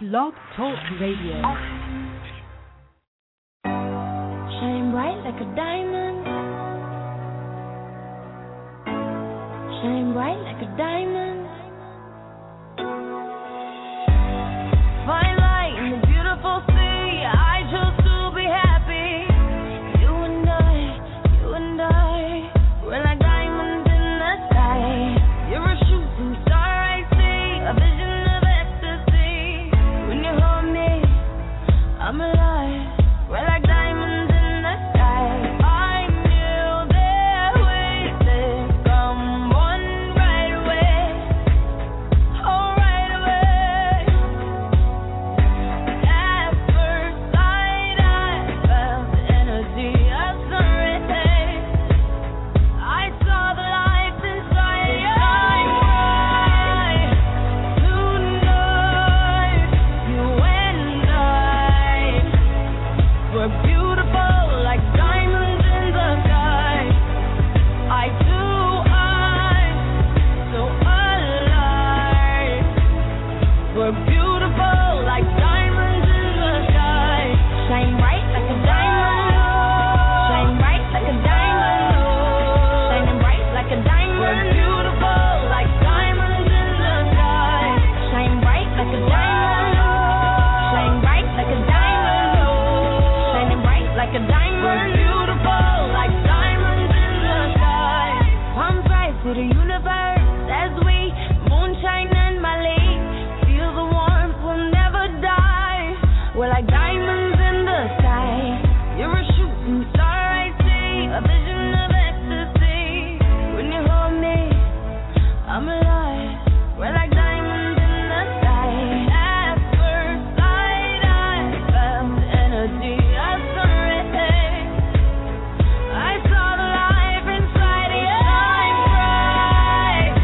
Blog Talk Radio. Shine bright like a diamond. Shine bright like a diamond. Find light in the beautiful sea. I chose to be happy. You and I, we're like diamonds in the sky. You're a shooting star I see, a vision of ecstasy. When you hold me, I'm alive. We're like diamonds in the sky. I knew that we'd come one right away. Oh, right away. At first sight, I felt the energy of sunrise. I saw the light inside your eyes. Tonight, you and I were beautiful like diamonds in the sky. I so alive. We're beautiful like diamonds in the sky. Shine bright like a diamond. Shine bright like a diamond. Shining bright like a diamond. We're beautiful like diamonds in the sky. Shine bright like a diamond. Shine bright like a diamond. Shining bright like a diamond. We're beautiful like diamonds in the sky. Palms rise to the universe as we moonshine and Malay. Feel the warmth, we'll never die. We're like diamonds in the sky. You're a shooting star I see, a vision of ecstasy. When you hold me, I'm alive. We're like diamonds in the sky. At first sight, I felt the energy of sun rays. I saw the life inside of your eyes. Bright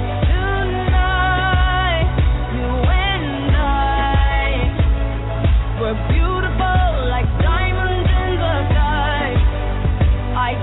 tonight, you and I were beautiful like diamonds in the sky. I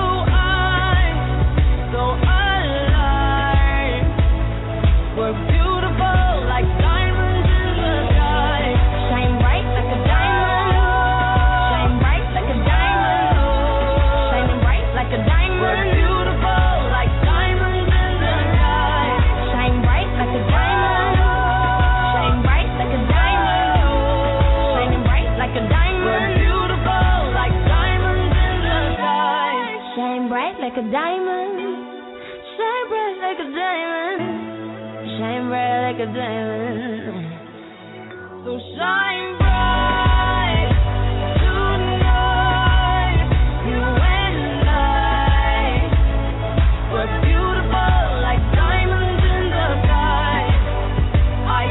so alive. We're beautiful like diamonds in the sky. Shine bright like a diamond. Shine bright like a diamond. Shining bright like a diamond. We're beautiful like diamonds in the sky. Shine bright like a diamond. Shine bright like a diamond. Shining bright like a diamond. We're beautiful like diamonds in the sky. Shine bright like a diamond. Shine bright like a diamond. Shine bright like a diamond. So shine bright tonight. You and I were beautiful like diamonds in the sky. I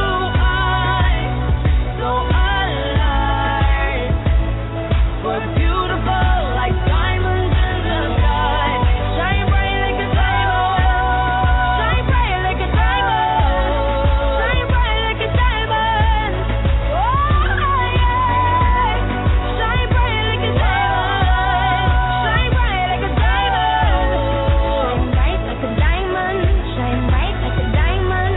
so alive. We're beautiful like diamonds in the sky. Shine bright like a diamond. Shine bright like a diamond. Shine bright like a diamond. Oh yeah. Shine bright like a diamond. Shine bright like a diamond. Shine bright like a diamond. Shine bright like a diamond.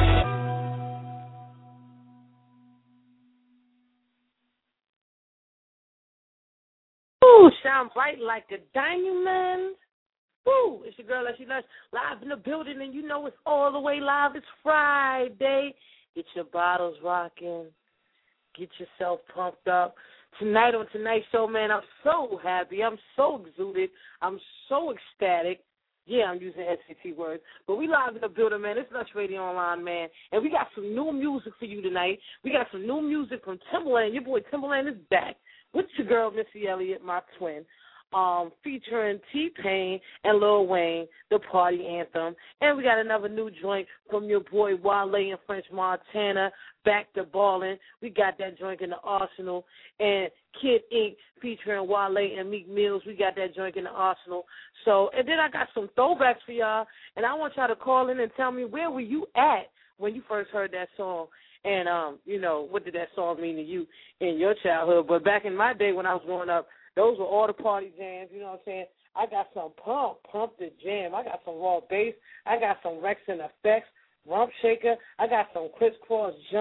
Ooh, shine bright like a diamond. Woo, it's your girl, Leslie Lush, live in the building, and you know it's all the way live. It's Friday. Get your bottles rocking. Get yourself pumped up. Tonight on tonight's show, man, I'm so happy. I'm so exuded. I'm so ecstatic. Yeah, I'm using SAT words. But we live in the building, man. It's Lush Radio Online, man. And we got some new music for you tonight. We got some new music from Timbaland. Your boy Timbaland is back with your girl, Missy Elliott, my twin, featuring T-Pain and Lil Wayne, the party anthem. And we got another new joint from your boy Wale and French Montana, Back to Ballin'. We got that joint in the arsenal. And Kid Ink featuring Wale and Meek Mills. We got that joint in the arsenal. So, and then I got some throwbacks for y'all. And I want y'all to call in and tell me, where were you at when you first heard that song? And, you know, what did that song mean to you in your childhood? But back in my day when I was growing up, those were all the party jams, you know what I'm saying? I got some Pump the Jam. I got some Raw Bass. I got some Rex and Effects, Rump Shaker. I got some Crisscross Jump.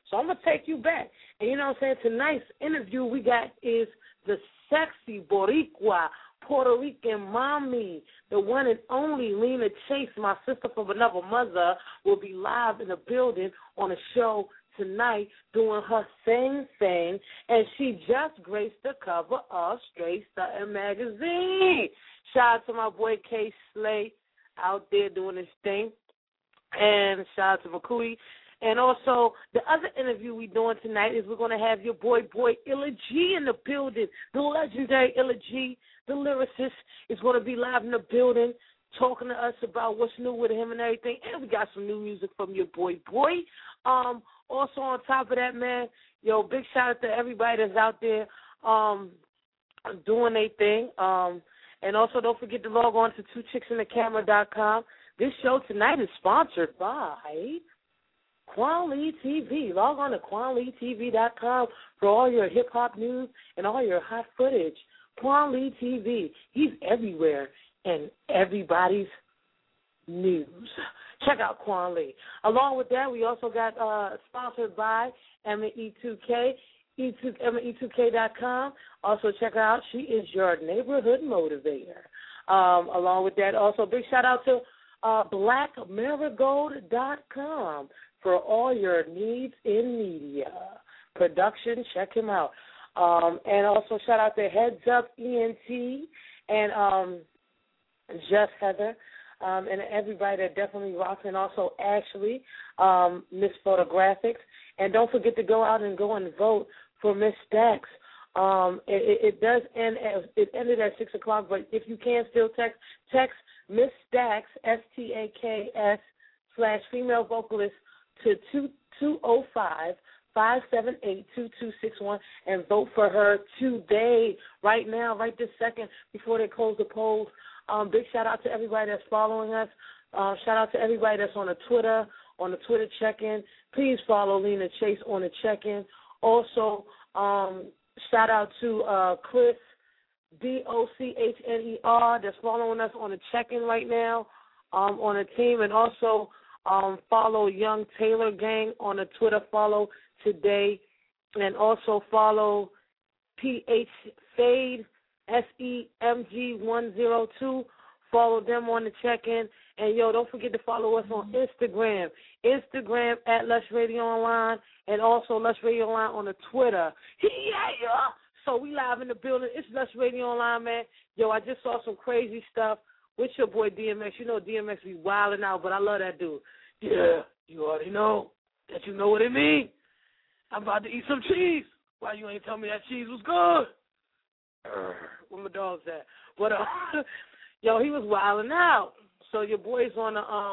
So I'm going to take you back. And you know what I'm saying? Tonight's interview we got is the sexy Boricua, Puerto Rican mommy, the one and only Lena Chase, my sister from another mother, will be live in the building on a show tonight doing her same thing, and she just graced the cover of Straight Stuntin' magazine. Shout out to my boy K. Slay out there doing his thing, and shout out to Makui. And also, the other interview we're doing tonight is we're going to have your boy Illa G in the building. The legendary Illa G, the lyricist, is going to be live in the building talking to us about what's new with him and everything. And we got some new music from your boy. Also, on top of that, man, yo, big shout out to everybody that's out there doing their thing. And also, don't forget to log on to twochicksinthecamera.com. This show tonight is sponsored by Quan Lee TV. Log on to QuanLeeTV.com for all your hip-hop news and all your hot footage. Quan Lee TV. He's everywhere and everybody's news. Check out Quan Lee. Along with that, we also got sponsored by Emma E2K, EmmaE2K.com. Also check her out. She is your neighborhood motivator. Along with that, also big shout-out to BlackMarigold.com for all your needs in media production. Check him out. And also shout out to Heads Up ENT and Just Heather and everybody that definitely rocks, and also Ashley, Miss Photographics. And don't forget to go out and vote for Miss Stacks. It does end. It ended at 6 o'clock, but if you can still text Miss Stacks STAKS/female vocalist to 205-578-2261 and vote for her today, right now, right this second, before they close the polls. Big shout out to everybody that's following us. Shout out to everybody that's on the Twitter check-in. Please follow Lena Chase on the check-in. Also, shout out to Chris DOCHNER that's following us on the check-in right now on the team, and also follow Young Taylor Gang on the Twitter follow today, and also follow PH Fade SEMG102. Follow them on the check-in, and yo, don't forget to follow us on Instagram at Lush Radio Online, and also Lush Radio Online on the Twitter. Yeah. So we live in the building. It's Lush Radio Online, man. Yo, I just saw some crazy stuff with your boy DMX. You know DMX be wilding out, but I love that dude. Yeah, you already know that you know what it means. I'm about to eat some cheese. Why you ain't tell me that cheese was good? Where my dog's at? But yo, he was wilding out. So your boy's on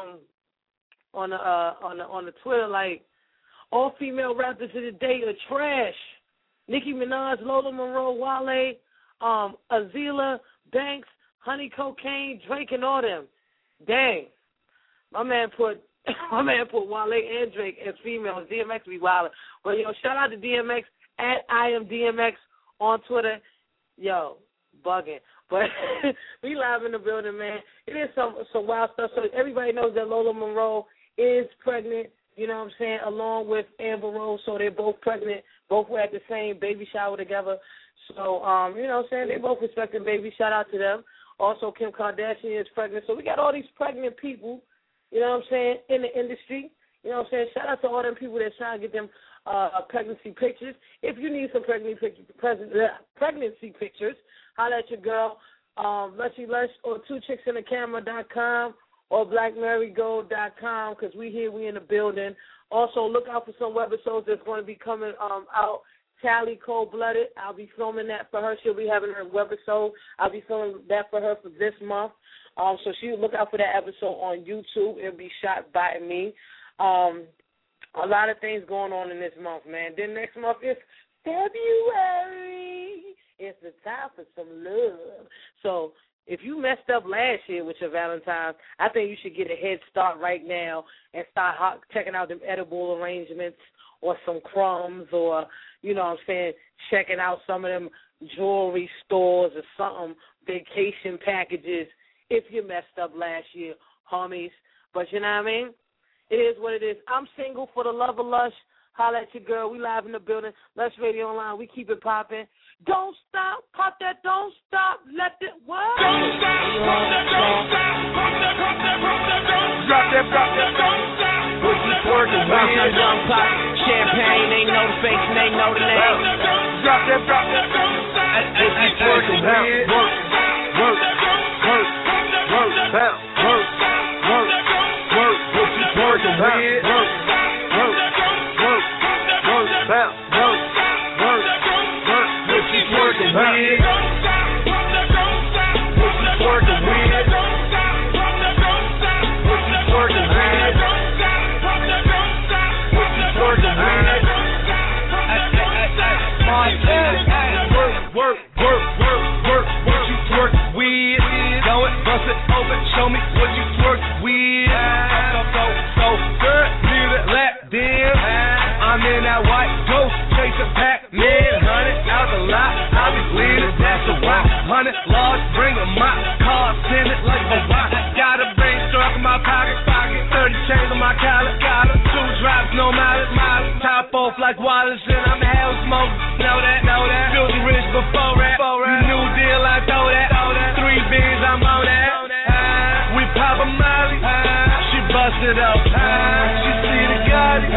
the Twitter like, all female rappers of the day are trash. Nicki Minaj, Lola Monroe, Wale, Azila, Banks, Honey Cocaine, Drake, and all them. Dang, my man put Wale and Drake as females. DMX be wildin'. But yo, shout out to DMX at I am DMX on Twitter. Yo, bugging. But we live in the building, man. It is some wild stuff. So everybody knows that Lola Monroe is pregnant, you know what I'm saying, along with Amber Rose. So they're both pregnant. Both were at the same baby shower together. So, you know what I'm saying, they both respecting baby. Shout out to them. Also, Kim Kardashian is pregnant. So we got all these pregnant people, you know what I'm saying, in the industry. You know what I'm saying? Shout out to all them people that's trying to get them pregnancy pictures. If you need some pregnancy pictures, holla at your girl, Lushy Lush, or twochicksinthecamera.com or blackmarigold.com, because we in the building. Also, look out for some webisodes that's going to be coming out. Tally Cold-Blooded, I'll be filming that for her. She'll be having her webisode. I'll be filming that for her for this month. So she look out for that episode on YouTube. It'll be shot by me. A lot of things going on in this month, man. Then next month is February. It's the time for some love. So if you messed up last year with your Valentine's, I think you should get a head start right now and start checking out them edible arrangements or some crumbs, or, you know what I'm saying, checking out some of them jewelry stores or something, vacation packages, if you messed up last year, homies. But you know what I mean? It is what it is. I'm single for the love of Lush. Holla at your girl. We live in the building. Lush Radio Online. We keep it popping. Don't stop. Pop that. Don't stop. Let it work. Don't stop. Pop that. Don't stop. Pop that. Pop that. Pop that. Don't stop. Drop that. Drop that. Don't stop. What you twerking with? Young pop, champagne. They know the face and they know the name. Drop that. Drop that. Don't stop. What you twerking with? Work. Work. Work. Work. Bounce. Work. Work. Work. What you twerking with? Work. Work. Work. Work. Bounce. Work. Work. Work. What you twerking with? What you twerking with? What you twerking with? What you twerking with? Work, work, work, work, what you twerk with? Go it, bust it open, show me what you twerk with. So good, need a lap dance. I'm in that white ghost, chasing Pac-Man, 100 out the lot. I'll be bleeding, that's a rock. 100 large, bring a mop, car, send it like a rock. Got a brain struck in my pocket, 30 chains on my collar, got a 2 drops, no mileage, top off like Wallace, and I'm hell smoke. Know that, filthy rich before that. New deal, I throw that. 3 beans, I'm on that. We pop a molly, she bust it up. She see the Gotti,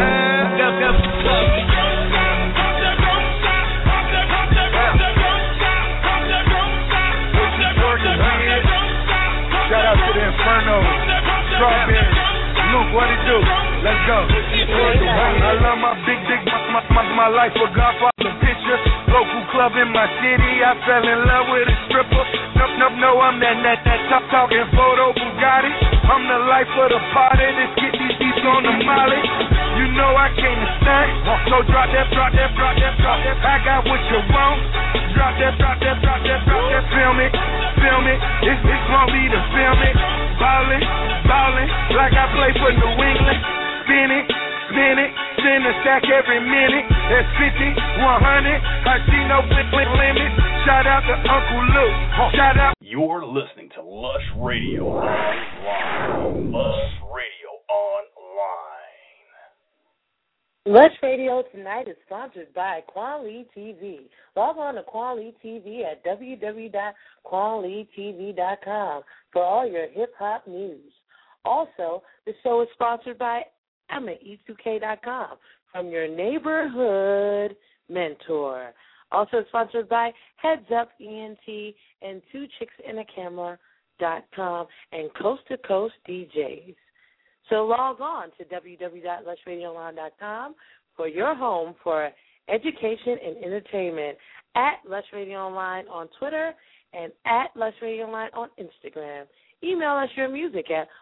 Shout out to the Inferno, Strawberry. Look what it do. Let's go. I love my big dick, my life a Godfather picture. Local club in my city, I fell in love with a stripper. No, I'm that talking photo Bugatti. I'm the life of the party. Let's get these beats on the molly. You know I came to stunt, so drop that. I got what you want. Drop that. Film it. It's gonna be the film it. Ballin', like I play for New England. Spin it, send a stack every minute. That's 50, 100. I see no limit. Shout out to Uncle Luke. Shout out. You're listening to Lush Radio Online. Lush Radio Online. Lush Radio tonight is sponsored by Quan Lee TV. Log on to Quan Lee TV at www.quanleetv.com for all your hip-hop news. Also, the show is sponsored by EmmaE2K.com, from your neighborhood mentor. Also sponsored by Heads Up ENT and 2chicksinacamera.com and Coast to Coast DJs. So log on to www.lushradioonline.com for your home for education and entertainment, at Lush Radio Online on Twitter and at Lush Radio Online on Instagram. Email us your music at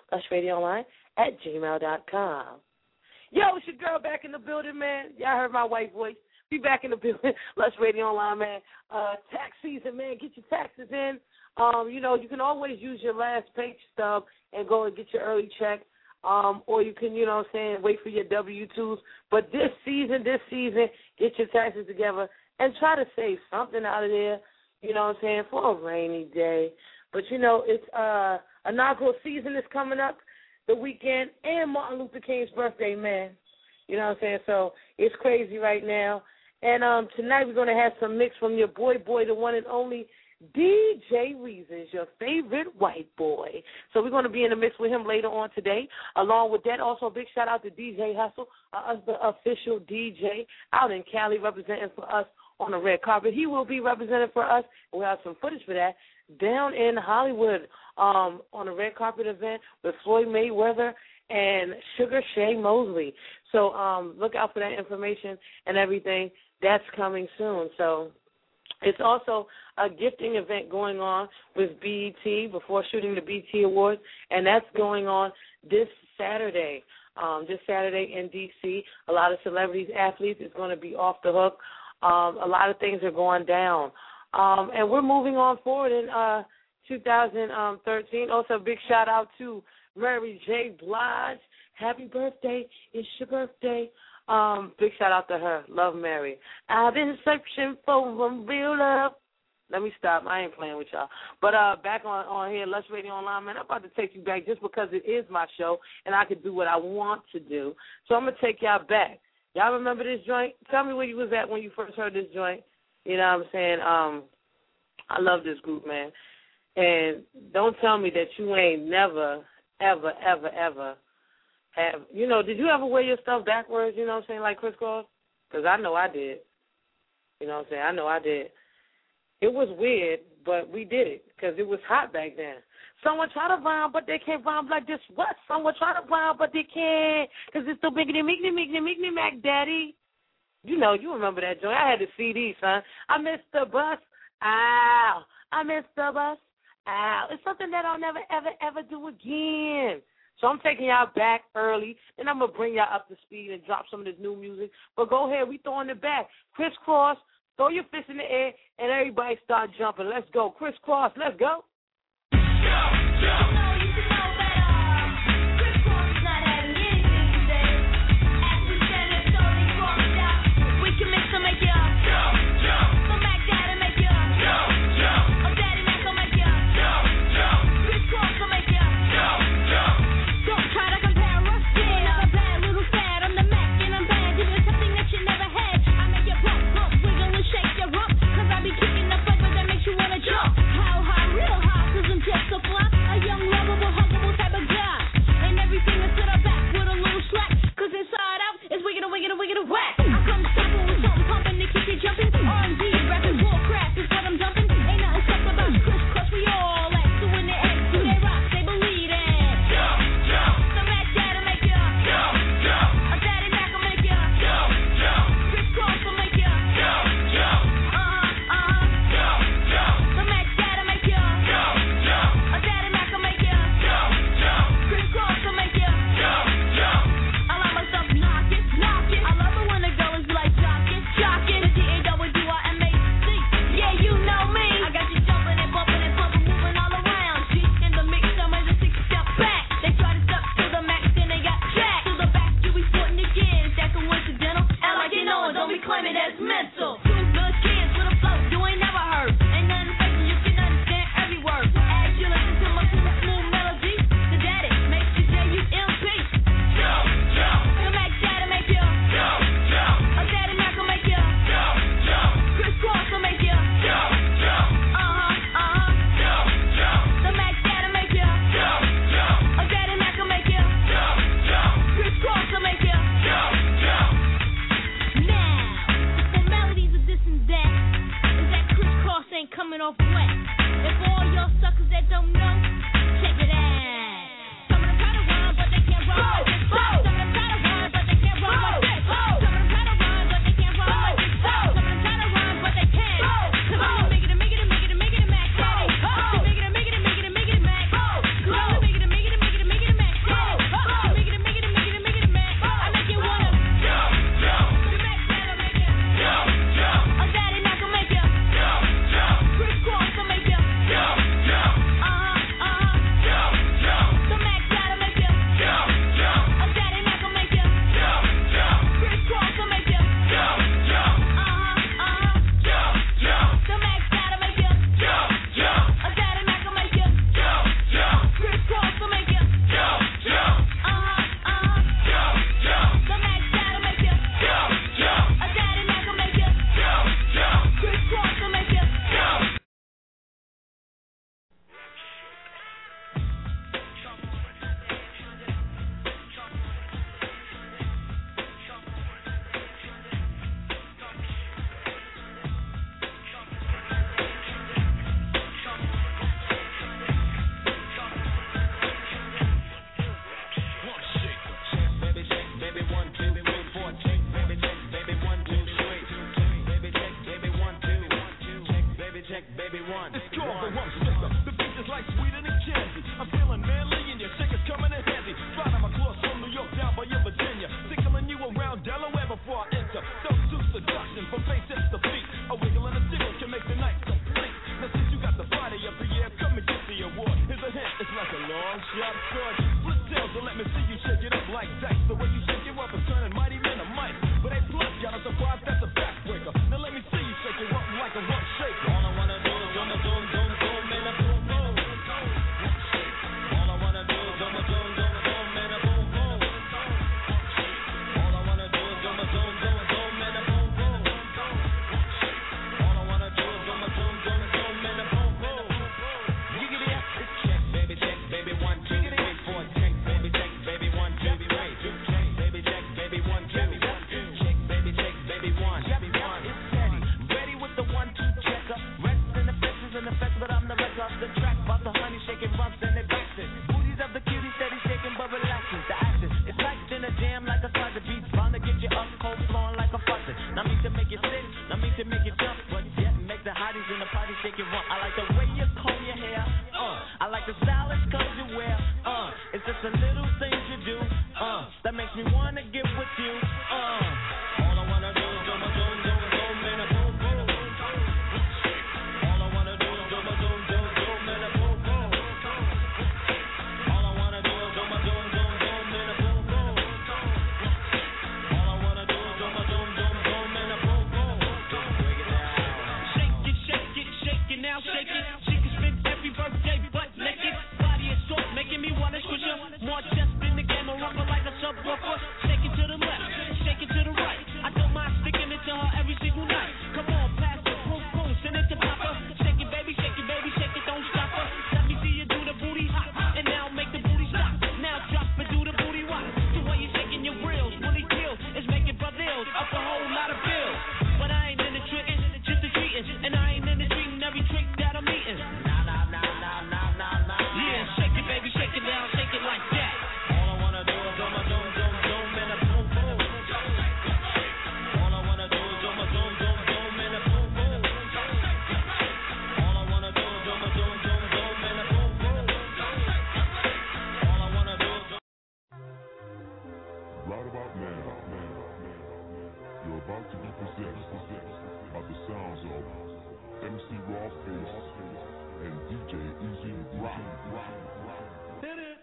lushradioonline@gmail.com. Yo, it's your girl back in the building, man. Y'all heard my white voice. Be back in the building. Lush Radio Online, man. Tax season, man. Get your taxes in. You can always use your last pay stub and go and get your early check. Or you can, wait for your W-2s. But this season, get your taxes together and try to save something out of there, for a rainy day. But, it's inaugural season is coming up, the weekend, and Martin Luther King's birthday, man. So it's crazy right now. And tonight we're going to have some mix from your boy, the one and only DJ Reasons, your favorite white boy. So we're going to be in the mix with him later on today. Along with that, also a big shout out to DJ Hustle, the official DJ out in Cali, representing for us on the red carpet. He will be representing for us, and we'll have some footage for that, down in Hollywood on a red carpet event with Floyd Mayweather and Sugar Shay Mosley. So look out for that information and everything. That's coming soon. So it's also a gifting event going on with BET before shooting the BET Awards, and that's going on this Saturday. This Saturday in D.C. A lot of celebrities, athletes is going to be off the hook. A lot of things are going down. And we're moving on forward in 2013. Also, a big shout-out to Mary J. Blige. Happy birthday. It's your birthday. Big shout-out to her. Love Mary. I've been searching for real love. Let me stop. I ain't playing with y'all. But back on here, Lush Radio Online, man, I'm about to take you back just because it is my show and I can do what I want to do. So I'm going to take y'all back Y'all remember this joint? Tell me where you was at when you first heard this joint. You know what I'm saying? I love this group, man. And don't tell me that you ain't never, ever, ever, ever have, did you ever wear your stuff backwards, you know what I'm saying, like crisscross? Because I know I did. You know what I'm saying? I know I did. It was weird, but we did it because it was hot back then. Someone try to rhyme, but they can't rhyme like this. What? Someone try to rhyme, but they can't because it's so big and meekly Mac Daddy. You remember that joint. I had the CD, son. I missed the bus. Ow. I missed the bus. Ow. It's something that I'll never, ever, ever do again. So I'm taking y'all back early, and I'm going to bring y'all up to speed and drop some of this new music. But go ahead. We throwing it back. Crisscross, throw your fist in the air, and everybody start jumping. Let's go. Crisscross, let's go. fussing. Not me to make it sit, not me to make it jump, but yet make the hotties in the party shake it rump. I like the way you comb your hair, I like the stylish clothes you wear, it's just the little things you do, that makes me wanna get with you, all I wanna do is do my doom doom doom in a boom boom. All I wanna do is do my doom doom doom in a boom boom. All I wanna do is do my doom doom doom in a boom boom. All I wanna do is do my doom doom doom in a boom boom. Break it down. Shake it now, shake it. She can spend every birthday butt naked. Body is soft, making me wanna squish her. More chest in the game, a rumble like a subwoofer. Shake it to the left, shake it to the right. I don't mind sticking it to her every single night. Come on, pass it, boom, boom, send it to Papa. Shake it, baby, shake it, don't stop her. Let me see you do the booty hop, and now make the booty stop. Now drop and do the booty rock. The way you shaking your grills, really kill. It's making brothers up a whole lot of bills. But I ain't in the trickin', just the treatin', and I ain't in the treatin' every trick that I'm eatin'. Yeah, shake it, baby, shake it down, shake it like that. All I wanna do is do my doom doom doom in a boom boom. All I wanna do is do my doom doom doom in a boom boom. All I wanna do is do my doom doom doom in a boom boom. All I wanna do is Right about now, you're about to be possessed by the sounds of MC Rawface and DJ Easy Rock. Hit it.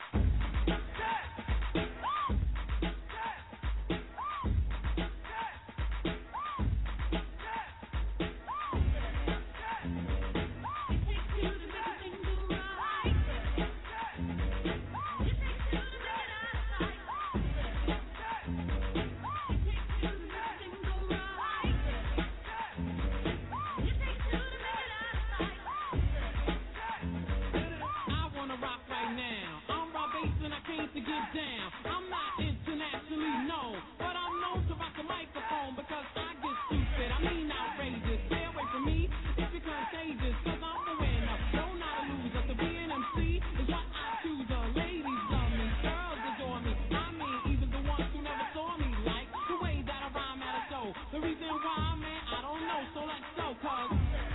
To get down, I'm not internationally known, but I'm known to rock a microphone because I get stupid, I mean outrageous. Stay away from me if you're contagious, cause I'm the winner, no not a loser. To be an MC is what I choose. Ladies love me, girls adore me, I mean even the ones who never saw me, like the way that I rhyme at a show. The reason why, man, I don't know, so let's go, cause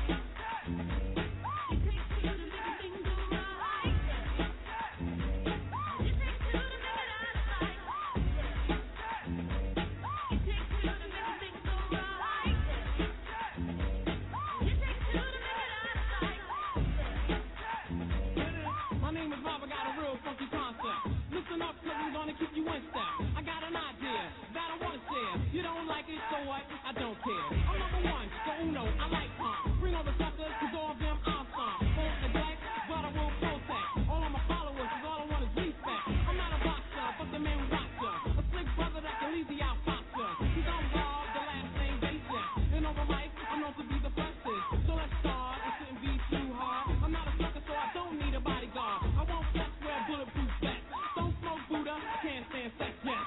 keep you in step. I got an idea that I wanna share. You don't like it, so what? I don't care. I'm number one, so uno, I like punk. Bring all the suckers, cause all of them I'm some. Won't neglect, but I will protect. All of my followers, cause all I want is respect. I'm not a boxer, but the man watcher. A slick brother that can leave the out boxer. Cause I'm Rob, the last name Basic. And over mic, I'm known to be the bestest. So let's start, it shouldn't be too hard. I'm not a sucker, so I don't need a bodyguard. I won't flex, wear bulletproof vest. Don't smoke Buddha, can't stand sex yet.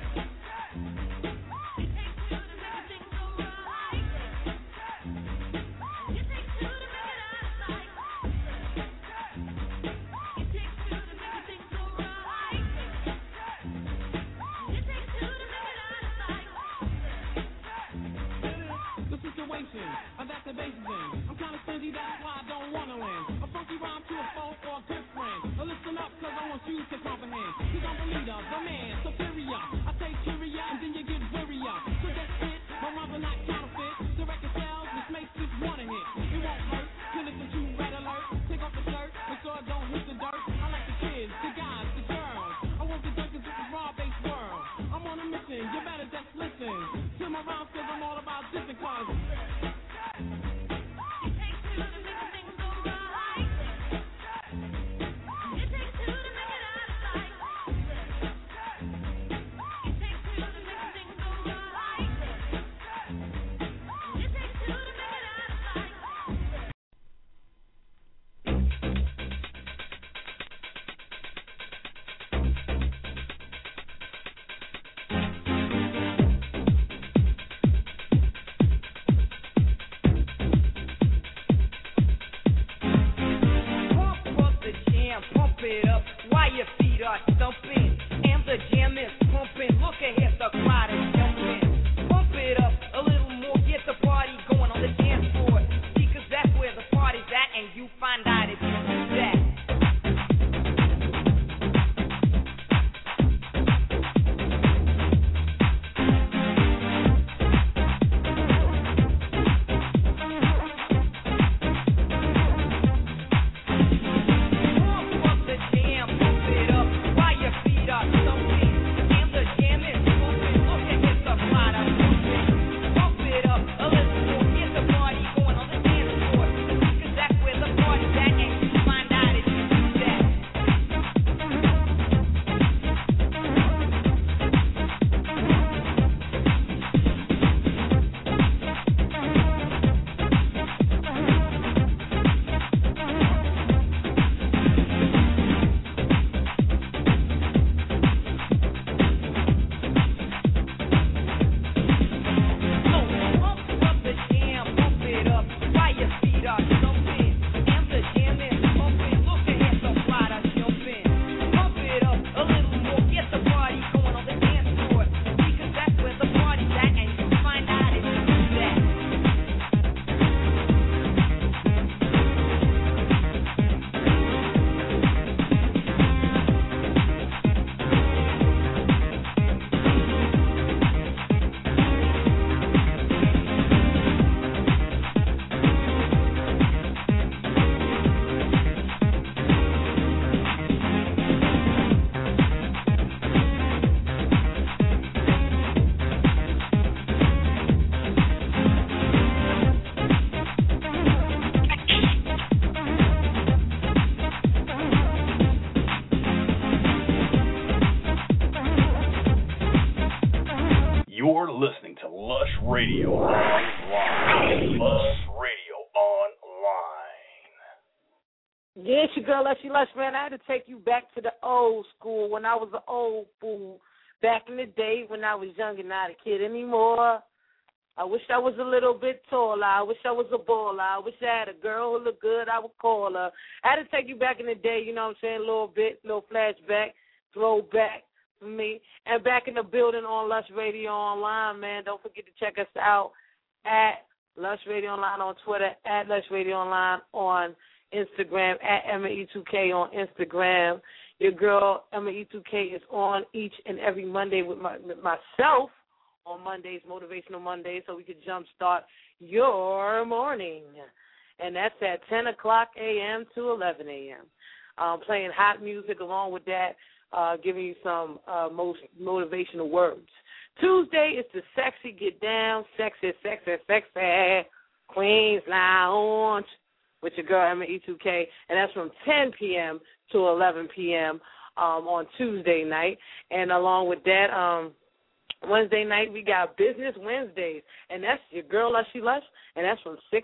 That's the basis in. I'm kinda stingy, that's why I don't wanna win. A funky rhyme to a folk or a good friend. Now listen up, cause I want you to comprehend. Cause I'm the leader, the man, superior. I say cheerio, and then you get wearier. So that's it, my rhymes are not counterfeit. The record sells, which makes this one a hit. It won't hurt, to listen to Red Alert. Take off the shirt, make sure it don't hit the dirt. I like the kids, the guys, the girls. I want the junkies, this is raw-based world. I'm on a mission, you better just listen to my rhymes, cause I'm all about different cause. Radio Online. Lush Radio Online. Yeah, it's your girl, Leslie Lush, man. I had to take you back to the old school when I was an old fool. Back in the day when I was young and not a kid anymore. I wish I was a little bit taller. I wish I was a baller. I wish I had a girl who looked good. I would call her. I had to take you back in the day, you know what I'm saying, a little bit, little flashback, throwback for me. And back in the building on Lush Radio Online, man. Don't forget to check us out at Lush Radio Online on Twitter, at Lush Radio Online on Instagram, at Emma E2K on Instagram. Your girl, Emma E2K, is on each and every Monday with myself on Mondays, Motivational Mondays, so we could jumpstart your morning. And that's at 10 o'clock a.m. to 11 a.m. Playing hot music along with that, giving you some most motivational words. Tuesday is the Sexy Get Down, Sexy Queens Lounge with your girl, Emma E2K, and that's from 10 p.m. to 11 p.m. On Tuesday night. And along with that, Wednesday night, we got Business Wednesdays, and that's your girl, Lushy Lush, and that's from 6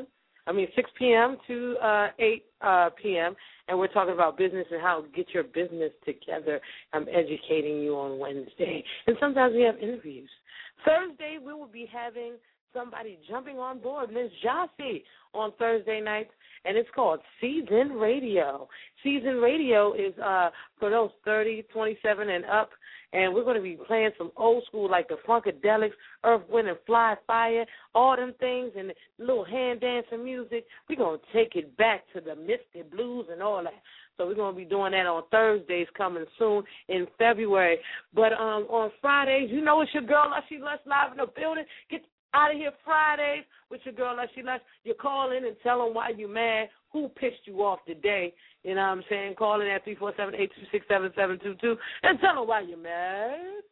p.m. to 8 p.m., and we're talking about business and how to get your business together. I'm educating you on Wednesday, and sometimes we have interviews. Thursday, we will be having somebody jumping on board, Ms. Jossie, on Thursday nights, and it's called Season Radio. Season Radio is for those 30, 27, and up, and we're going to be playing some old school like the Funkadelics, Earth, Wind, and Fire, all them things, and little hand dancing music. We're going to take it back to the Mystic Blues and all that. So we're going to be doing that on Thursdays coming soon in February. But on Fridays, you know it's your girl, Lushy Lush, live in the building. Get out of here Fridays with your girl, Lushy Lush. You call in and tell them why you mad, who pissed you off today. You know what I'm saying? Call in at 347-826-7722 and tell them why you're mad.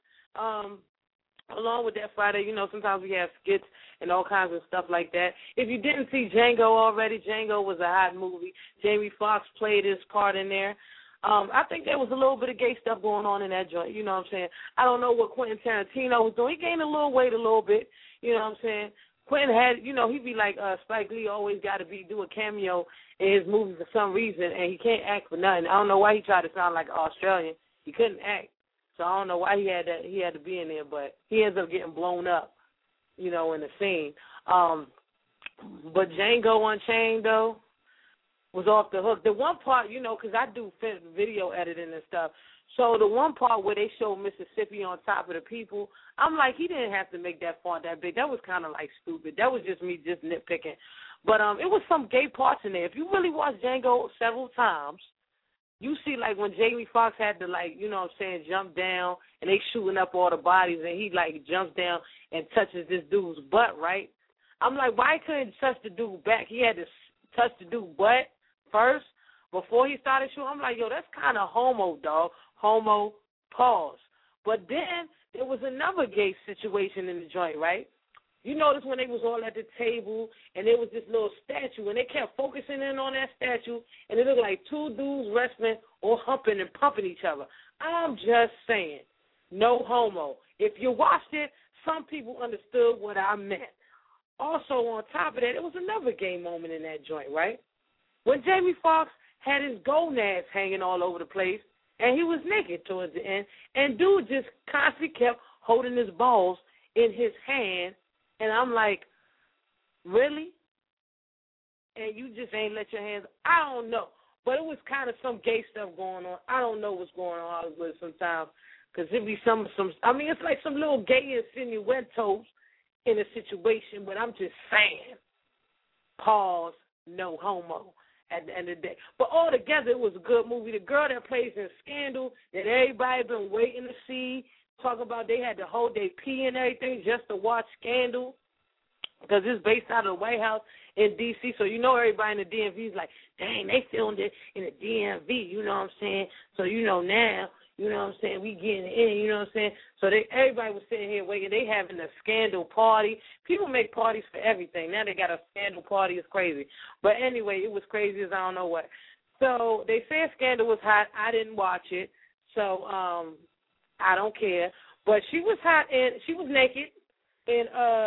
Along with that Friday, you know, sometimes we have skits and all kinds of stuff like that. If you didn't see Django already, Django was a hot movie. Jamie Foxx played his part in there. I think there was a little bit of gay stuff going on in that joint, you know what I'm saying? I don't know what Quentin Tarantino was doing. He gained a little weight a little bit, you know what I'm saying? Quentin had, you know, he'd be like Spike Lee always got to do a cameo in his movies for some reason, and he can't act for nothing. I don't know why he tried to sound like an Australian. He couldn't act, so I don't know why he had to be in there, but he ends up getting blown up, you know, in the scene. But Django Unchained, though, was off the hook. The one part, you know, because I do video editing and stuff, so the one part where they show Mississippi on top of the people, I'm like, he didn't have to make that font that big. That was kind of like stupid. That was just me just nitpicking. But it was some gay parts in there. If you really watch Django several times, you see like when Jamie Foxx had to, like, you know what I'm saying, jump down and they shooting up all the bodies and he like jumps down and touches this dude's butt, right? I'm like, why couldn't he touch the dude back? He had to touch the dude's butt first before he started shooting. I'm like, yo, that's kind of homo, dog. Homo, pause. But then there was another gay situation in the joint, right? You notice when they was all at the table and there was this little statue and they kept focusing in on that statue and it looked like two dudes wrestling or humping and pumping each other. I'm just saying, no homo. If you watched it, some people understood what I meant. Also, on top of that, it was another gay moment in that joint, right? When Jamie Foxx had his gonads hanging all over the place, and he was naked towards the end, and dude just constantly kept holding his balls in his hand, and I'm like, really? And you just ain't let your hands, I don't know. But it was kind of some gay stuff going on. I don't know what's going on Hollywood sometimes, because it be some, I mean, it's like some little gay insinuentos in a situation, but I'm just saying, pause, no homo. At the end of the day. But altogether, it was a good movie. The girl that plays in Scandal, that everybody been waiting to see, talk about they had to hold their pee and everything just to watch Scandal, because it's based out of the White House in D.C., so you know everybody in the DMV is like, dang, they filmed it in the DMV, you know what I'm saying? So you know now, you know what I'm saying, we getting in, you know what I'm saying? So everybody was sitting here waiting. They having a Scandal party. People make parties for everything. Now they got a Scandal party. It's crazy. But anyway, it was crazy as I don't know what. So they said Scandal was hot. I didn't watch it, so I don't care. But she was hot, and she was naked, and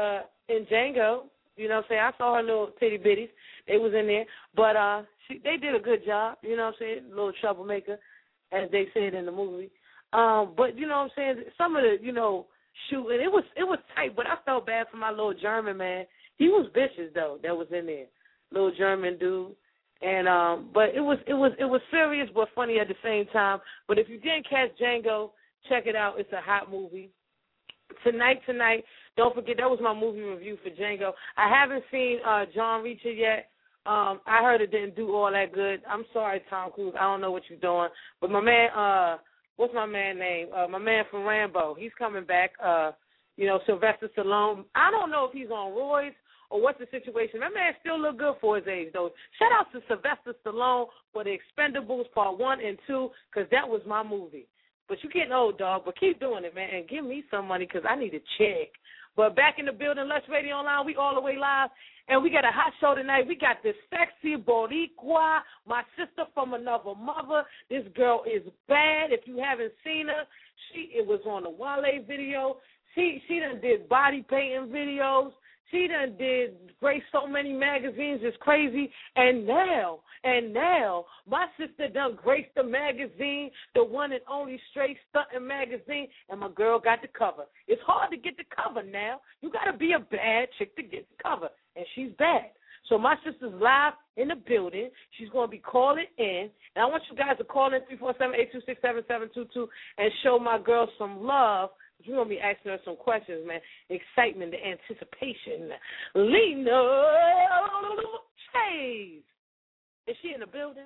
in Django. You know what I'm saying? I saw her little titty bitties. They was in there. But they did a good job, you know what I'm saying? Little troublemaker, as they said in the movie. But you know what I'm saying? Some of the, shooting, it was tight, but I felt bad for my little German man. He was vicious though, that was in there. Little German dude. And but it was serious but funny at the same time. But if you didn't catch Django, check it out. It's a hot movie. Tonight, don't forget, that was my movie review for Django. I haven't seen John Reacher yet. I heard it didn't do all that good. I'm sorry, Tom Cruise. I don't know what you're doing. But my man, what's my man name? My man from Rambo. He's coming back. Sylvester Stallone. I don't know if he's on roids or what's the situation. That man still look good for his age, though. Shout out to Sylvester Stallone for The Expendables Part 1 and 2, because that was my movie. But you're getting old, dog, but keep doing it, man, and give me some money because I need a check. But back in the building, Let's Radio Online, we all the way live, and we got a hot show tonight. We got this sexy Boricua, my sister from another mother. This girl is bad. If you haven't seen her, it was on the Wale video. She done did body painting videos. She done did grace so many magazines, it's crazy. And now, my sister done graced the magazine, the one and only Straight Stuntin' magazine, and my girl got the cover. It's hard to get the cover now. You got to be a bad chick to get the cover, and she's bad. So my sister's live in the building. She's going to be calling in, and I want you guys to call in 347-826-7722 and show my girl some love. We're going to be asking her some questions, man. Excitement, the anticipation. Lena Chase. Is she in the building?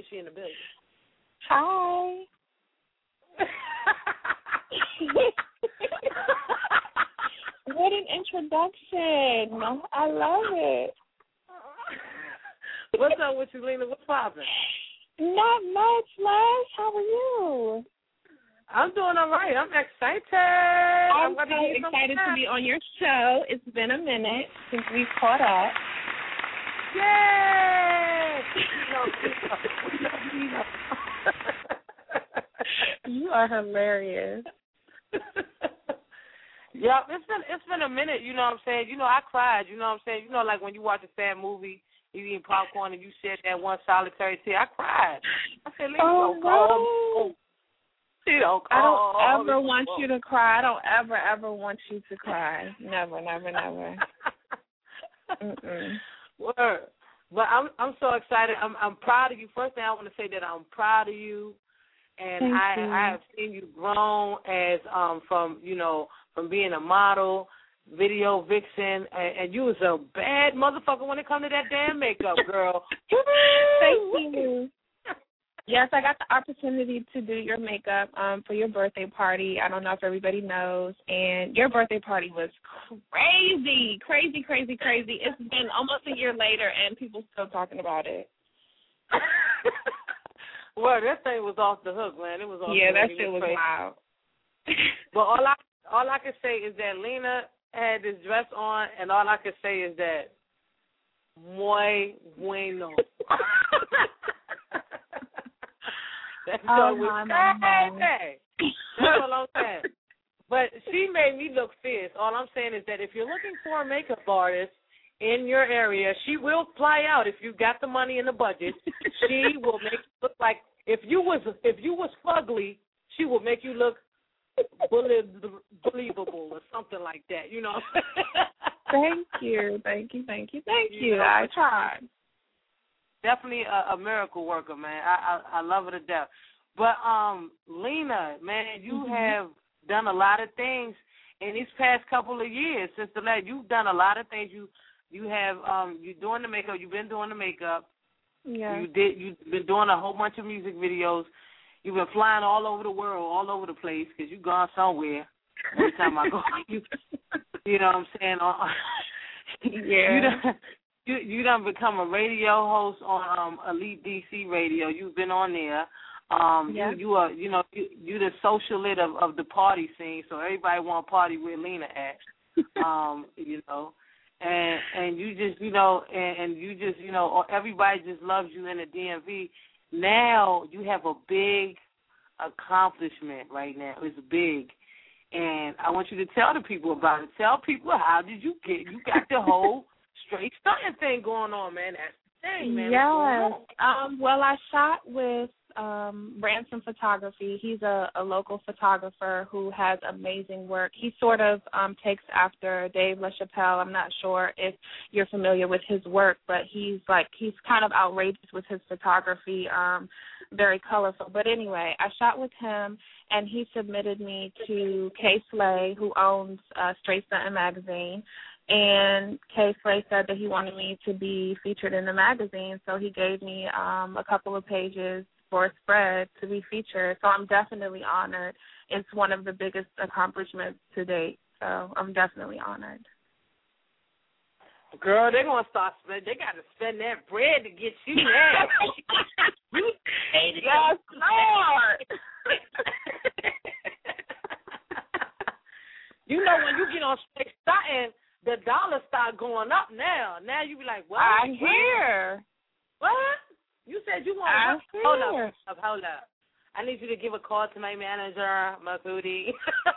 Hi. What an introduction. I love it. What's up with you, Lena? What's poppin'? Not much, Les. How are you? I'm doing all right. I'm excited. I'm so excited to be on your show. It's been a minute since we've caught up. Yay! You are hilarious. Yeah, it's been a minute, you know what I'm saying? I cried, you know what I'm saying? Like when you watch a sad movie, you eating popcorn and you shed that one solitary tear. I cried. I said, Lena, don't call. I don't ever want you to cry. I don't ever want you to cry. Never. Word. But I'm so excited. I'm proud of you. First thing I want to say that I'm proud of you, and I have seen you grown as from being a model, video vixen, and you was a bad motherfucker when it comes to that damn makeup, girl. Thank you. Yes, I got the opportunity to do your makeup for your birthday party. I don't know if everybody knows. And your birthday party was crazy. It's been almost a year later, and people still talking about it. Well, that thing was off the hook, man. It was off the hook. Yeah, that shit was wild. But all I can say is that Lena had this dress on, and all I can say is that muy bueno. That show was crazy. That's all I'm saying. But she made me look fierce. All I'm saying is that if you're looking for a makeup artist in your area, she will fly out if you got the money and the budget. She will make you look like if you was fugly, she will make you look believable or something like that. You know. Thank you. I tried. Definitely a miracle worker, man. I love her to death. But Lena, man, you have done a lot of things in these past couple of years since the last. You've done a lot of things. You have you're doing the makeup. You've been doing the makeup. Yeah. You've been doing a whole bunch of music videos. You've been flying all over the world, all over the place, because you've gone somewhere. Every time I go, you know what I'm saying? Yeah. You done become a radio host on Elite DC Radio. You've been on there. You are, you the socialite of the party scene. So everybody want to party where Lena at. And you just, everybody just loves you in the DMV. Now you have a big accomplishment right now. It's big. And I want you to tell the people about it. Tell people how did you got the whole straight stunting thing going on, man. That's the thing, man. Yes. Well, I shot with Ransom Photography. He's a local photographer who has amazing work. He sort of takes after Dave LaChapelle. I'm not sure if you're familiar with his work, but he's kind of outrageous with his photography, very colorful. But anyway, I shot with him, and he submitted me to Kay Slay, who owns Straight Stuntin' magazine. And Kay Slay said that he wanted me to be featured in the magazine, so he gave me a couple of pages for a spread to be featured. So I'm definitely honored. It's one of the biggest accomplishments to date, so I'm definitely honored. Girl, they're going to start spending. They got to spend that bread to get you there. Yes, Lord. You know, when you get on Straight Stuntin', the dollar start going up now. Now you be like, what? I hear. What? You said you want to. Hold up. I need you to give a call to my manager, Masoudi.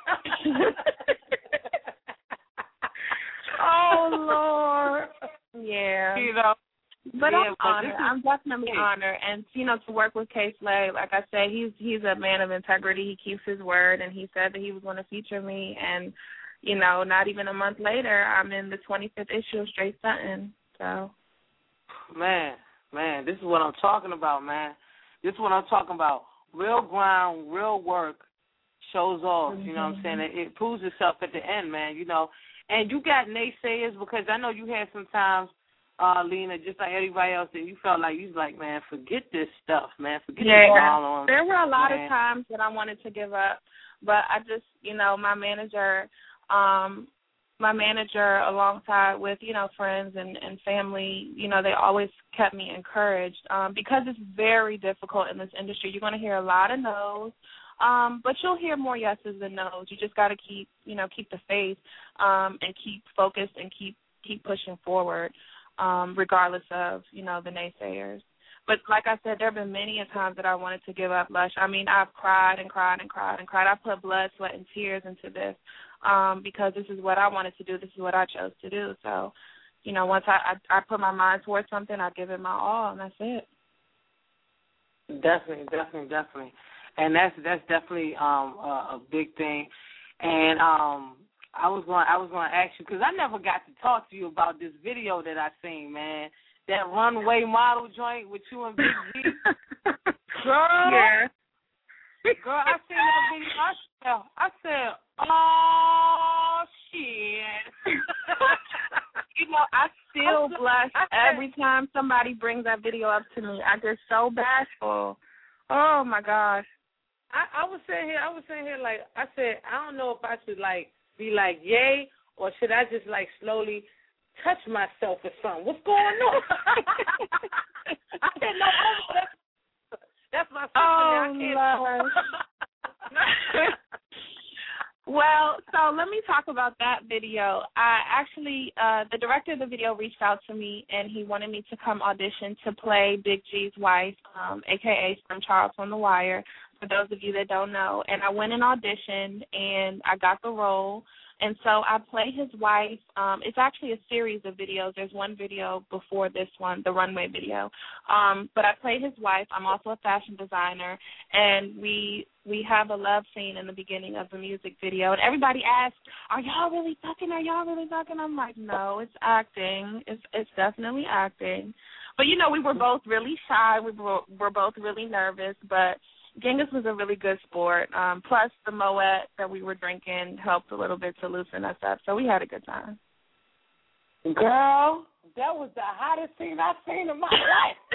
Oh, Lord. Yeah. You know. But I'm honored. I'm definitely honored. And, you know, to work with Kay Slay, like I said, he's a man of integrity. He keeps his word, and he said that he was going to feature me. And, you know, not even a month later, I'm in the 25th issue of Straight Stuntin'. So. Man, this is what I'm talking about, man. This is what I'm talking about. Real grind, real work shows off. You know what I'm saying? It proves itself at the end, man, you know. And you got naysayers because I know you had some times, Lena, just like everybody else, that you felt like, you was like, man, forget this stuff, man. Forget this following. There were a lot of times that I wanted to give up, but I just, you know, my manager alongside with, you know, friends and family, you know, they always kept me encouraged because it's very difficult in this industry. You're going to hear a lot of no's, but you'll hear more yeses than no's. You just got to keep the faith and keep focused and keep pushing forward regardless of, you know, the naysayers. But like I said, there have been many a times that I wanted to give up, Lush. I mean, I've cried and cried and cried and cried. I put blood, sweat, and tears into this. Because this is what I wanted to do. This is what I chose to do. So, you know, once I put my mind towards something, I give it my all, and that's it. Definitely. And that's definitely a big thing. And I was going to ask you, because I never got to talk to you about this video that I seen, man. That runway model joint with you and Big G. Girl. Yeah. Girl, I seen that video. I said, oh, shit. You know, I still blush every time somebody brings that video up to me. I get so bashful. Oh, my gosh. I was sitting here like, I said, I don't know if I should, like, be like, yay, or should I just, like, slowly touch myself or something? What's going on? I said, no, that's my sister. Oh, Lord. Well, so let me talk about that video. I actually, the director of the video reached out to me, and he wanted me to come audition to play Big G's wife, a.k.a. Slim Charles from The Wire, for those of you that don't know. And I went and auditioned, and I got the role. And so I play his wife. It's actually a series of videos. There's one video before this one, the runway video. But I play his wife. I'm also a fashion designer. And we have a love scene in the beginning of the music video. And everybody asks, are y'all really fucking? Are y'all really fucking? I'm like, no, it's acting. It's definitely acting. But, you know, we were both really shy. We were both really nervous. But Genghis was a really good sport. Plus, the Moet that we were drinking helped a little bit to loosen us up. So we had a good time. Girl, that was the hottest scene I've seen in my life.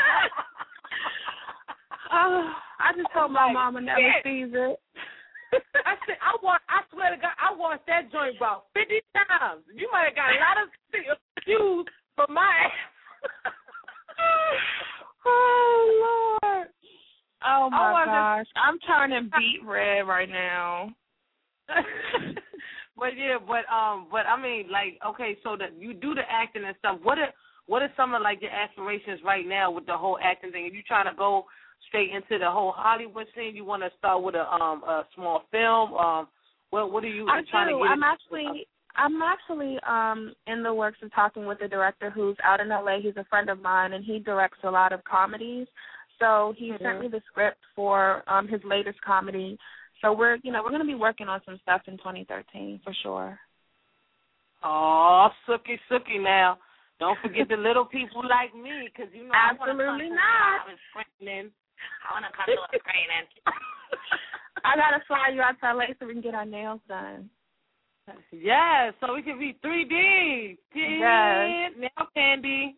I just hope my mama never sees it. I swear to God, I watched that joint about 50 times. You might have got a lot of views from my ass. Oh, Lord. Oh, my gosh. I'm turning beet red right now. But I mean, like, okay, so that you do the acting and stuff. What are some of, like, your aspirations right now with the whole acting thing? Are you trying to go straight into the whole Hollywood scene? You want to start with a small film? What are you I trying do. to get? I'm actually in the works of talking with a director who's out in LA. He's a friend of mine, and he directs a lot of comedies. So he sent me the script for his latest comedy. So we're going to be working on some stuff in 2013 for sure. Oh, Sookie now. Don't forget the little people like me, because Absolutely not. I want to come to a screening. I got to fly you out to LA so we can get our nails done. Yes, so we can be 3D. Yes. Nail candy.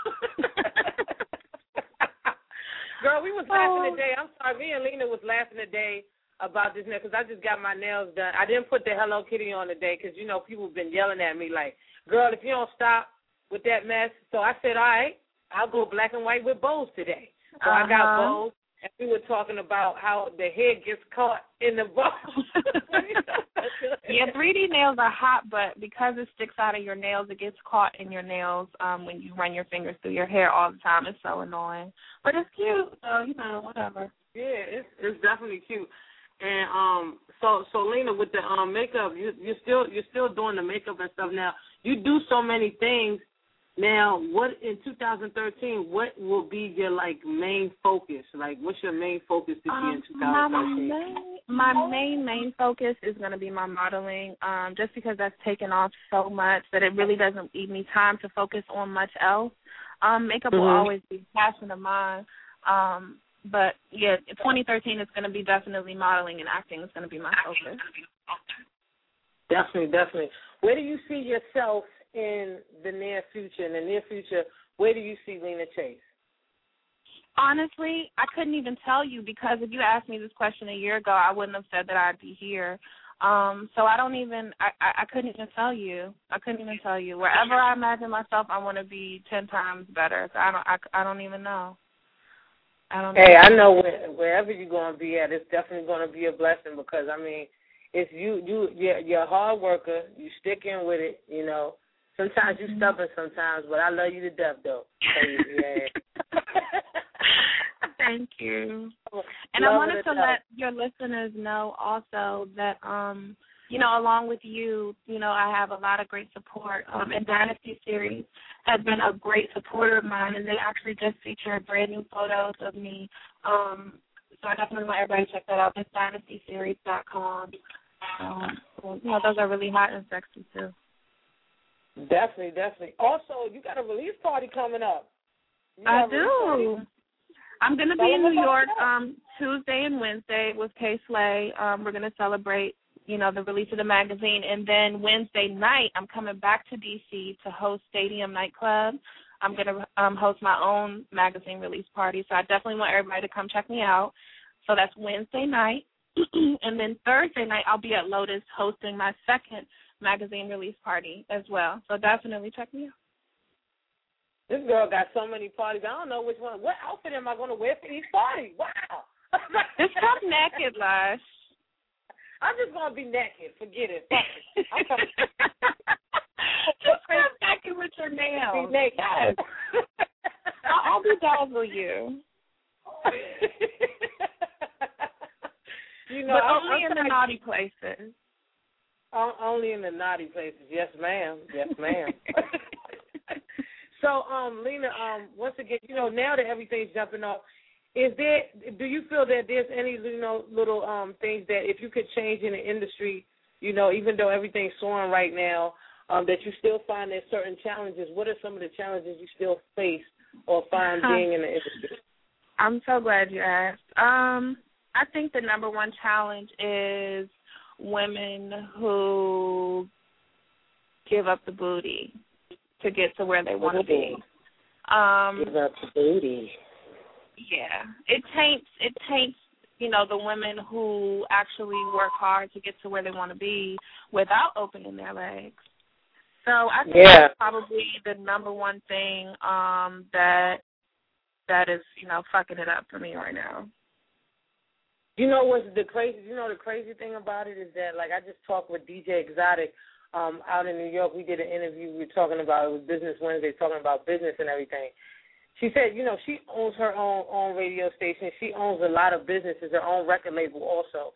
Girl, we was laughing today. I'm sorry, me and Lena was laughing today about this now because I just got my nails done. I didn't put the Hello Kitty on today because, people have been yelling at me like, girl, if you don't stop with that mess. So I said, all right, I'll go black and white with bows today. So I got bows, and we were talking about how the head gets caught in the bow. Yeah, 3D nails are hot, but because it sticks out of your nails, it gets caught in your nails when you run your fingers through your hair all the time. It's so annoying. But it's cute, so, whatever. Yeah, it's definitely cute. And so Lena, with the makeup, you're still doing the makeup and stuff now. You do so many things. Now, what in 2013? What will be your main focus? What's your main focus this year in 2013? My main focus is going to be my modeling. Just because that's taken off so much that it really doesn't leave me time to focus on much else. Makeup will always be a passion of mine. But yeah, 2013 is going to be definitely modeling and acting is going to be my focus. Definitely. Where do you see yourself in the near future? In the near future, where do you see Lena Chase? Honestly, I couldn't even tell you because if you asked me this question a year ago, I wouldn't have said that I'd be here. So I couldn't even tell you. Wherever I imagine myself, I want to be 10 times better. So I don't even know. I know wherever you're going to be at, it's definitely going to be a blessing because, it's you're a hard worker. You stick in with it, Sometimes you're stubborn sometimes, but I love you to death, though. Yeah. Thank you. And I wanted to let your listeners know also that, along with you, I have a lot of great support. And Dynasty Series has been a great supporter of mine, and they actually just featured brand new photos of me. So I definitely want everybody to check that out. It's dynastyseries.com. Those are really hot and sexy, too. Definitely. Also, you got a release party coming up. I do. I'm going to be in New York Tuesday and Wednesday with Kay Slay. We're going to celebrate, the release of the magazine. And then Wednesday night, I'm coming back to D.C. to host Stadium Nightclub. I'm going to host my own magazine release party. So I definitely want everybody to come check me out. So that's Wednesday night. And then Thursday night, I'll be at Lotus hosting my second magazine release party as well. So definitely check me out. This girl got so many parties. I don't know which one. What outfit am I going to wear for these parties? Wow. Just come naked, Lush. I'm just going to be naked. Forget it. Just come naked with your nails. Be naked. Yes. I'll bedazzle you. But only in the naughty places. Only in the naughty places. Yes, ma'am. So, Lena, once again, now that everything's jumping off, do you feel that there's any, little things that if you could change in the industry, even though everything's soaring right now, that you still find there's certain challenges? What are some of the challenges you still face or find being in the industry? I'm so glad you asked. I think the number one challenge is women who give up the booty to get to where they want to be. Give up the booty. Yeah. It taints, the women who actually work hard to get to where they want to be without opening their legs. So I think that's probably the number one thing that is, fucking it up for me right now. What's the crazy thing about it is that, I just talked with DJ Exotic out in New York. We did an interview. We were talking about, it was Business Wednesday, talking about business and everything. She said, she owns her own radio station. She owns a lot of businesses, her own record label also.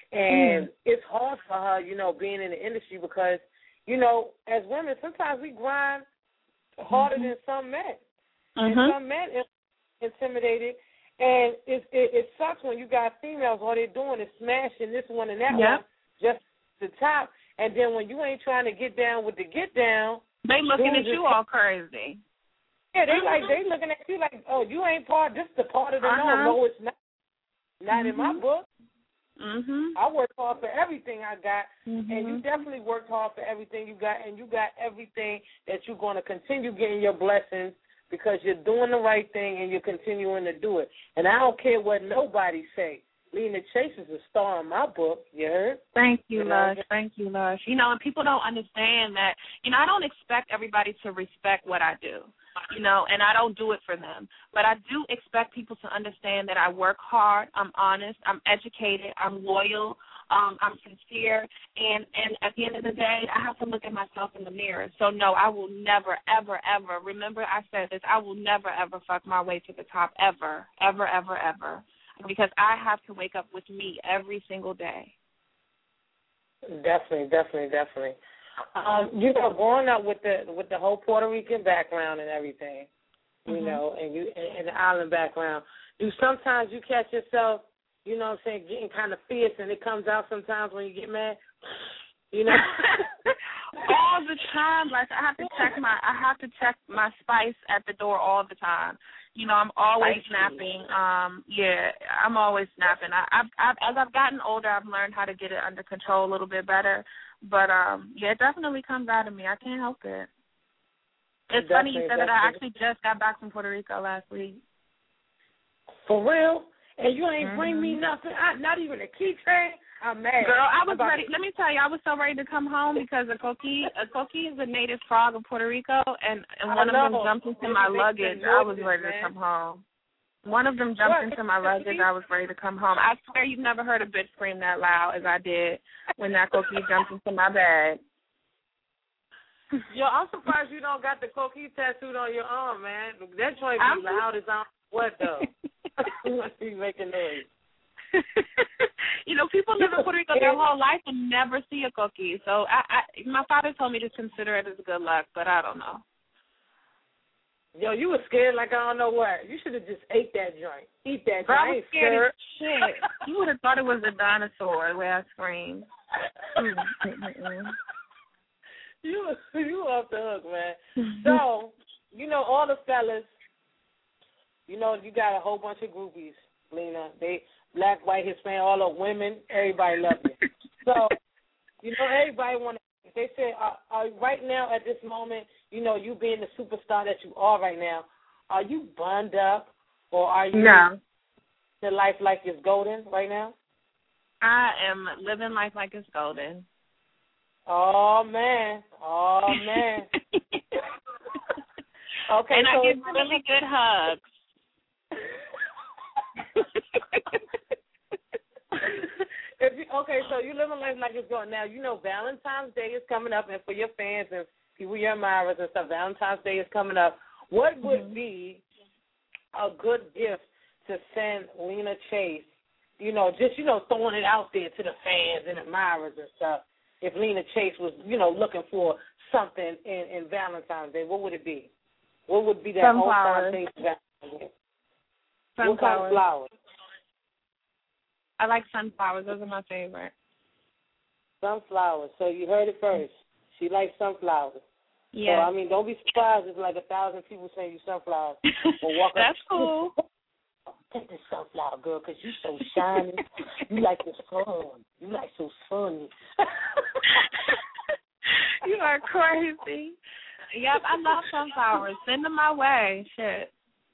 And it's hard for her, being in the industry because, as women, sometimes we grind harder than some men. And some men are intimidated. And it sucks when you got females, all they're doing is smashing this one and that one just the top. And then when you ain't trying to get down with the get down, they looking at you all crazy. Yeah, they looking at you like, oh, you ain't part. This is the part of the no, it's not. Not in my book. I worked hard for everything I got, and you definitely worked hard for everything you got, and you got everything that you're going to continue getting your blessings because you're doing the right thing and you're continuing to do it. And I don't care what nobody say. Lena Chase is a star in my book, you heard? Thank you, Lush. Thank you, Lush. And people don't understand that, I don't expect everybody to respect what I do, and I don't do it for them. But I do expect people to understand that I work hard, I'm honest, I'm educated, I'm loyal, I'm sincere, and at the end of the day, I have to look at myself in the mirror. So, no, I will never, ever, ever, remember I said this, I will never, ever fuck my way to the top, ever, ever, ever, ever. Because I have to wake up with me every single day. Definitely. Growing up with the whole Puerto Rican background and everything, and the island background, do sometimes you catch yourself, getting kind of fierce, and it comes out sometimes when you get mad, All the time. Like I have to check my spice at the door all the time. I'm always snapping. I'm always snapping. As I've gotten older, I've learned how to get it under control a little bit better. But it definitely comes out of me. I can't help it. It's funny you said that. I actually just got back from Puerto Rico last week. For real? And you ain't bring me nothing? Not even a keychain? I'm mad. Girl, I was ready. Let me tell you, I was so ready to come home because a coqui is a native frog of Puerto Rico, and one of them jumped into my luggage. I was ready to come home. One of them jumped into my luggage. I was ready to come home. I swear you've never heard a bitch scream that loud as I did when that coqui jumped into my bag. Yo, I'm surprised you don't got the coqui tattooed on your arm, man. That joint be loud as I what though? You must be making noise. People live in Puerto Rico their whole life and never see a cookie. So my father told me to consider it as good luck, but I don't know. Yo, you were scared like I don't know what. You should have just ate that joint. Eat that joint. I was scared as shit. You would have thought it was a dinosaur the way I screamed. You off the hook, man. So, all the fellas, you got a whole bunch of groupies, Lena. They black, white, Hispanic, all the women, everybody love you. So, everybody want to, they say, right now at this moment, you being the superstar that you are right now, are you burned up or are you the life like it's golden right now? I am living life like it's golden. Oh, man. Okay, and I give really good hugs. So you living life like it's going. Now, Valentine's Day is coming up, and for your fans and people, your admirers and stuff, Valentine's Day is coming up. What would be a good gift to send Lena Chase, just throwing it out there to the fans and admirers and stuff, if Lena Chase was, looking for something in Valentine's Day, what would it be? What would be that old-time thing for Valentine's Day? What kind of flowers? I like sunflowers. Those are my favorite. Sunflowers. So you heard it first. She likes sunflowers. Yeah. So, don't be surprised if 1,000 people send you sunflowers. That's cool. Take this sunflower, girl, because you're so shiny. You like the sun. You like so sunny. You are crazy. Yep, I love sunflowers. Send them my way. Shit.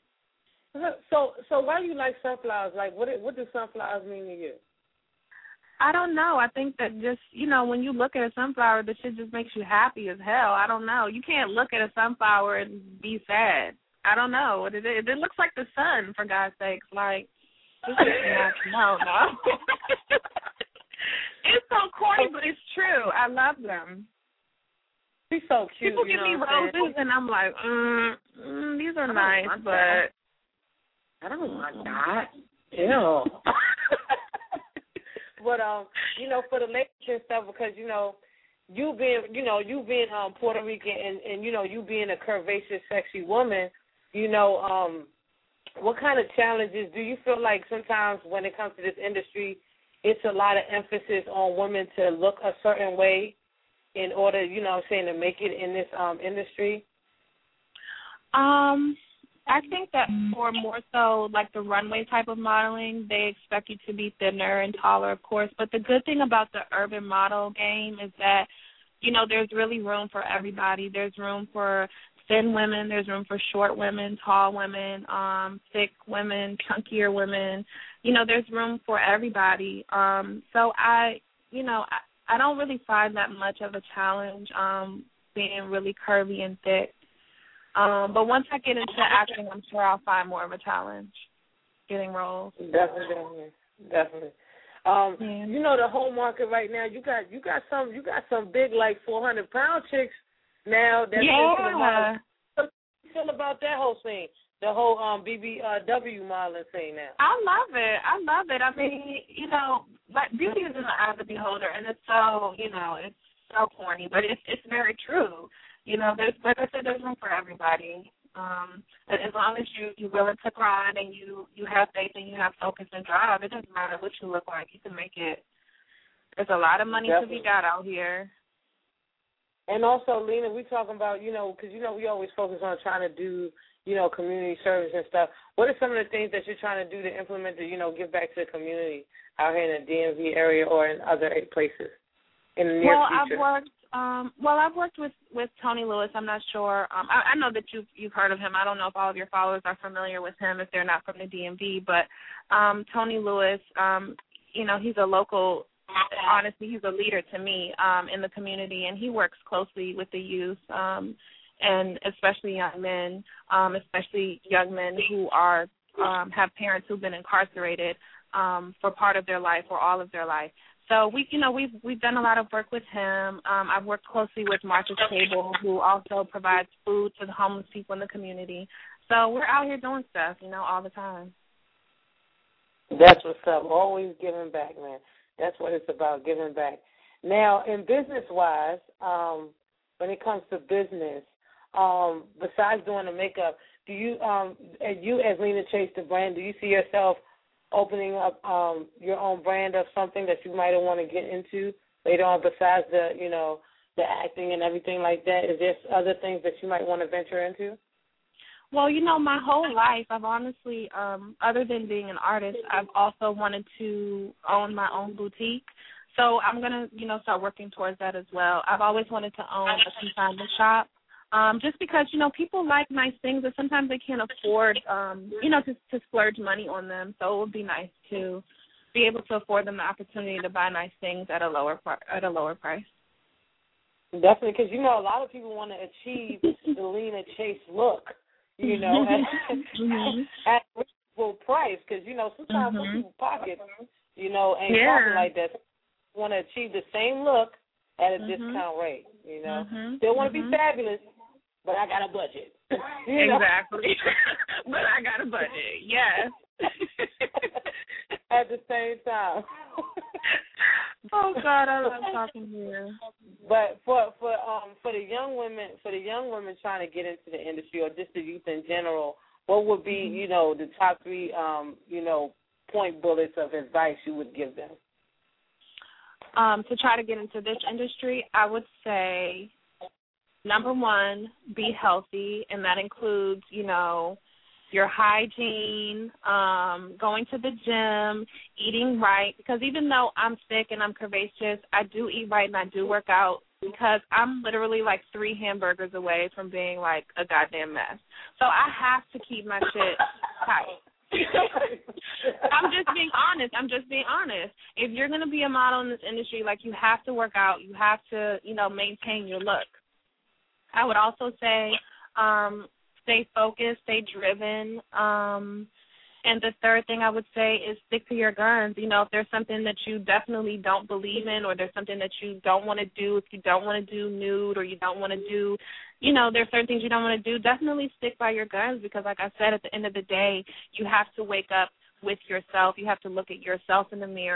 So why do you like sunflowers? Like, what do sunflowers mean to you? I don't know. I think that just, when you look at a sunflower, the shit just makes you happy as hell. I don't know. You can't look at a sunflower and be sad. I don't know what it is. It looks like the sun, for God's sakes. Like, no. It's so corny, but it's true. I love them. She's so cute. People give me roses, and I'm like, these are nice, but I don't want that. Ew. But for the ladies and stuff, because you being Puerto Rican and you being a curvaceous, sexy woman, what kind of challenges do you feel like sometimes when it comes to this industry, it's a lot of emphasis on women to look a certain way in order, to make it in this industry? I think that for more so like the runway type of modeling, they expect you to be thinner and taller, of course. But the good thing about the urban model game is that, there's really room for everybody. There's room for thin women. There's room for short women, tall women, thick women, chunkier women. There's room for everybody. So I don't really find that much of a challenge being really curvy and thick. But once I get into acting, I'm sure I'll find more of a challenge getting roles. Definitely. The whole market right now, you got some big like 400-pound chicks now. That's yeah. What do you feel about that whole thing? The whole BBW modeling thing now. I love it. I mean, like beauty is in the eye of the beholder, and it's so, it's so corny, but it's very true. There's, like I said, there's room for everybody. As long as you're willing to grind and you have faith and you have focus and drive, it doesn't matter what you look like. You can make it. There's a lot of money to be got out here. And also, Lena, we talking about, because, we always focus on trying to do, community service and stuff. What are some of the things that you're trying to do to implement to, give back to the community out here in the DMV area or in other places in the near future? I've worked with Tony Lewis. I'm not sure. I know that you've heard of him. I don't know if all of your followers are familiar with him if they're not from the DMV. But Tony Lewis, he's a local. Honestly, he's a leader to me in the community, and he works closely with the youth and especially young men, especially young men who are have parents who've been incarcerated for part of their life or all of their life. So we've done a lot of work with him. I've worked closely with Martha's Table, who also provides food to the homeless people in the community. So we're out here doing stuff, all the time. That's what's up. Always giving back, man. That's what it's about, giving back. Now, in business-wise, when it comes to business, besides doing the makeup, do you as Lena Chase the brand, do you see yourself opening up your own brand of something that you might want to get into later on besides the acting and everything like that? Is there other things that you might want to venture into? Well, my whole life, I've honestly, other than being an artist, I've also wanted to own my own boutique. So I'm going to, start working towards that as well. I've always wanted to own a consignment shop. Just because, people like nice things, but sometimes they can't afford, to splurge money on them. So it would be nice to be able to afford them the opportunity to buy nice things at a lower price. Definitely, because, a lot of people want to achieve the Lena Chase look, at a reasonable price. Because, sometimes some people's pockets, ain't talking like that. Want to achieve the same look at a discount rate, Still want to be fabulous, but I got a budget. Exactly. But I got a budget, yes. At the same time. Oh God, I love talking here. But for the young women trying to get into the industry, or just the youth in general, what would be, the top three point bullets of advice you would give them? To try to get into this industry, I would say, number one, be healthy, and that includes, your hygiene, going to the gym, eating right, because even though I'm sick and I'm curvaceous, I do eat right and I do work out, because I'm literally like 3 hamburgers away from being like a goddamn mess. So I have to keep my shit tight. I'm just being honest. If you're going to be a model in this industry, like, you have to work out. You have to, maintain your look. I would also say stay focused, stay driven. And the third thing I would say is stick to your guns. If there's something that you definitely don't believe in, or there's something that you don't want to do, if you don't want to do nude, or you don't want to do, there's certain things you don't want to do, definitely stick by your guns, because like I said, at the end of the day, you have to wake up with yourself. You have to look at yourself in the mirror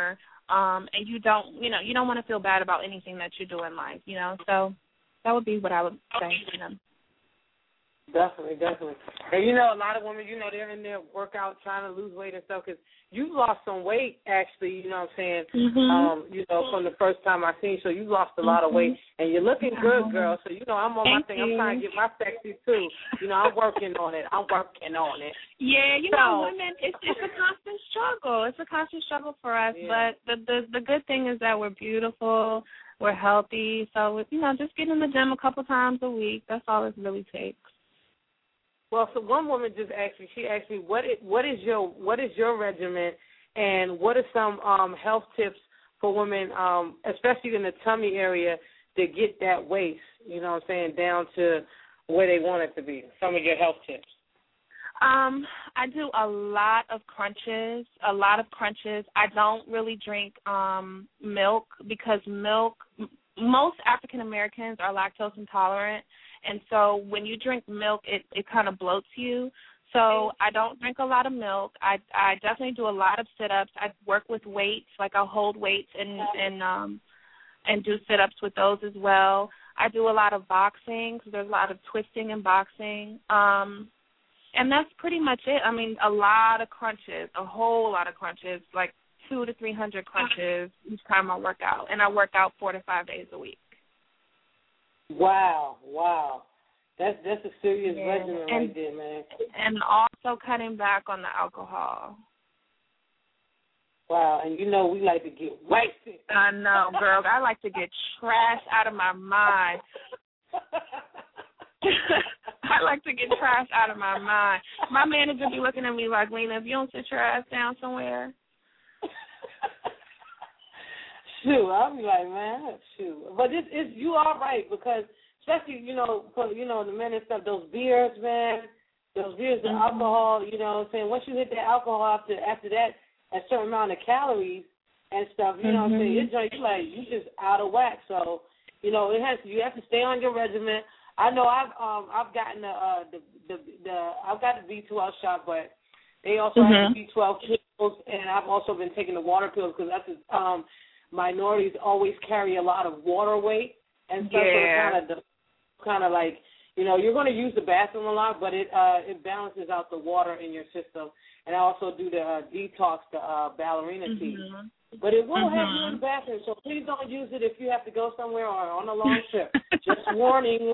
and you don't want to feel bad about anything that you do in life, So that would be what I would say to them. Definitely. And, a lot of women, they're in their workout trying to lose weight and stuff because you lost some weight, actually, you know what I'm saying, from the first time I seen you. So you lost a lot of weight, and you're looking good, girl. So, I'm on my thing. I'm trying to get my sexy, too. I'm working on it. Yeah, women, it's a constant struggle. It's a constant struggle for us. Yeah. But the good thing is that we're beautiful, we're healthy. So, just get in the gym a couple times a week. That's all it really takes. Well, so one woman just asked me. She asked me, "What is your regimen, and what are some health tips for women, especially in the tummy area, to get that waist? You know what I'm saying, down to where they want it to be. Some of your health tips." I do a lot of crunches. I don't really drink milk because most African Americans are lactose intolerant. And so when you drink milk, it kind of bloats you. So I don't drink a lot of milk. I definitely do a lot of sit-ups. I work with weights, like I'll hold weights and do sit-ups with those as well. I do a lot of boxing because there's a lot of twisting in boxing. And that's pretty much it. I mean, a lot of crunches, a whole lot of crunches, like 200 to 300 crunches each time I work out. And I work out 4 to 5 days a week. Wow. That's a serious regimen right there, man. And also cutting back on the alcohol. Wow, and we like to get wasted. I know, girl. I like to get trash out of my mind. I like to get trash out of my mind. My manager be looking at me like, Lena, if you don't sit your ass down somewhere. Shoot, I'll be like, man, shoot. But you are right because especially, for, the men and stuff, those beers, man, the alcohol, you know what I'm saying? Once you hit that alcohol after that, a certain amount of calories and stuff, you know what I'm saying? You're just out of whack. So, you have to stay on your regimen. I know I've gotten I've got the B12 shot, but they also have the B12 pills, and I've also been taking the water pills because that's minorities always carry a lot of water weight and stuff. Yeah. So kind of like, you're going to use the bathroom a lot, but it balances out the water in your system. And I also do the detox, the ballerina tea. But it will have you in the bathroom, so please don't use it if you have to go somewhere or on a long trip. Just warning.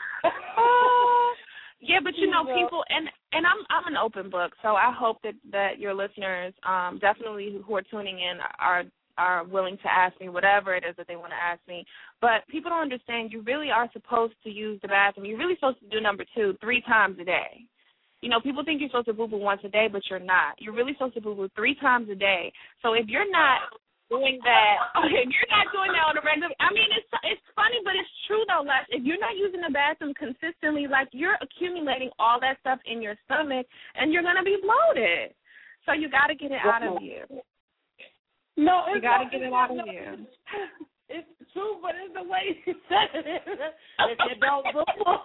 Yeah, but people, and I'm an open book, so I hope that your listeners, definitely who are tuning in, are willing to ask me whatever it is that they want to ask me. But people don't understand you really are supposed to use the bathroom. You're really supposed to do number 2 3 times a day. People think you're supposed to boo-boo once a day, but you're not. You're really supposed to boo-boo 3 times a day. So if you're not doing that, on a regular, I mean, it's funny, but it's true, though, Les. If you're not using the bathroom consistently, like, you're accumulating all that stuff in your stomach, and you're going to be bloated. So you got to get it out of you. No, you got to get it out of you. It's true, but it's the way you said it. If you don't boo-boo.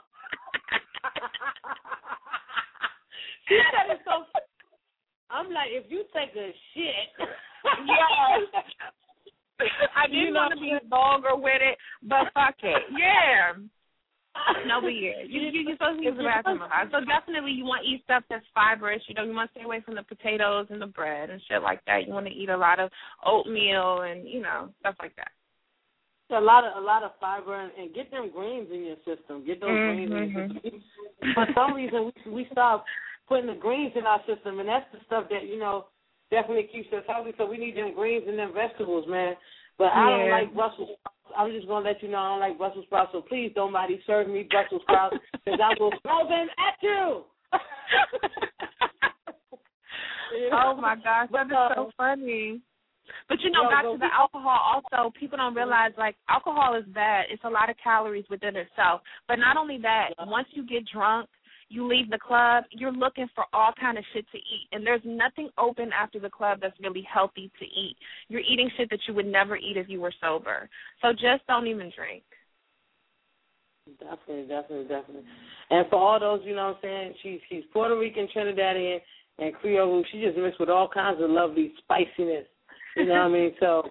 She said it so funny. I'm like, if you take a shit. Yeah. I didn't want to be vulgar with it, but fuck it. Yeah. No, but yeah. You're supposed to use the bathroom a lot. So definitely you want to eat stuff that's fibrous. You want to stay away from the potatoes and the bread and shit like that. You want to eat a lot of oatmeal and, stuff like that. A lot of fiber and get them greens in your system. Get those greens in your system. For some reason, we stopped putting the greens in our system, and that's the stuff that, definitely keeps us healthy. So we need them greens and them vegetables, man. But I don't like Brussels sprouts. I'm just going to let you know I don't like Brussels sprouts, so please don't nobody serve me Brussels sprouts because I will throw them at you. Oh, my gosh. That is so funny. But, back to the alcohol also, people don't realize, like, alcohol is bad. It's a lot of calories within itself. But not only that, once you get drunk, you leave the club, you're looking for all kind of shit to eat. And there's nothing open after the club that's really healthy to eat. You're eating shit that you would never eat if you were sober. So just don't even drink. Definitely. And for all those, you know what I'm saying, she's Puerto Rican, Trinidadian, and Creole. She just mixed with all kinds of lovely spiciness. You know what I mean? So,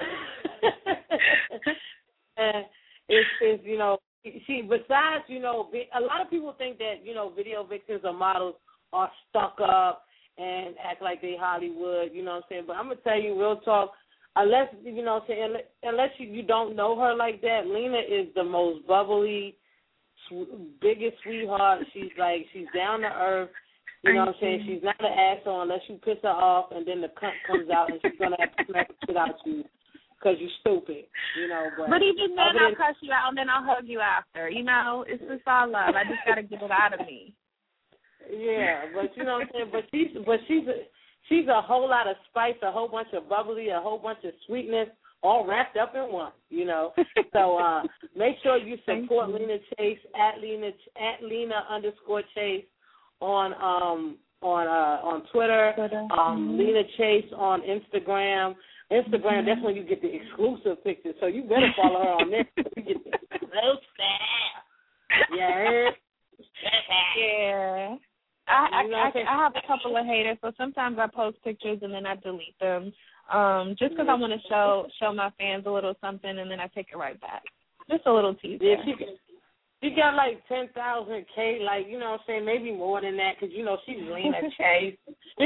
and it's you know, she, besides, you know, a lot of people think that, you know, video victims or models are stuck up and act like they Hollywood, you know what I'm saying? But I'm going to tell you real talk, unless, you know what I'm saying, unless you don't know her like that, Lena is the most bubbly, biggest sweetheart. She's down to earth. You know what I'm saying? She's not an asshole unless you piss her off and then the cunt comes out and she's going to have to smack the shit out you because you're stupid, you know. But even then I'll cuss you out and then I'll hug you after. You know, it's just all love. I just got to get it out of me. Yeah, but you know what I'm saying? But she's a whole lot of spice, a whole bunch of bubbly, a whole bunch of sweetness, all wrapped up in one, you know. So make sure you support Lena Chase at Lena_Chase on Twitter. Lena Chase on Instagram. Instagram, that's when you get the exclusive pictures. So you better follow her on there. You get the exclusive. Yeah. Yeah. I have a couple of haters, so sometimes I post pictures and then I delete them. Just because I want to show my fans a little something and then I take it right back. Just a little teaser. Yeah, she got like 10,000K, like, you know what I'm saying, maybe more than that, because, you know, she's Lena Chase.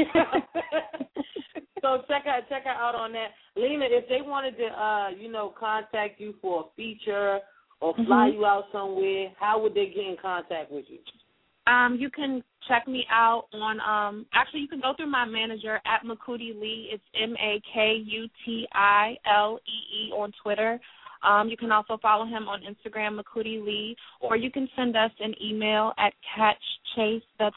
So check her out on that. Lena, if they wanted to, you know, contact you for a feature or fly you out somewhere, how would they get in contact with you? You can check me out on, actually you can go through my manager at Makuti Lee. It's MAKUTILEE on Twitter. You can also follow him on Instagram, Makuti Lee, or you can send us an email at ChatchChase, that's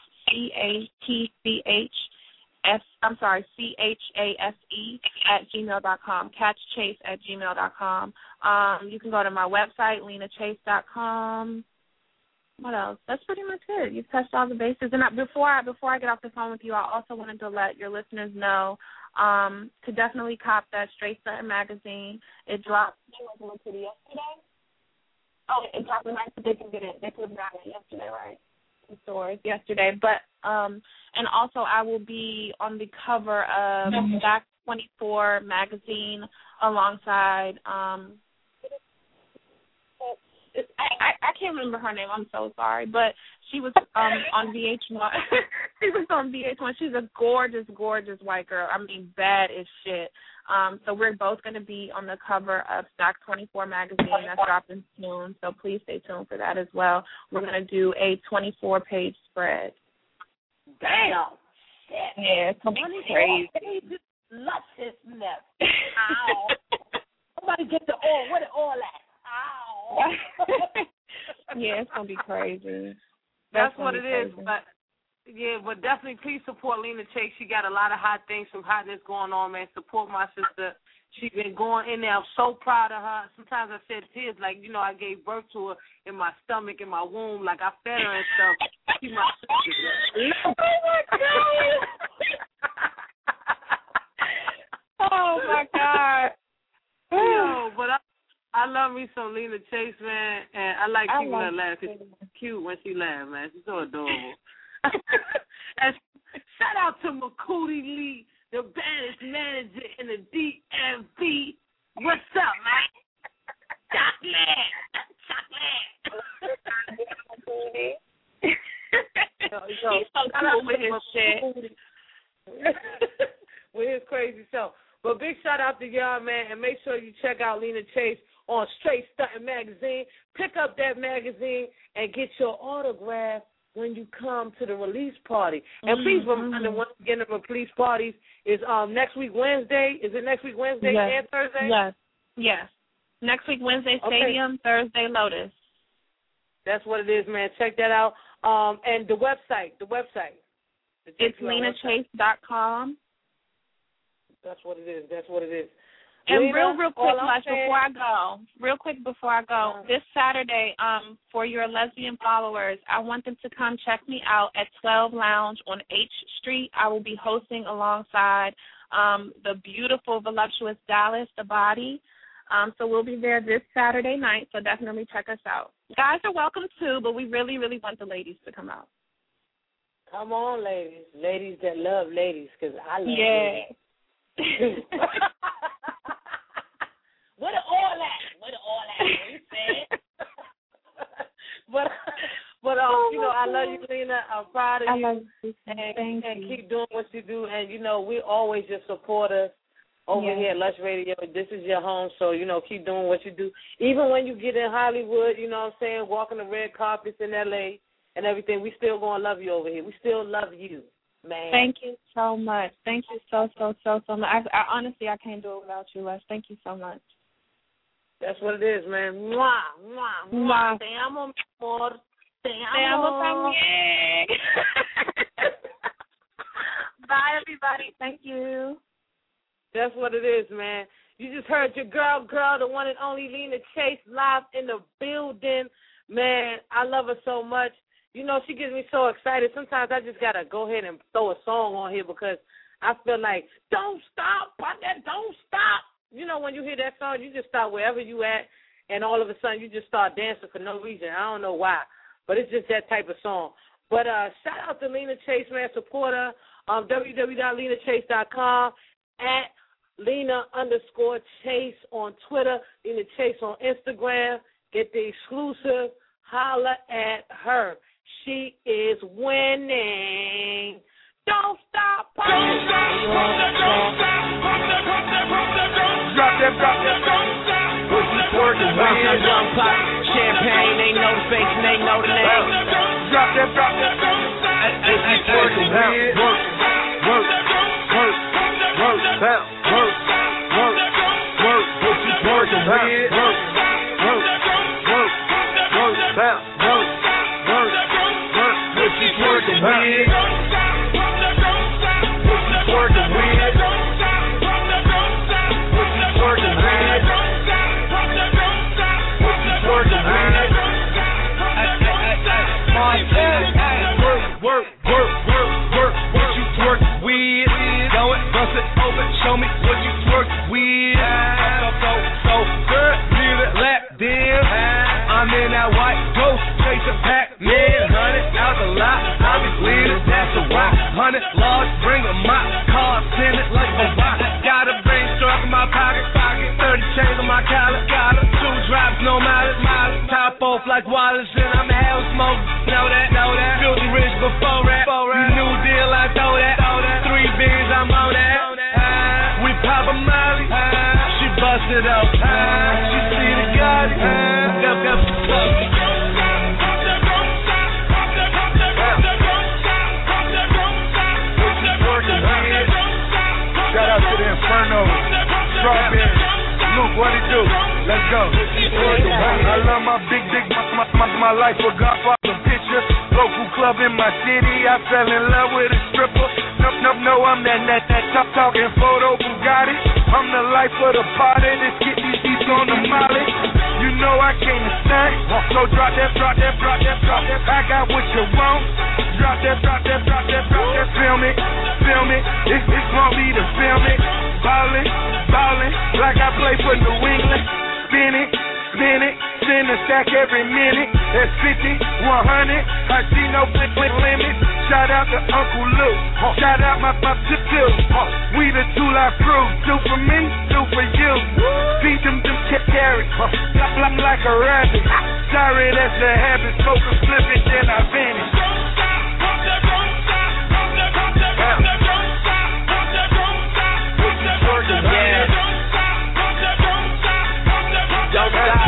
CHASE @gmail.com, CatchChase@gmail.com. You can go to my website, lenachase.com. What else? That's pretty much it. You've touched all the bases. And before I get off the phone with you, I also wanted to let your listeners know to definitely cop that Straight Stuntin' magazine. It dropped yesterday. Oh, it dropped tonight, but they can get it. They put it out yesterday, right? In stores yesterday. But and also I will be on the cover of Back 24 magazine alongside I can't remember her name. I'm so sorry, but she was on VH1. She was on VH1. She's a gorgeous, gorgeous white girl. I mean, bad as shit. So we're both going to be on the cover of Stock 24 magazine. That's dropping soon. So please stay tuned for that as well. We're going to do a 24-page spread. Damn. Yeah, it's going to be crazy. Lusciousness. Ow. Somebody get the oil. Where the oil at? Ow. Yeah, it's going to be crazy. That's what it is. But yeah, but definitely please support Lena Chase. She got a lot of hot things, some hotness going on, man. Support my sister. She's been going in there. I'm so proud of her. Sometimes I shed tears, like, you know, I gave birth to her in my stomach, in my womb, like I fed her and stuff. She's my sister. Oh, my God. Oh, my God. Yo, but I love me some Lena Chase, man, and I like people that laugh. She's cute when she laughs, man. She's so adorable. And shout out to Makuti Lee, the baddest manager in the DMV. What's up, man? Chocolate. He's so cool with his shit. With his crazy self. But big shout out to y'all, man, and make sure you check out Lena Chase on Straight Stuntin' magazine. Pick up that magazine and get your autograph when you come to the release party. And please remember, once again, the release parties is next week Wednesday. Is it next week Wednesday and Thursday? Yes. Next week Wednesday, Stadium, Thursday, Lotus. That's what it is, man. Check that out. And the website. It's lenachase.com. That's what it is. And Lena, real quick, Lush, before I go, this Saturday, for your lesbian followers, I want them to come check me out at 12 Lounge on H Street. I will be hosting alongside the beautiful, voluptuous Dallas, The Body. So we'll be there this Saturday night, so definitely check us out. Guys are welcome too, but we really, really want the ladies to come out. Come on, ladies. Ladies that love ladies, because I love ladies. But you know, I love you, Lena. I'm proud of you. I love you. And keep doing what you do. And, you know, we always just support us over here at Lush Radio. This is your home, so, you know, keep doing what you do. Even when you get in Hollywood, you know what I'm saying, walking the red carpets in L.A. and everything, we still going to love you over here. We still love you, man. Thank you so much. Thank you so much. I honestly, I can't do it without you, Lush. Thank you so much. That's what it is, man. Mwah, mwah, mwah. Te amo, mi amor. Te amo también. Bye, everybody. Thank you. That's what it is, man. You just heard your girl, the one and only Lena Chase, live in the building. Man, I love her so much. You know, she gets me so excited. Sometimes I just got to go ahead and throw a song on here because I feel like, don't stop, partner, don't stop. You know, when you hear that song, you just start wherever you at, and all of a sudden you just start dancing for no reason. I don't know why, but it's just that type of song. But shout out to Lena Chase, man. Support her on www.lenachase.com, at Lena_Chase on Twitter, Lena Chase on Instagram. Get the exclusive. Holla at her. She is winning. Don't stop. Drop that. What you twerking with? Young pop, champagne, they know the face and they know the name. Drop that. What you twerking with? Work. What you twerking with? Work. What you twerking with? Show me what you twerk with. So good, leave it lap dance. I'm in that white ghost, chase a Pac-Man. 100 out the lot, I'll be bleeding, that's a rock. 100 large, bring a mop, car, send it like a rock. Got a brain struck in my pocket, 30 chains on my collar, got her. 2 drops, no mileage, top off like Wallace, and I'm hell smoke. Know that, filthy rich before rap. New deal, I throw that. 3 beers, I'm on that. We pop a molly, she bust it up. She see the Gotti, Shout out to the Inferno, Strawberry, Luke, what it do? Let's go. I love my big dick, my life a Godfather picture. Local club in my city, I fell in love with a stripper. No, I'm that talking photo Bugatti. I'm the life of the party, let's get these beats on the molly. You know I came to stunt, so drop that. I got what you want. Drop that. Film it. It's gonna be the film it. Ballin', like I play for New England. Spin it. Send a stack every minute. That's 50, 100. I see no limits. Shout out to Uncle Luke. Shout out my two. We the two-life crew. Do for me, do for you. Feed them carrots. I'm like a rabbit. Sorry, that's the habit. Smoke a flip it, then I vanish. Don't stop.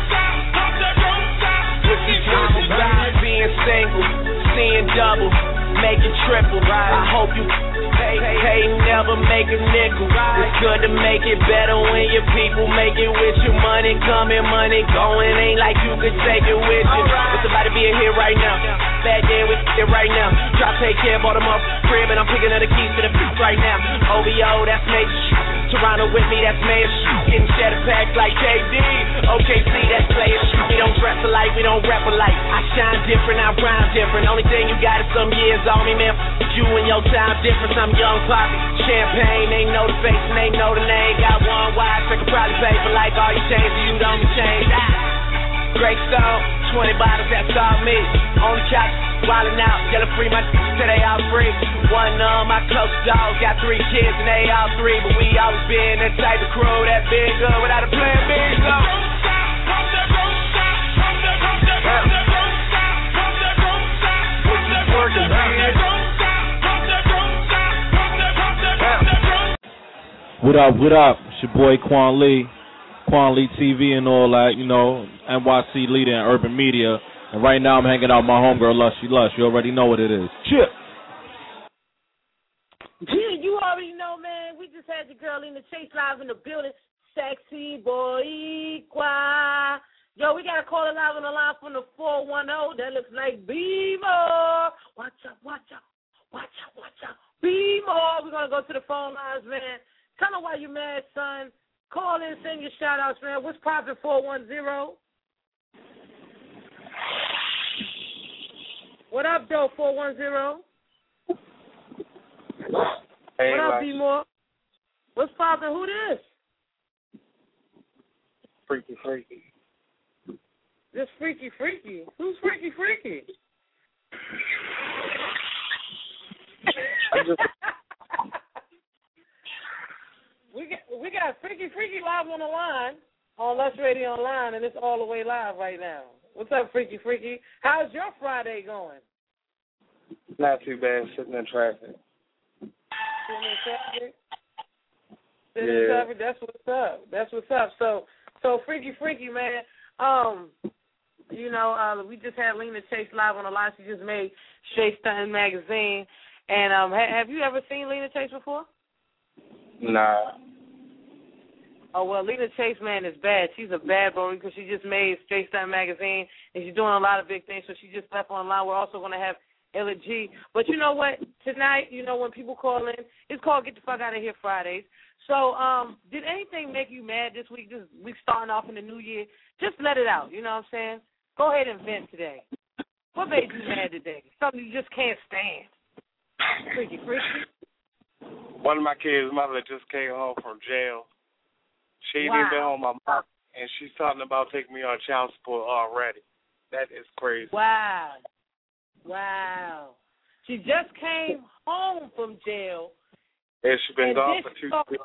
Being single, seeing double, making triple. I hope you pay, never make a nickel. It's good to make it better when your people make it with you. Money coming, money going. Ain't like you could take it with you. It's about to be in here right now. Bad day with it right now. Drop, take care, bought them up crib, and I'm picking up the keys to the beats right now. OVO, that's major shit. Toronto with me, that's mayor shit. Getting shadow packs like KD. OKC, that's player shit. We don't dress alike, we don't rap alike. I shine different, I rhyme different. Only thing you got is some years on me, man. You and your time different. I'm young poppy. Champagne, they know the face and they know the name. Got one watch, I could probably pay for like all your chains, you don't be changed. Great Stone, 20 bottles, that's all me. On the couch, wildin' out, yelling free, my till they all free. One my close dogs, got 3 kids and they all 3. But we always been that type of crew that been good without a plan B, so. What up, what up? It's your boy Quan Lee TV and all that, you know, NYC leader in urban media. And right now I'm hanging out with my homegirl, Lushy Lush. You already know what it is. Chip. Yeah, you already know, man. We just had the girl in the Chase live in the building. Sexy Boricua. Yo, we got a caller live on the line from the 410. That looks like B-More. Watch out, watch out, watch out, watch out. B-More. We're going to go to the phone lines, man. Tell them why you mad, son. Call in, send your shout-outs, man. What's poppin', 410? What up, though, 410? Hey, what up, B-More? What's poppin'? Who this? Freaky. This Freaky. Who's Freaky? We got Freaky live on the line on Lush Radio Online, and it's all the way live right now. What's up, Freaky? How's your Friday going? Not too bad, sitting in traffic. Sitting in traffic? That's what's up. So Freaky, man. You know, we just had Lena Chase live on the line. She just made Shea Stunting magazine. And have you ever seen Lena Chase before? Nah. Oh, well, Lena Chase, man, is bad. She's a bad boy because she just made Straight Stunting magazine, and she's doing a lot of big things, so she just left on the line. We're also going to have Ella G. But you know what? Tonight, you know, when people call in, it's called Get the Fuck Out of Here Fridays. So did anything make you mad this week, this week starting off in the new year? Just let it out, you know what I'm saying? Go ahead and vent today. What made you mad today? Something you just can't stand. Freaky. One of my kids' mother just came home from jail. She ain't even been home my mom, and she's talking about taking me on child support already. That is crazy. Wow. She just came home from jail. And she's been gone for 2 weeks.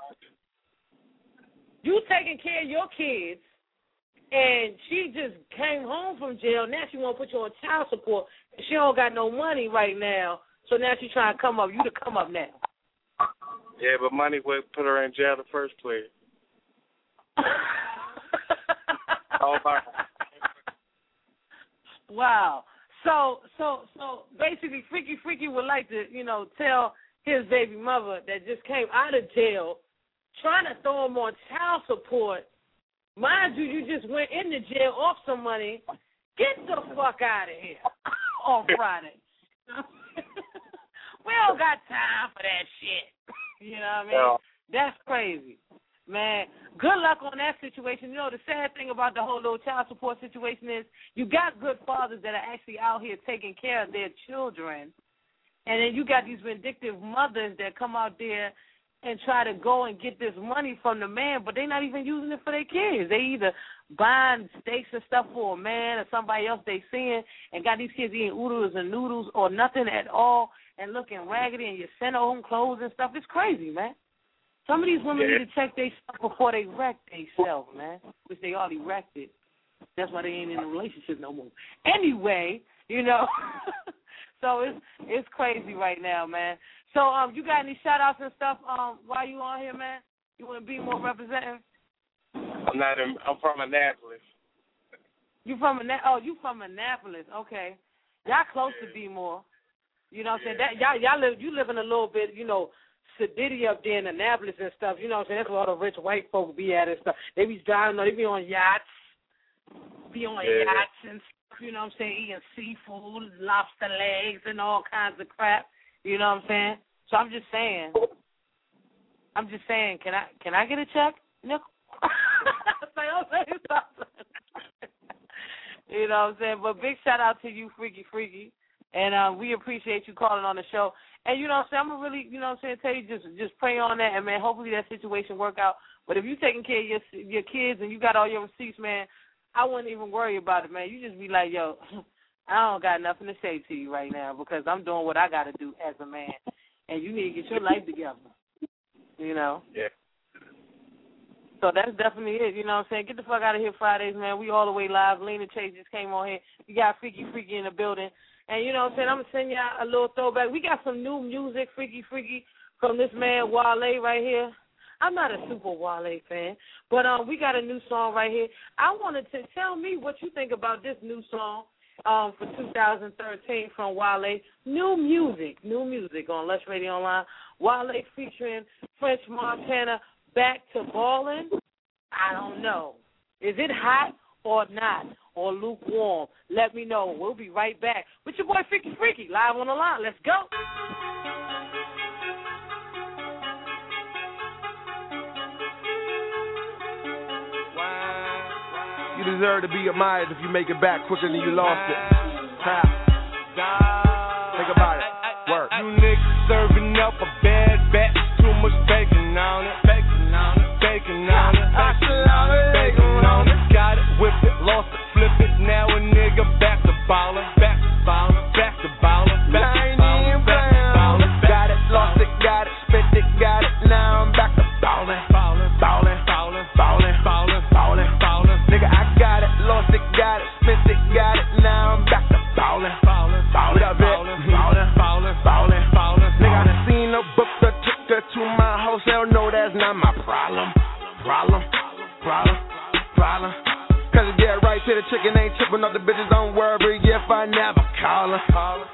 You taking care of your kids, and she just came home from jail. Now she want to put you on child support. She don't got no money right now, so now she's trying to come up. You to come up now. Yeah, but money would put her in jail the first place. Wow. So basically, Freaky would like to, you know, tell his baby mother that just came out of jail, trying to throw him on child support. Mind you, you just went into jail off some money. Get the fuck out of here on Friday. We don't got time for that shit. You know what I mean? Yeah. That's crazy. Man, good luck on that situation. You know, the sad thing about the whole little child support situation is you got good fathers that are actually out here taking care of their children, and then you got these vindictive mothers that come out there and try to go and get this money from the man, but they're not even using it for their kids. They either buying steaks and stuff for a man or somebody else they seeing and got these kids eating oodles and noodles or nothing at all and looking raggedy, and you send home clothes and stuff. It's crazy, man. Some of these women need to check their stuff before they wreck themselves, man, which they already wrecked it. That's why they ain't in a relationship no more. Anyway, you know, so it's crazy right now, man. So you got any shout-outs and stuff while you on here, man? You want to be more representing? I'm from Annapolis. You from Annapolis? Okay, y'all close to be more. You know what I'm saying? That you live in a little bit, you know, sedity up there in Annapolis and stuff. You know what I'm saying? That's where all the rich white folk be at and stuff. They be driving, they be on yachts, and stuff. You know what I'm saying? Eating seafood, lobster legs, and all kinds of crap. You know what I'm saying? So I'm just saying. Can I get a check, Nick? You know what I'm saying? But big shout out to you, Freaky. And we appreciate you calling on the show. And, you know what I'm saying, I'm going to really, you know what I'm saying, tell you just pray on that, and, man, hopefully that situation work out. But if you're taking care of your kids and you got all your receipts, man, I wouldn't even worry about it, man. You just be like, yo, I don't got nothing to say to you right now because I'm doing what I got to do as a man. And you need to get your life together, you know? Yeah. So that's definitely it, you know what I'm saying? Get the fuck out of here Fridays, man. We all the way live. Lena Chase just came on here. We got Freaky in the building. And, you know what I'm saying, I'm going to send y'all a little throwback. We got some new music, Freaky, from this man Wale right here. I'm not a super Wale fan, but we got a new song right here. I wanted to tell me what you think about this new song for 2013 from Wale. New music on Lush Radio Online. Wale featuring French Montana, Back to Ballin'. I don't know. Is it hot or not, or lukewarm? Let me know. We'll be right back with your boy Freaky, live on the line. Let's go. You deserve to be admired if you make it back quicker than you lost it. Think about it. Work. You niggas serving up a bad batch, too much bacon on it. Bacon on it. Got it, whip it, lost it, flip it. Now a nigga back to ballin'. Got it, lost it, got it, spent it, got it. Now I'm back to ballin'. Nigga, I got it, lost it, got it, spent it, got it. Now I'm back to ballin'. What up, ballin'. Nigga, I done seen a book that took her to my house. Hell no, that's not my problem. Cause to get right to the chicken ain't tripping off the bitches, don't worry if I never call her.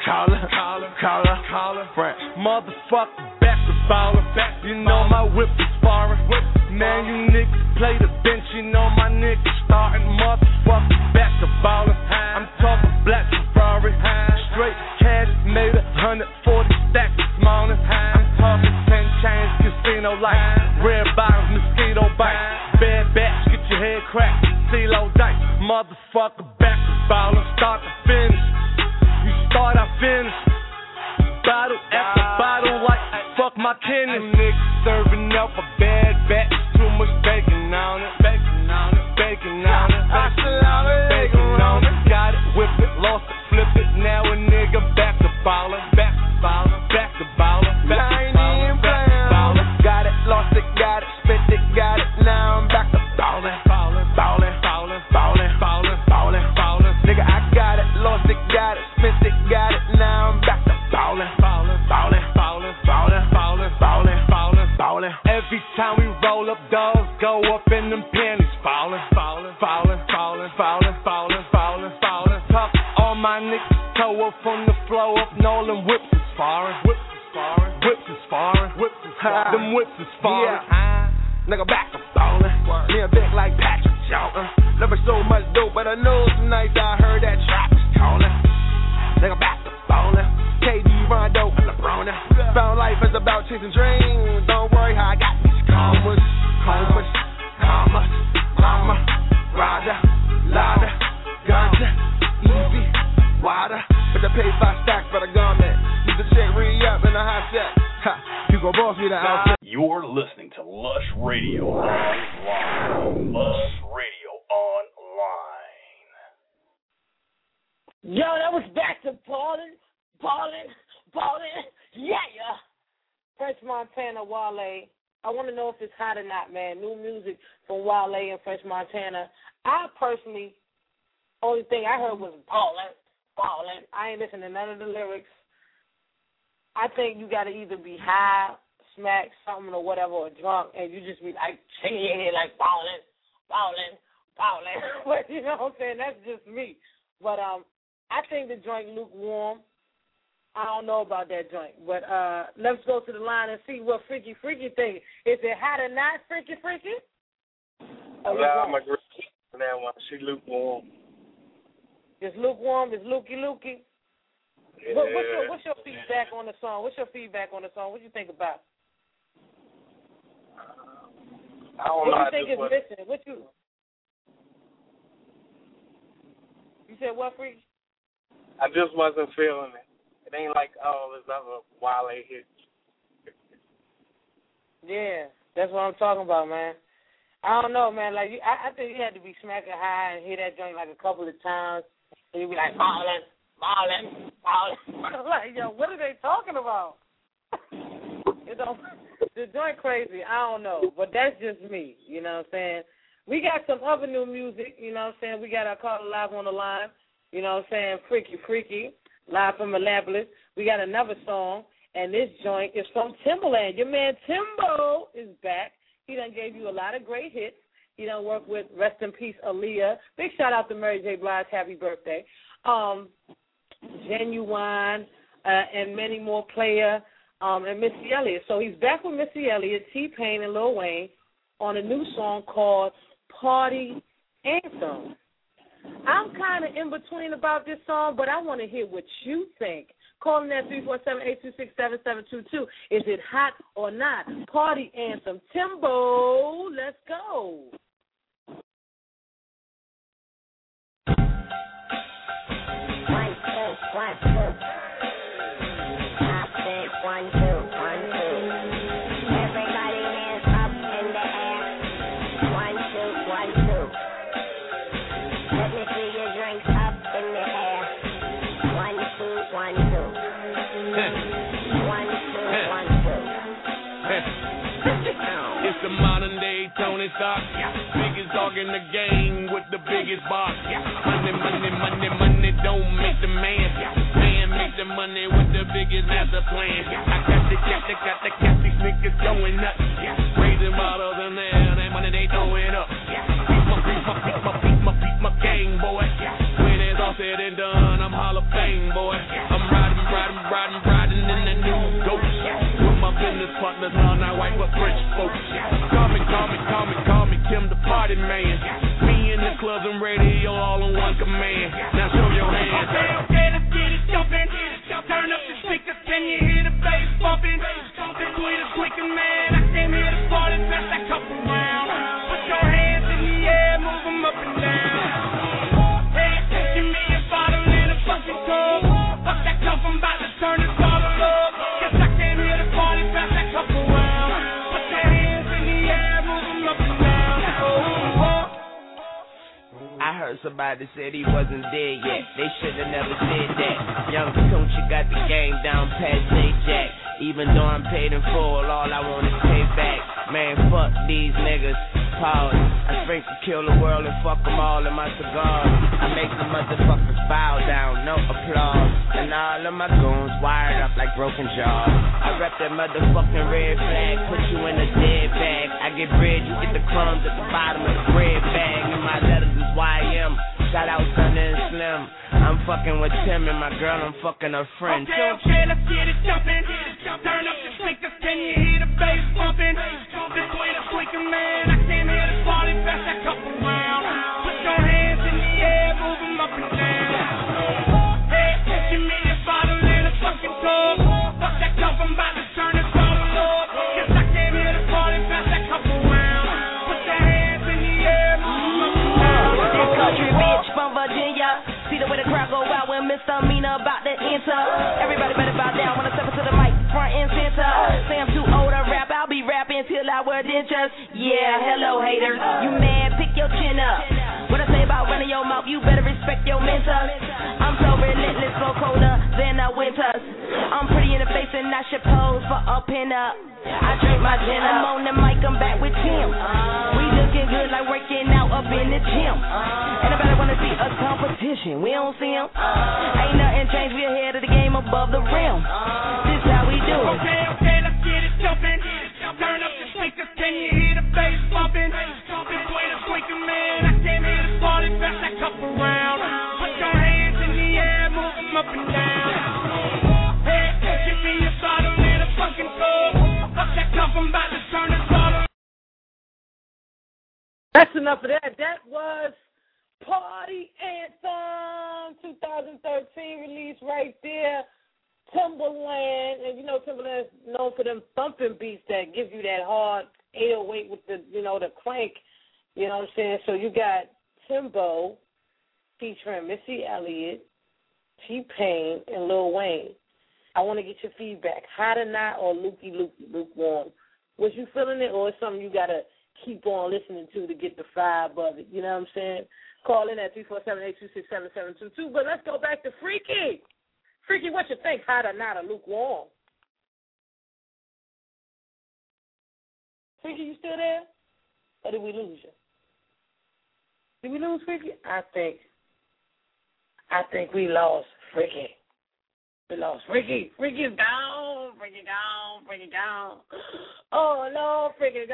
French. Motherfucker, back to ballin'. You know my whip is foreign. Man, you niggas play the bench, you know my niggas starting. Motherfucker, back to ballin'. I'm talking black Ferrari. Straight cash, made 140 stacks this morning. I'm talking 10 chains, casino lights, red bottoms, mosquito bites, bad batch, get your head cracked, CeeLo dice. Motherfucker, back to ballin', start to finish. You start, I finish. Bottle after bottle, like fuck my kidneys. Niggas serving up a bad batch, too much bacon on it. Got it, whip it, lost it, flip it. Now a nigga back to ballin'. Got it, lost it, got it, spent it, got it. Now I'm back to ballin'. Nigga, I got it, lost it, got it, spent it, got it. Now I'm back to ballin'. Every time we roll up, dogs go up in them panties. Fallin'. Tuck all my niggas toe up on the floor up. Nolan whips is foreign. Them whips is foreign. Yeah. Nigga, back to ballin'. Me a bit like Patrick Jordan. Never so much dope, but I know some nights I heard that trap was callin'. Nigga, back to ballin'. KD, Rondo, and LeBron. Found life is about chasing dreams. Don't worry how I got these commas. Mama, Raja, Lada, Ganja, Easy, Water. But I pay 5 stacks for the garment. Use the check, re-up in a hot set. Ha, you gon' boss me the outfit. You're listening to Lush Radio Online. Lush Radio Online. Yo, that was back to ballin'. Yeah. French Montana, Wale. I want to know if it's hot or not, man. New music from Wale and French Montana. I personally, only thing I heard was ballin'. I ain't listening to none of the lyrics. I think you got to either be high, smack, something or whatever, or drunk, and you just be like shaking your head like ballin'. But you know what I'm saying? That's just me. But I think the joint lukewarm. I don't know about that joint, but let's go to the line and see what Freaky think. Is it hot or not, Freaky? I'm agree on that one. She lukewarm. It's lukewarm. It's looky. Yeah. What's your feedback on the song? What you think about? I don't know. What do you think is missing? You said what, Freaky? I just wasn't feeling it. It ain't like all this other Wale hits. Yeah, that's what I'm talking about, man. I don't know, man. Like I think you had to be smacking high and hear that joint like a couple of times, and you be like ballin'. Like, yo, what are they talking about? The joint crazy. I don't know, but that's just me. You know what I'm saying? We got some other new music. You know what I'm saying? We got our caller live on the line. You know what I'm saying? Freaky. Live from Minneapolis. We got another song, and this joint is from Timbaland. Your man Timbo is back. He done gave you a lot of great hits. He done worked with, rest in peace, Aaliyah. Big shout out to Mary J. Blige. Happy birthday. Genuine and many more player and Missy Elliott. So he's back with Missy Elliott, T-Pain, and Lil Wayne on a new song called Party Anthem. I'm kind of in between about this song, but I want to hear what you think. Calling at 347-826-7722. Is it hot or not? Party Anthem. Timbo, let's go. 1, 2, 1, 2. I said 1, 2, 1, 2. Everybody hands up in the air. 1, 2, 1, 2. Let me see your drinks up in the air. 1, 2, 1, 2. 1, 2, 1, 2. It's the modern day Tony Stark. Biggest dog in the game with the biggest box. Money, money, money, money don't make the man. Man make the money with the biggest master plan. I got these niggas going nuts. Raising bottles in there, that money they throwing up. Beat my gang, boy. When it's all said and done, I'm Hall of Fame, boy. I'm riding in the new ghost. With my business partners, all night white with French folks. Call me Tim the Party Man. Me in the clubs and radio all on one command. Now show your hands. Okay, let's get it jumping. Turn up the speakers, can you hear the bass bumping? The sweetest quicker, man. I came here to party, pass that couple round. Put your hands in the air, move them up and down. Hey, give me a bottle and a fucking cup. Fuck that cup, I'm about to turn this bottle up. Guess I came here to party, pass that couple round. Put your hands in the air, move them up and down. I heard somebody said he wasn't dead yet. They should have never said that. Young Tunchi got the game down past J-Jack. Even though I'm paid in full, all I want is payback. Man, fuck these niggas. Pause. I sprinkle kill the world and fuck them all in my cigars. I make the motherfuckers bow down, no applause. And all of my goons wired up like broken jaws. I rep that motherfucking red flag, put you in a dead bag. I get bread, you get the crumbs at the bottom of the bread bag. And my letters is YM. Shout out Thunder and Slim. I'm fucking with Tim and my girl, I'm fucking her friend. Okay, let's get it jumping. Turn up the speakers, can you hear the bass bumping? This way the quicker, man. I came here to party, pass that couple round. Put your hands in the air, move them up and down. Hey, give me a bottle and a fucking tub. Fuck that cup, I'm about to turn this bottle up. Guess I came here to party, pass that couple round. Put your hands in the air, move them up and down. This country bitch from Virginia. See the way the crowd go out when misdemeanor about to enter. Everybody better bow down when I step into the mic, front and center. Say I'm too old to rap, I'll be rapping till I wear dentures. Yeah, hello haters, you mad, pick your chin up. What I say about running your mouth, you better respect your mentors. I'm so relentless, so colder than the winters. I'm pretty in the face and I should pose for a pin-up. I drink my gin, I'm on the mic, I'm back with Tim. We looking good like working out up in the gym. Anybody wanna see us competition? We don't see them. Ain't nothing changed, we ahead of the game above the rim. This how we do it. Okay, let's get it jumping. Turn up the speakers, can you hear the bass bumping? This way the quicker, man. I came here to party, pass that couple round. Put your hands in the air, move them up and down. Hey, give me a bottle and a fucking cup. Fuck that cup, I'm about to turn this bottle. That's enough of that. That was Party Anthem 2013 release right there. Timberland, and you know Timberland's known for them thumping beats that give you that hard 808 with the, you know, the crank, you know what I'm saying? So you got Timbo featuring Missy Elliott, T-Pain, and Lil Wayne. I want to get your feedback. Hot or not, or lukewarm? Was you feeling it, or is something you got to keep on listening to get the vibe of it? You know what I'm saying? Call in at 347-826-7722. But let's go back to Freaky. Freaky, what you think? Hot or not, or lukewarm? Freaky, you still there? Or did we lose you? Did we lose Freaky? I think we lost Freaky. We lost Freaky. Freaky's gone. Freaky gone. freaking gone. Oh, no, freaking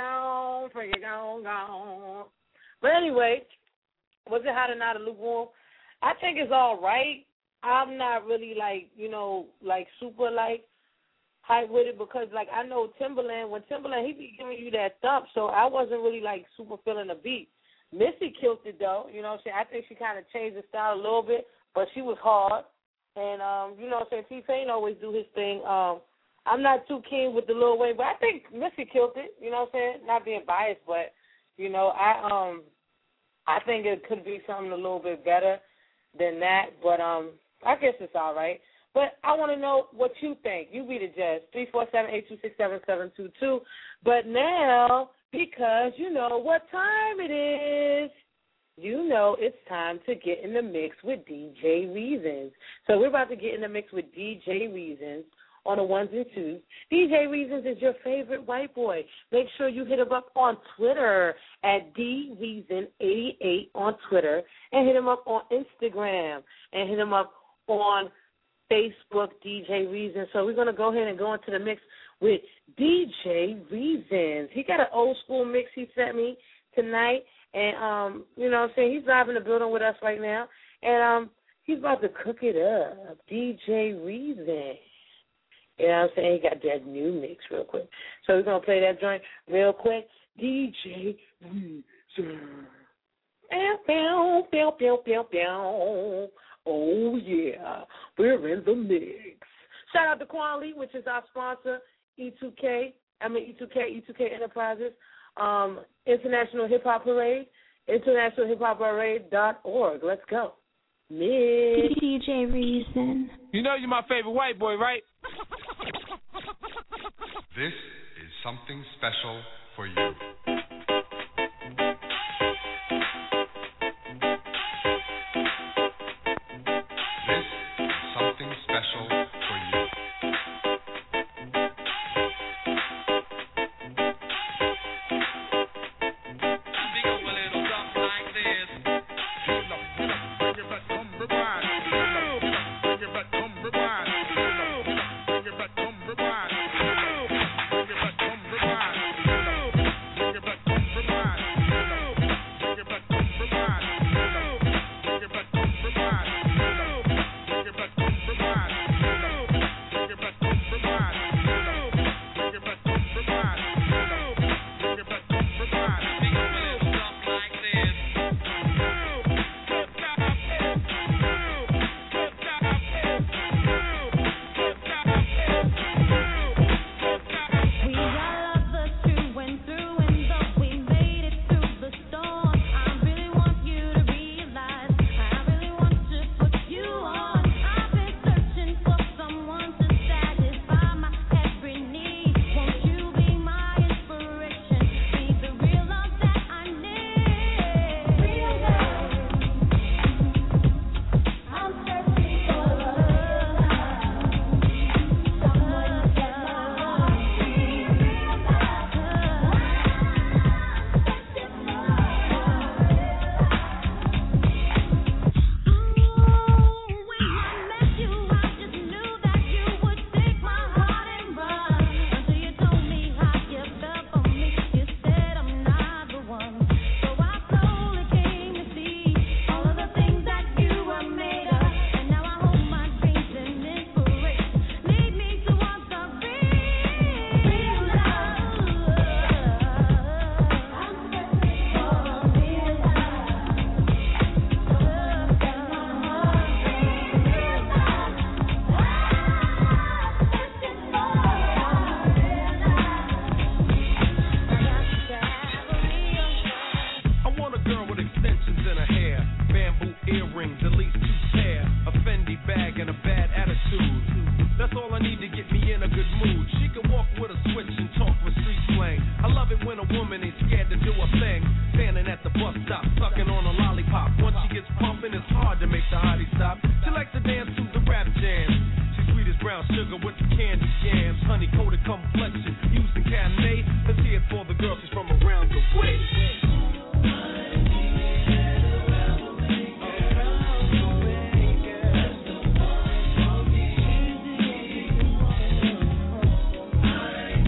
gone. But anyway, was it hot or not or lukewarm? I think it's all right. I'm not really, super, hype with it because, I know Timberland, he be giving you that thump, so I wasn't really, super feeling the beat. Missy killed it, though. You know what I'm saying? I think she kind of changed the style a little bit, but she was hard. And, you know what I'm saying? T-Pain always do his thing. I'm not too keen with the Lil Wayne, but I think Missy killed it. You know what I'm saying? Not being biased, but, I think it could be something a little bit better than that. But I guess it's all right. But I want to know what you think. You be the judge. 347-826-7722. But now, because you know what time it is, it's time to get in the mix with DJ Reasons. So we're about to get in the mix with DJ Reasons on the ones and twos. DJ Reasons is your favorite white boy. Make sure you hit him up on Twitter at DReason88 on Twitter, and hit him up on Instagram, and hit him up on Facebook, DJ Reasons. So we're going to go ahead and go into the mix with DJ Reasons. He got an old school mix he sent me tonight, and, you know what I'm saying, he's live in the building with us right now, and he's about to cook it up. DJ Reasons. You know what I'm saying? He got that new mix real quick. So we're going to play that joint real quick. DJ Reasons. Bow, bow, bow, bow, bow. Oh, yeah. We're in the mix. Shout out to Quan Lee, which is our sponsor, E2K Enterprises, International Hip Hop Parade, internationalhiphopparade.org. Let's go. Mix. DJ Reason. You know you're my favorite white boy, right? This is something special for you. This is something special for you. We go a little something like this. Bring it back, come rewind. Bring it back, come rewind. Bring it back, come rewind. Bring it back, come rewind. Bring it back, come rewind. Bring it back, come rewind. Bring it back, come rewind. Bring it back, come rewind. Bring it back, come rewind. Bring it back, come rewind. Bring it back, come rewind. We go a little something like this. We all love the true and through, and though we made it through the storm, I really want you to realize, I really want to put you on. I've been searching for someone to satisfy my every need. Won't you be my inspiration? Be the real love that I need. Real love. I'm searching for real love. Someone to set my heart free. Real love. When I met you, I just knew that you would take my heart and run. Until you told me how you felt for me, you said I'm not the one. So I slowly came to see all of the things that you were made of, and now I hope my dreams and inspiration lead me towards the real love. I'm searching for real I want a girl with extensions in her hair, bamboo earrings, at least 2 pair, a Fendi bag and a bad attitude. That's all I need to get me in a good mood. She can walk with a switch and talk with street slang. I love it when a woman ain't scared to do a thing. Standing at the bus stop, sucking on a lollipop. Once she gets pumping, it's hard to make the hottie stop. She likes to dance to the rap jams. She's sweet as brown sugar with the candy jams. Honey coated complexion, using Cabernet. Let's hear it for the girl, she's from around the way. I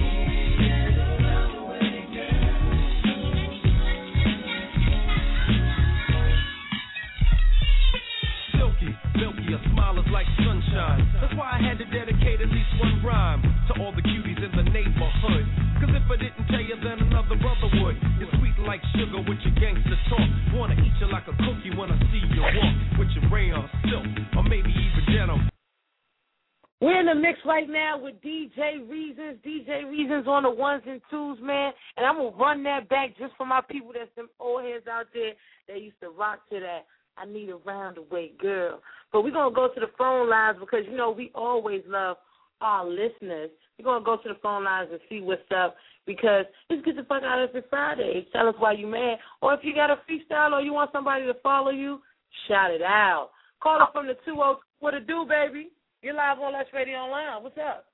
sugar with your gangster talk. Wanna eat you like a cookie when I see you walk with your rayon silk or maybe even denim. We're in the mix right now with DJ Reasons. DJ Reasons on the ones and twos, man. And I'm going to run that back just for my people that's them old heads out there that used to rock to that. I need a roundaway girl. But we're going to go to the phone lines because, you know, we always love our listeners. We're going to go to the phone lines and see what's up because it's Get the Fuck Out Every Friday. Tell us why you mad. Or if you got a freestyle or you want somebody to follow you, shout it out. Call us from the 202. What it do, baby? You're live on Lush Radio Online. What's up?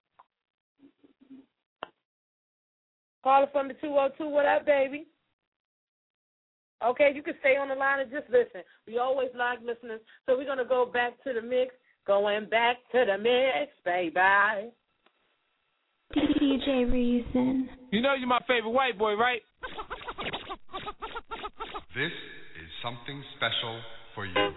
Call us from the 202. What up, baby? Okay, you can stay on the line and just listen. We always like listeners. So we're going to go back to the mix. Going back to the mix, baby. DJ Reason. You know you're my favorite white boy, right? This is something special for you.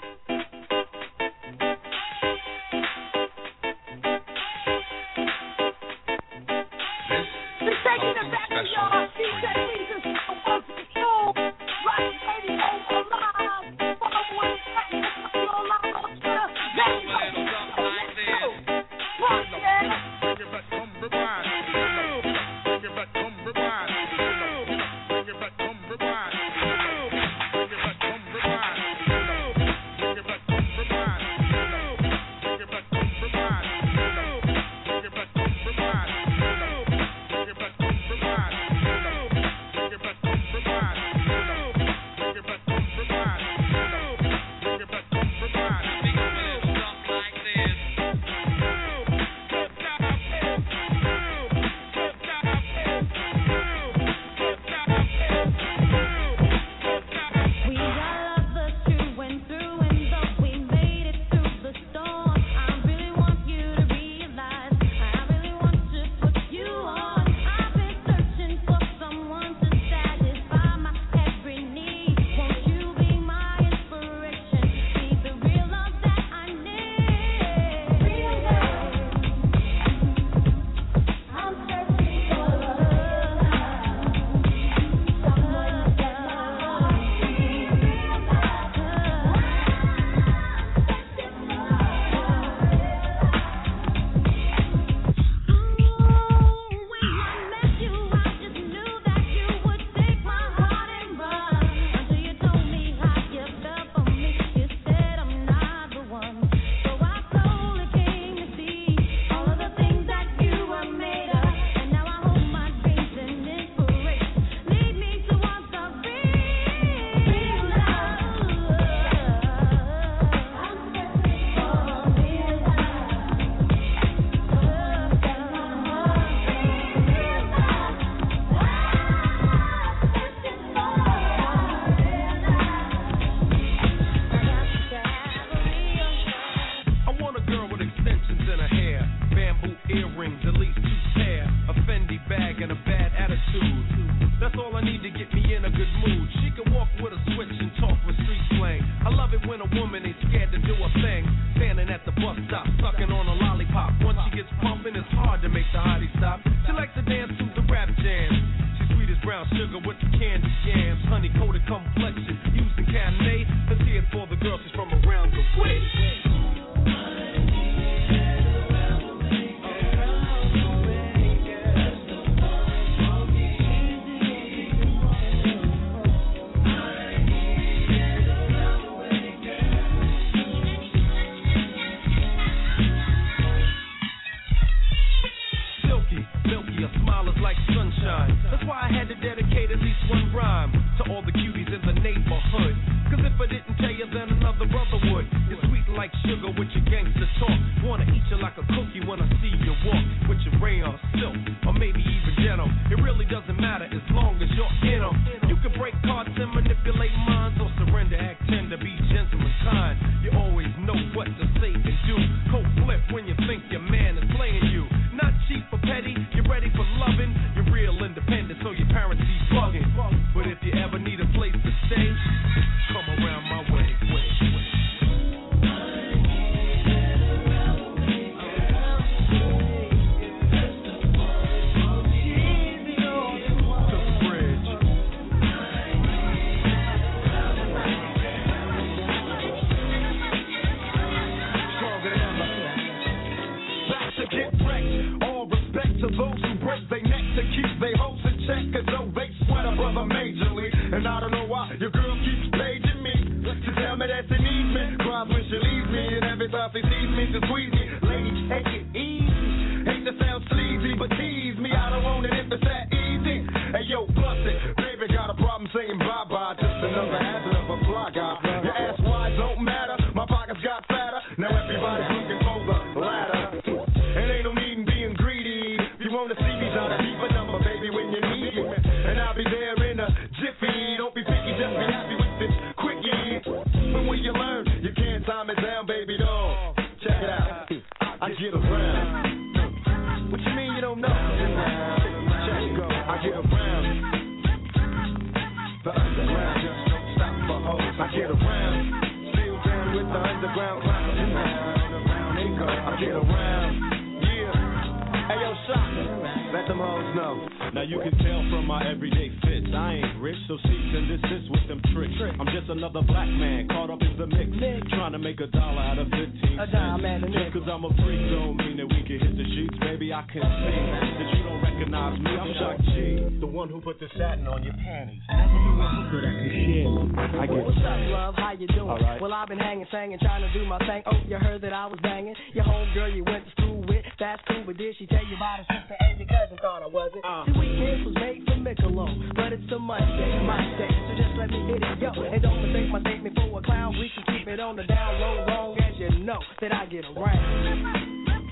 for those who break their neck to keep their hopes in check, cause though they sweat a brother majorly. And I don't know why your girl keeps paging me to tell me that she needs me. Cries when she leaves me, and every time she sees me to squeeze me. Lady, take it easy. Hate to sound sleazy, but tease me. I don't want it if it's that easy. Hey yo, bust it. Baby got a problem saying bye-bye. Just another habit of a fly guy. Your ass wide don't matter. My pockets got fatter. Now everybody's looking for the ladder. And ain't no need in being greedy. If you wanna see me, try to keep a number, baby, when you need me. And I'll be there in a jiffy. Don't be picky, just be happy with this quickie. But when you learn, you can't time it down, baby doll. Check it out. I get around. What you mean you don't know? Check it go. I get around. The underground just don't stop for hoes. I get around. Still down with the underground clowns. Around they go. I get around. Yeah. Hey yo, Shock. Let them hoes know. Now you can tell from my everyday fits, I ain't rich, so cease and desist with them tricks. I'm just another black man caught up in the mix, trying to make $1 out of 15 cents. Just cause I'm a freak don't mean that we can hit the sheets. Baby, I can see that you don't recognize me. I'm Shock G, the one who put the satin on your panties. So that you share me. I get What's up, love? How you doing? Right. Well, I've been hanging, singing, trying to do my thing. Oh, you heard that I was banging your homegirl you went to school with. That's cool, but did she tell you about her sister and your cousin? Thought I wasn't. The weekend was made for Michelob, but it's a Monday, my day, so just let me hit it, yo. And don't mistake my statement for a clown. We can keep it on the down low, long as you know that I get around.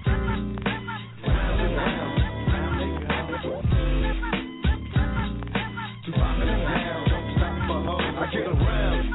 I get around.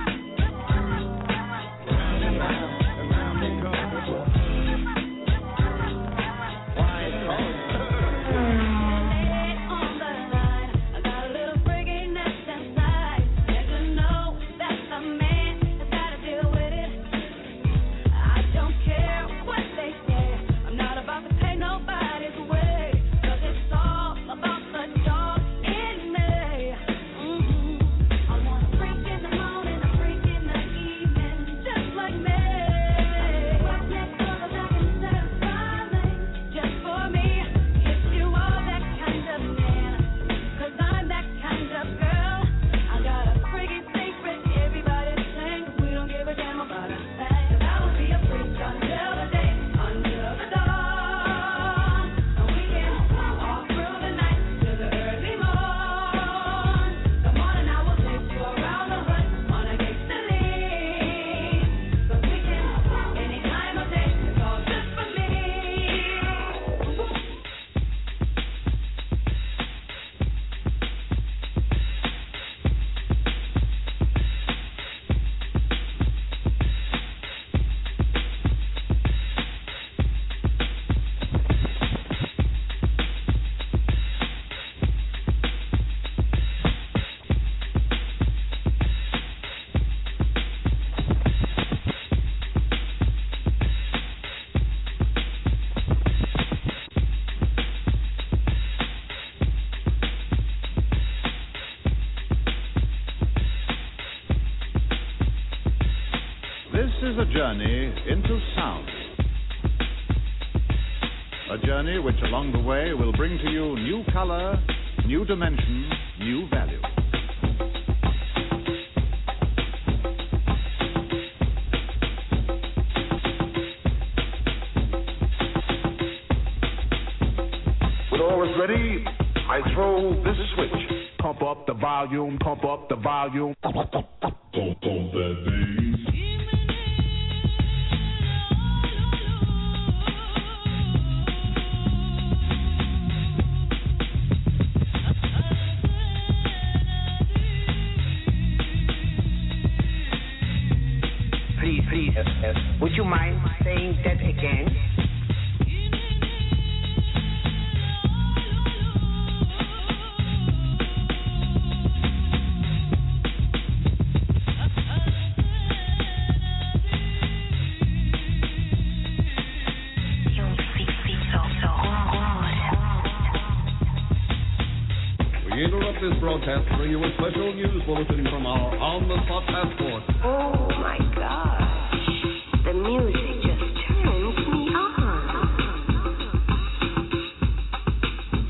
is a journey into sound. A journey which along the way will bring to you new color, new dimension, new value. When all is ready, I throw this switch. Pump up the volume, pump up the volume. Pump that bass. Please, would you mind saying that again? We interrupt this broadcast to bring you a special news bulletin from our on-the-spot task force. Oh my gosh, the music just turns me on.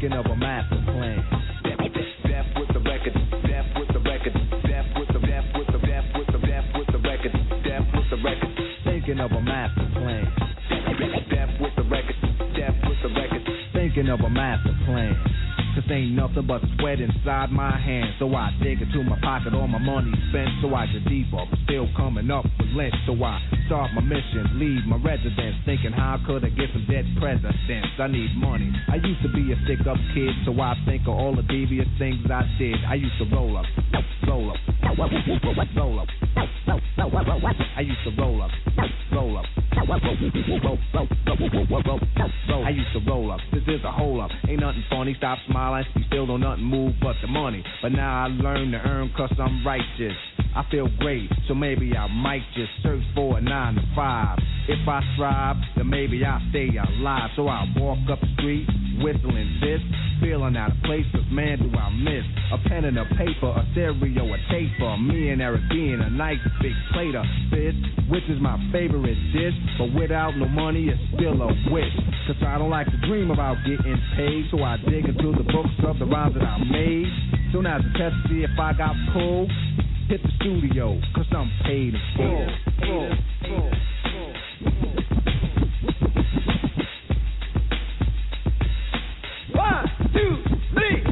thinking of a master plan. Death with the record, death with the record, death with the death with the death with the death with the record, death with the record, thinking of a master plan. Death with the record, death with the record, thinking of a master plan. Cause ain't nothing but sweat inside my hands. So I dig into my pocket, all my money spent. So I get deeper, but still coming up with lint. So I start my mission, leave my residence, thinking how could I get some dead presidents? I need money. I used to be a stick-up kid, so I think of all the devious things I did. I used to roll up, roll up, roll up, roll up. I used to roll up, roll up, I used to roll up. This is a hole up. Ain't nothing funny. Stop smiling. We still don't nothing move but the money. But now I learn to earn cause I'm righteous. I feel great, so maybe I might just search for a 9 to 5. If I strive, then maybe I'll stay alive. So I walk up the street, whistling this, feeling out of place, cause man do I miss a pen and a paper, a stereo, a tape for me and Eric being a nice big plate of fish, which is my favorite dish. But without no money, it's still a wish. Cause I don't like to dream about getting paid, so I dig into the books of the rhymes that I made. Soon as a test to see if I got pulled, hit the studio, cause I'm paid in full. 1, 2, 3,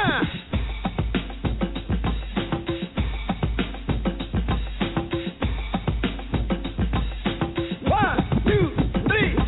1, 2, 3,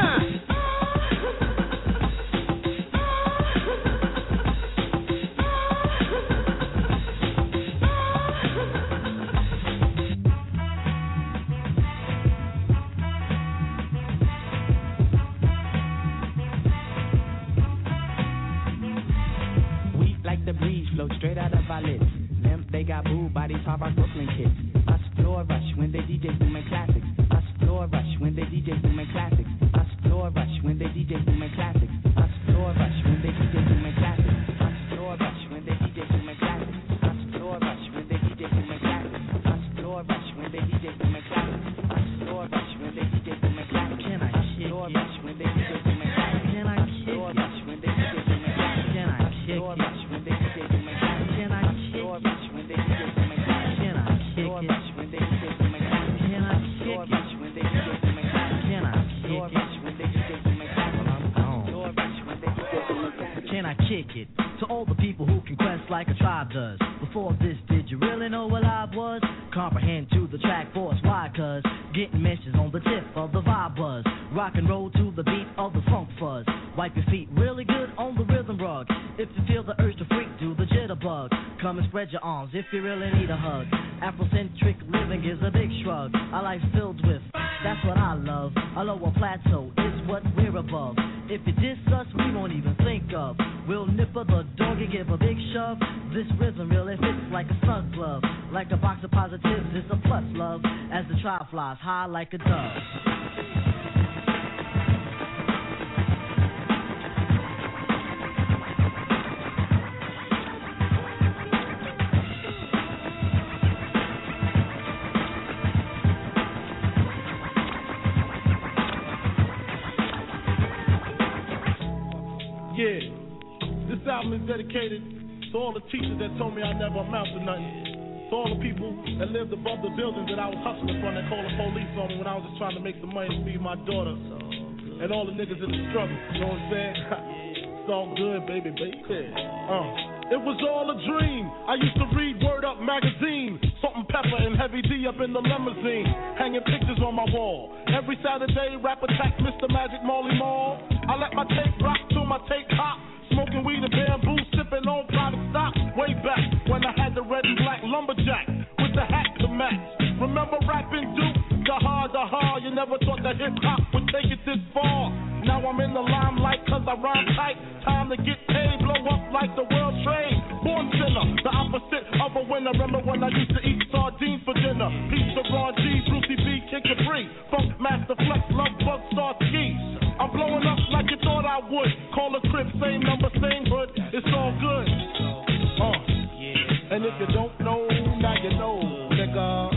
the breeze flow straight out of our lips. Them, they got booed by these hard rock Brooklyn kids. Us floor rush when they DJ booming classics. Us floor rush when they DJ booming classics. Us floor rush when they DJ booming classics. Us floor rush when they DJ booming classics. Us floor rush when they DJ booming classics. Us floor rush when they DJ booming classics. Us floor rush when they DJ booming classics. Us floor rush when they DJ booming classics. Can I kick floor rush when they DJ booming classics. Can I kick floor rush when they DJ booming classics. Can I kick floor rush when they DJ booming classics. Can I kick floor rush when they DJ booming classics. Can I kick floor rush when they DJ booming classics. Can I kick floor rush when they DJ booming classics. Can I kick floor rush when they DJ booming classics. Floor rush when they DJ booming classics. Can I kick it to all the people who can quest like a tribe does? Before this, did you really know what I was? Comprehend to the track force, why? Cause getting mentions on the tip of the vibe buzz. Rock and roll to the beat of the funk fuzz. Wipe your feet really good on the rhythm rug. If you feel the urge to freak, do the jitterbug. Come and spread your arms if you really need a hug. Afrocentric living is a big shrug. Our life's filled with, that's what I love. A lower plateau is what we're above. If you diss us, we won't even think of. We'll nipper the dog and give a big shove. This rhythm really fits like a snug glove. Like a box of positives, it's a plus love. As the trial flies high like a dove. Yeah, this album is dedicated to all the teachers that told me I never amount to nothing. To all the people that lived above the buildings that I was hustling from that called the police on me when I was just trying to make some money to feed my daughter. And all the niggas in the struggle, you know what I'm saying? It's all good, baby. It was all a dream. I used to read Word Up magazine, Salt-N-Pepa and Heavy D up in the limousine, hanging pictures on my wall. Every Saturday, rap attack Mr. Magic Marley Marl. I let my tape rock till my tape hop, smoking weed and bamboo, sipping on private stock. Way back when I had the red and black lumberjack with the hat to match. Remember rapping Duke? The hard, you never thought that hip-hop would take it this far. Now I'm in the limelight cause I rhyme tight. Time to get paid, blow up like the world trade. Born sinner, the opposite of a winner. Remember when I used to eat sardines for dinner? Pizza, Ron G, Brucey B, Kid Capri, Funk Master Flex, Love Bug, Star Ski. I'm blowing up like you thought I would. Call a crib, same number, same hood. It's all good. And if you don't know, now you know, nigga.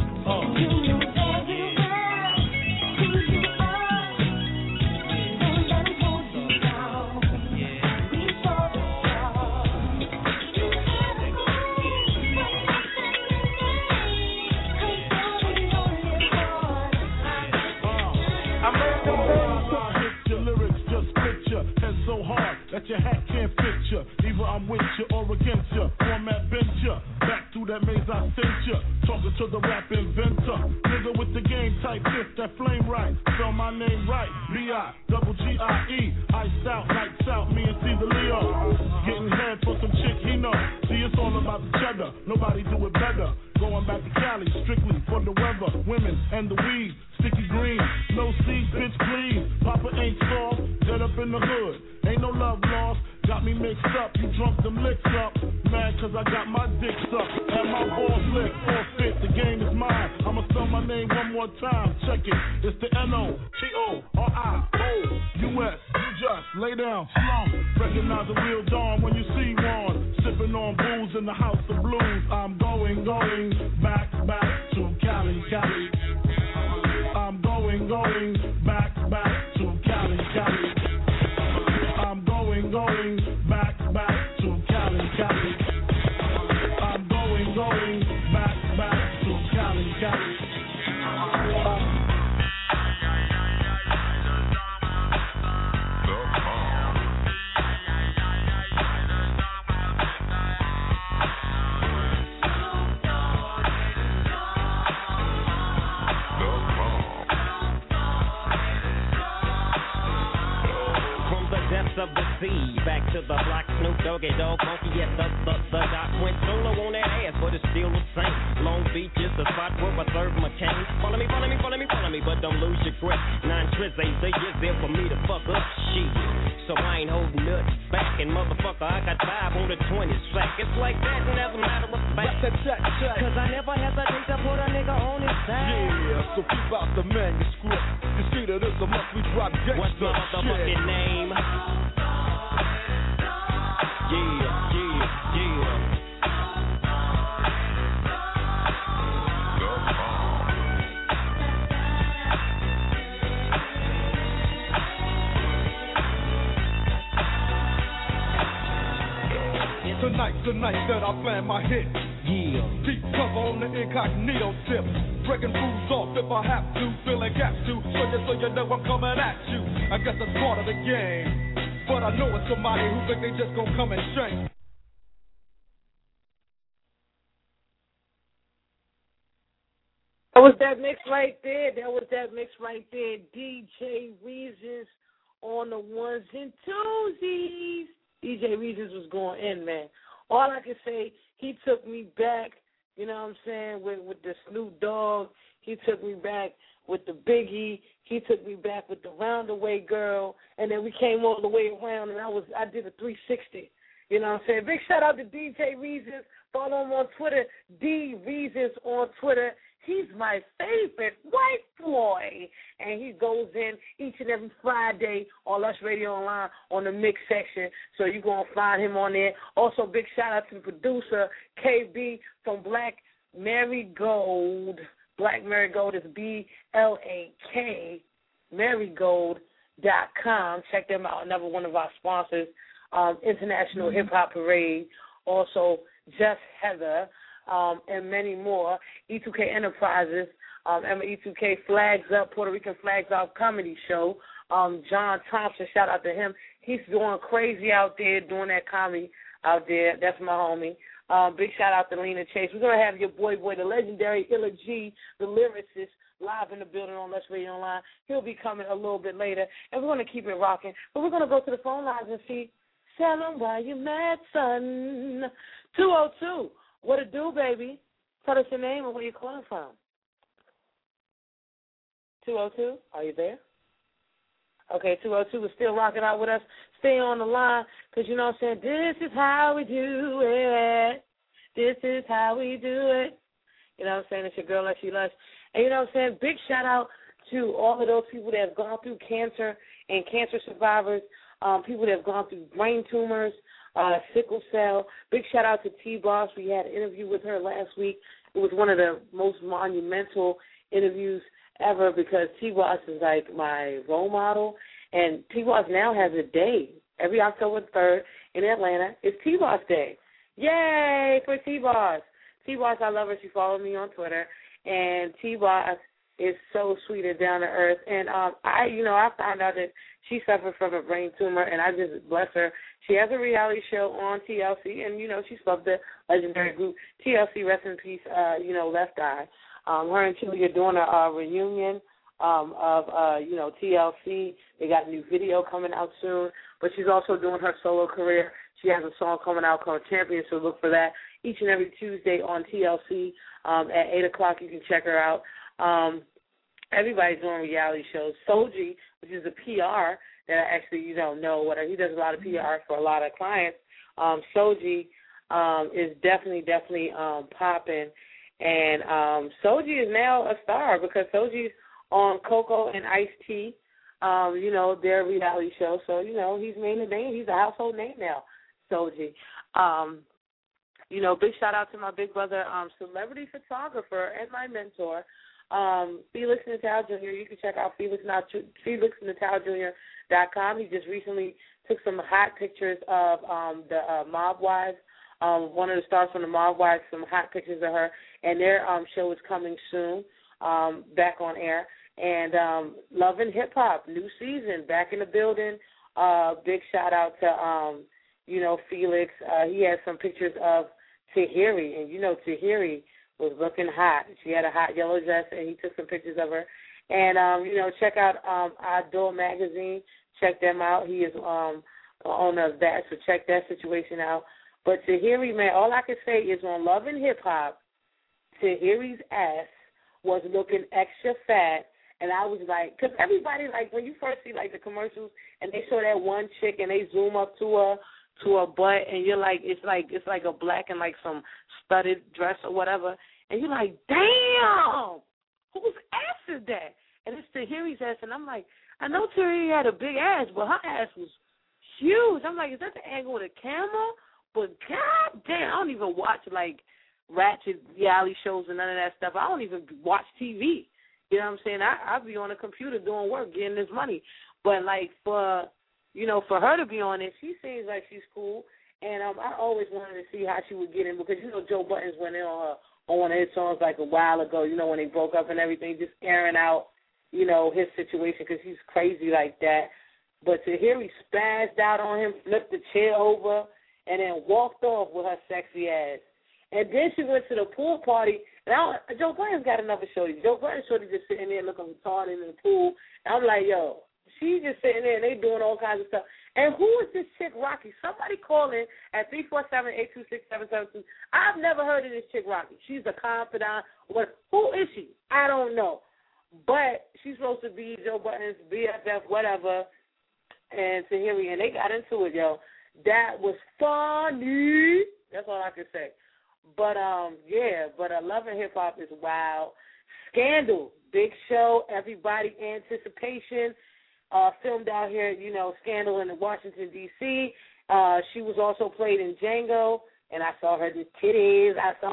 so hard that your hat can't fit ya. Either I'm with ya or against ya. Format bent ya. Back through that maze I sent ya. Talking to the rap inventor. Nigga with the game type fist that flame right. Spell my name right. B-I-double-G-I-E. Iced out, lights out, me and Caesar Leo. Getting head for some chick he know. See, it's all about the cheddar. Nobody do it better. Going back to Cali, strictly for the weather, women, and the weed. Sticky green, no seeds, bitch, please. Papa ain't soft, dead up in the hood. Ain't no love lost, got me mixed up. You drunk them licks up, mad cause I got my dicks up. And my balls licked, all fit, the game is mine. I'ma spell my name one more time, check it. It's the N-O-T-O-R-I-O-U-S. You just lay down, slow. Recognize a real dawn when you see one. Sipping on booze in the house of blues. I'm going back to Cali. I'm going back to Cali. I'm going back to Cali. I'm going back to Cali. Of the sea, back to the block, Snoop Doggy Dogg, Funky, yes, the doc went solo on that ass, but it's still the same. Long Beach is the spot where I serve my chain. Follow me, but don't lose your grip. 9 trips, ain't say yes there for me to fuck up shit. So I ain't holding nuts back, and motherfucker, I got 5 on the 20 sack. It's like that, and as a matter of fact, cause I never hesitate to put a nigga on his side. Yeah, so keep out the manuscript. You see that it's a must we drop gangsta. What's my motherfucking name? Yeah. Tonight's the night that I plan my hit. Yeah. Deep cover on the incognito tip. Breaking fools off if I have to. Filling gaps to. So you know I'm coming at you. I guess that's part of the game. But I know it's somebody who think they just gonna come and shame. That was that mix right there. DJ Reasons on the ones and twosies. DJ Reasons was going in, man. All I can say, he took me back, you know what I'm saying, with the Snoop Dogg. He took me back with the Biggie. He took me back with the Roundaway Girl. And then we came all the way around, and I did a 360. You know what I'm saying? Big shout out to DJ Reasons. Follow him on Twitter, D Reasons on Twitter. He's my favorite white boy. And he goes in each and every Friday on Lush Radio Online on the mix section. So you're going to find him on there. Also, big shout out to the producer, KB from Black Marigold. Black Marigold is BLAK, Marigold.com. Check them out. Another one of our sponsors, International Hip Hop Parade. Also, Just Heather. And many more. E2K Enterprises, Emma E2K Flags Up, Puerto Rican Flags Up comedy show. John Thompson, shout out to him. He's going crazy out there doing that comedy out there. That's my homie. Big shout out to Lena Chase. We're going to have your boy, the legendary Illa G, the lyricist, live in the building on Let's Radio Online. He'll be coming a little bit later, and we're going to keep it rocking. But we're going to go to the phone lines and see, tell them why you mad, son. 202. What it do, baby? Tell us your name and where you're calling from. 202, are you there? Okay, 202 is still rocking out with us. Stay on the line, because you know what I'm saying, this is how we do it. This is how we do it. You know what I'm saying? It's your girl, Leslie Lush. And you know what I'm saying? Big shout out to all of those people that have gone through cancer and cancer survivors, people that have gone through brain tumors, sickle cell. Big shout out to T-Boss. We had an interview with her last week. It was one of the most monumental interviews ever because T-Boss is like my role model. And T-Boss now has a day. Every October 3rd in Atlanta is T-Boss Day. Yay for T-Boss. T-Boss, I love her. She followed me on Twitter. And T-Boss is so sweet and down to earth. And I found out that she suffered from a brain tumor, and I just bless her. She has a reality show on TLC, and she's from the legendary group TLC. Rest in peace, Left Eye. Her and Chili are doing a reunion of TLC. They got a new video coming out soon, but she's also doing her solo career. She has a song coming out called Champion, so look for that each and every Tuesday on TLC at 8 o'clock. You can check her out. Everybody's doing reality shows. Soji, which is a PR that I actually know what he does a lot of PR for a lot of clients. Soji is definitely popping, and Soji is now a star because Soji's on Coco and Ice-T, their reality show. So he's made a name. He's a household name now, Soji. Big shout out to my big brother, celebrity photographer and my mentor, Felix Natal Jr. You can check out FelixNatalJr.com. He just recently took some hot pictures of the Mob Wives. One of the stars from the Mob Wives, some hot pictures of her, and their show is coming soon, back on air. And Love and Hip Hop, new season, back in the building. Big shout out to Felix. He has some pictures of Tahiri, and Tahiri was looking hot. She had a hot yellow dress, and he took some pictures of her. And, check out Adult Magazine. Check them out. He is owner of that, so check that situation out. But Tahiri, man, all I can say is on Love and Hip Hop, Tahiri's ass was looking extra fat. And I was like, because everybody, like, when you first see, like, the commercials, and they show that one chick, and they zoom up to her butt, and you're like, it's like a black and, like, some studded dress or whatever. And you're like, damn, whose ass is that? And it's Tahiri's ass. And I'm like, I know Tahiri had a big ass, but her ass was huge. I'm like, is that the angle with a camera? But god damn, I don't even watch, like, ratchet reality shows and none of that stuff. I don't even watch TV. You know what I'm saying? I'll be on the computer doing work, getting this money. But, like, for her to be on it, she seems like she's cool. And I always wanted to see how she would get in because, Joe Buttons went in on her on one of his songs like a while ago, when they broke up and everything, just airing out, his situation because he's crazy like that. But to hear he spazzed out on him, flipped the chair over, and then walked off with her sexy ass. And then she went to the pool party. And Joe Buttons got another shorty. Joe Buttons shorty just sitting there looking retarded in the pool. And I'm like, yo, she just sitting there and they doing all kinds of stuff. And who is this chick, Rocky? Somebody call in at 347-826-772. I've never heard of this chick, Rocky. She's a confidant. Who is she? I don't know. But she's supposed to be Joe Buttons' BFF, whatever, and Tahiri. And they got into it, yo. That was funny. That's all I can say. But, Love and Hip Hop is wild. Scandal, big show, everybody anticipation. Filmed out here, Scandal in Washington, D.C. She was also played in Django, and I saw her titties.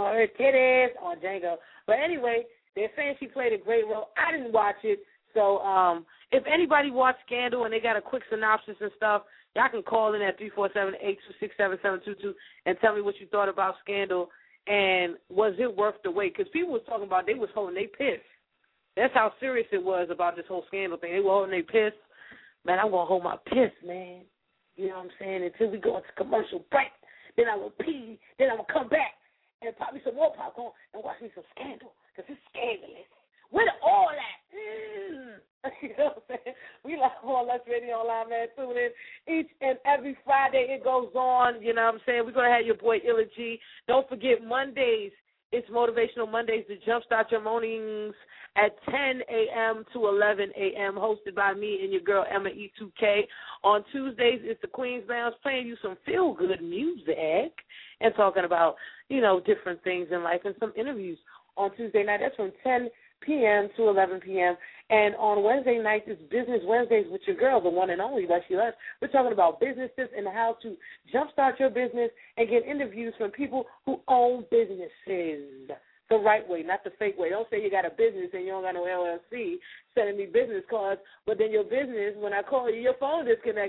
On Django. But anyway, they're saying she played a great role. I didn't watch it. So if anybody watched Scandal and they got a quick synopsis and stuff, y'all can call in at 347-826-7722 and tell me what you thought about Scandal and was it worth the wait? Because people was talking about they was holding their piss. That's how serious it was about this whole Scandal thing. They were holding their piss. Man, I'm going to hold my piss, man. You know what I'm saying? Until we go into commercial break. Then I will pee. Then I'm going to come back and pop me some more popcorn and watch me some Scandal because it's scandalous. Where all that? You know what I'm saying? We live on Let's Radio Online, man. Tune in each and every Friday. It goes on. You know what I'm saying? We're going to have your boy Illa G. Don't forget Mondays. It's Motivational Mondays to jumpstart your mornings at 10 a.m. to 11 a.m., hosted by me and your girl, Emma E2K. On Tuesdays, it's the Queen's Lounge, playing you some feel-good music and talking about, different things in life and some interviews on Tuesday night. That's from 10 p.m. to 11 p.m. And on Wednesday nights, it's Business Wednesdays with your girl, the one and only, Leslie Les. We're talking about business tips and how to jumpstart your business and get interviews from people who own businesses the right way, not the fake way. Don't say you got a business and you don't got no LLC sending me business cards, but then your business, when I call you, your phone disconnected.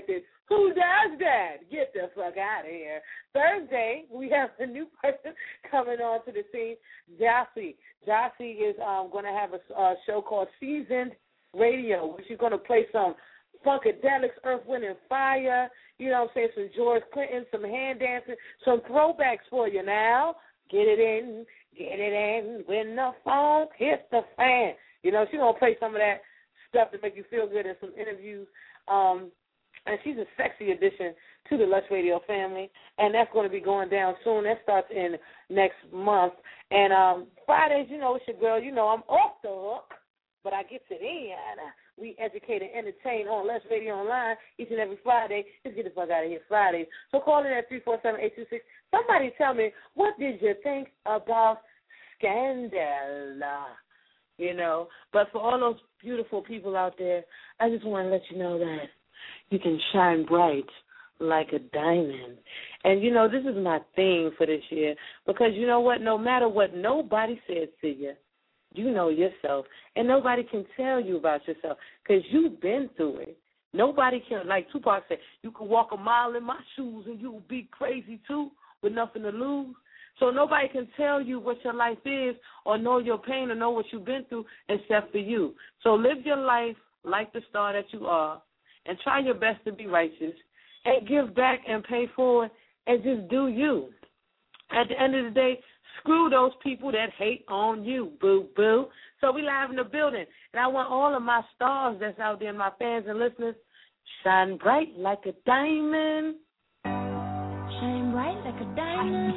Who does that? Get the fuck out of here. Thursday, we have a new person coming on to the scene, Jossie. Jossie is going to have a show called Seasoned Radio, where she's going to play some Funkadelics, Earth, Wind, and Fire, you know what I'm saying, some George Clinton, some hand dancing, some throwbacks for you now. Get it in when the funk hits the fan. You know, she's going to play some of that stuff to make you feel good in some interviews. And she's a sexy addition to the Lush Radio family, and that's going to be going down soon. That starts in next month. And Fridays, you know, it's your girl. You know, I'm off the hook, but I get it in. We educate and entertain on Lush Radio Online each and every Friday. Just get the fuck out of here Fridays. So call in at 347-826. Somebody tell me, what did you think about Scandal? You know, but for all those beautiful people out there, I just want to let you know that you can shine bright like a diamond. And, you know, this is my theme for this year because, you know what, no matter what nobody says to you, you know yourself. And nobody can tell you about yourself because you've been through it. Nobody can, like Tupac said, you can walk a mile in my shoes and you'll be crazy too with nothing to lose. So nobody can tell you what your life is or know your pain or know what you've been through except for you. So live your life like the star that you are and try your best to be righteous and give back and pay forward and just do you. At the end of the day, screw those people that hate on you, boo-boo. So we live in the building, and I want all of my stars that's out there, my fans and listeners, shine bright like a diamond. Shine bright like a diamond.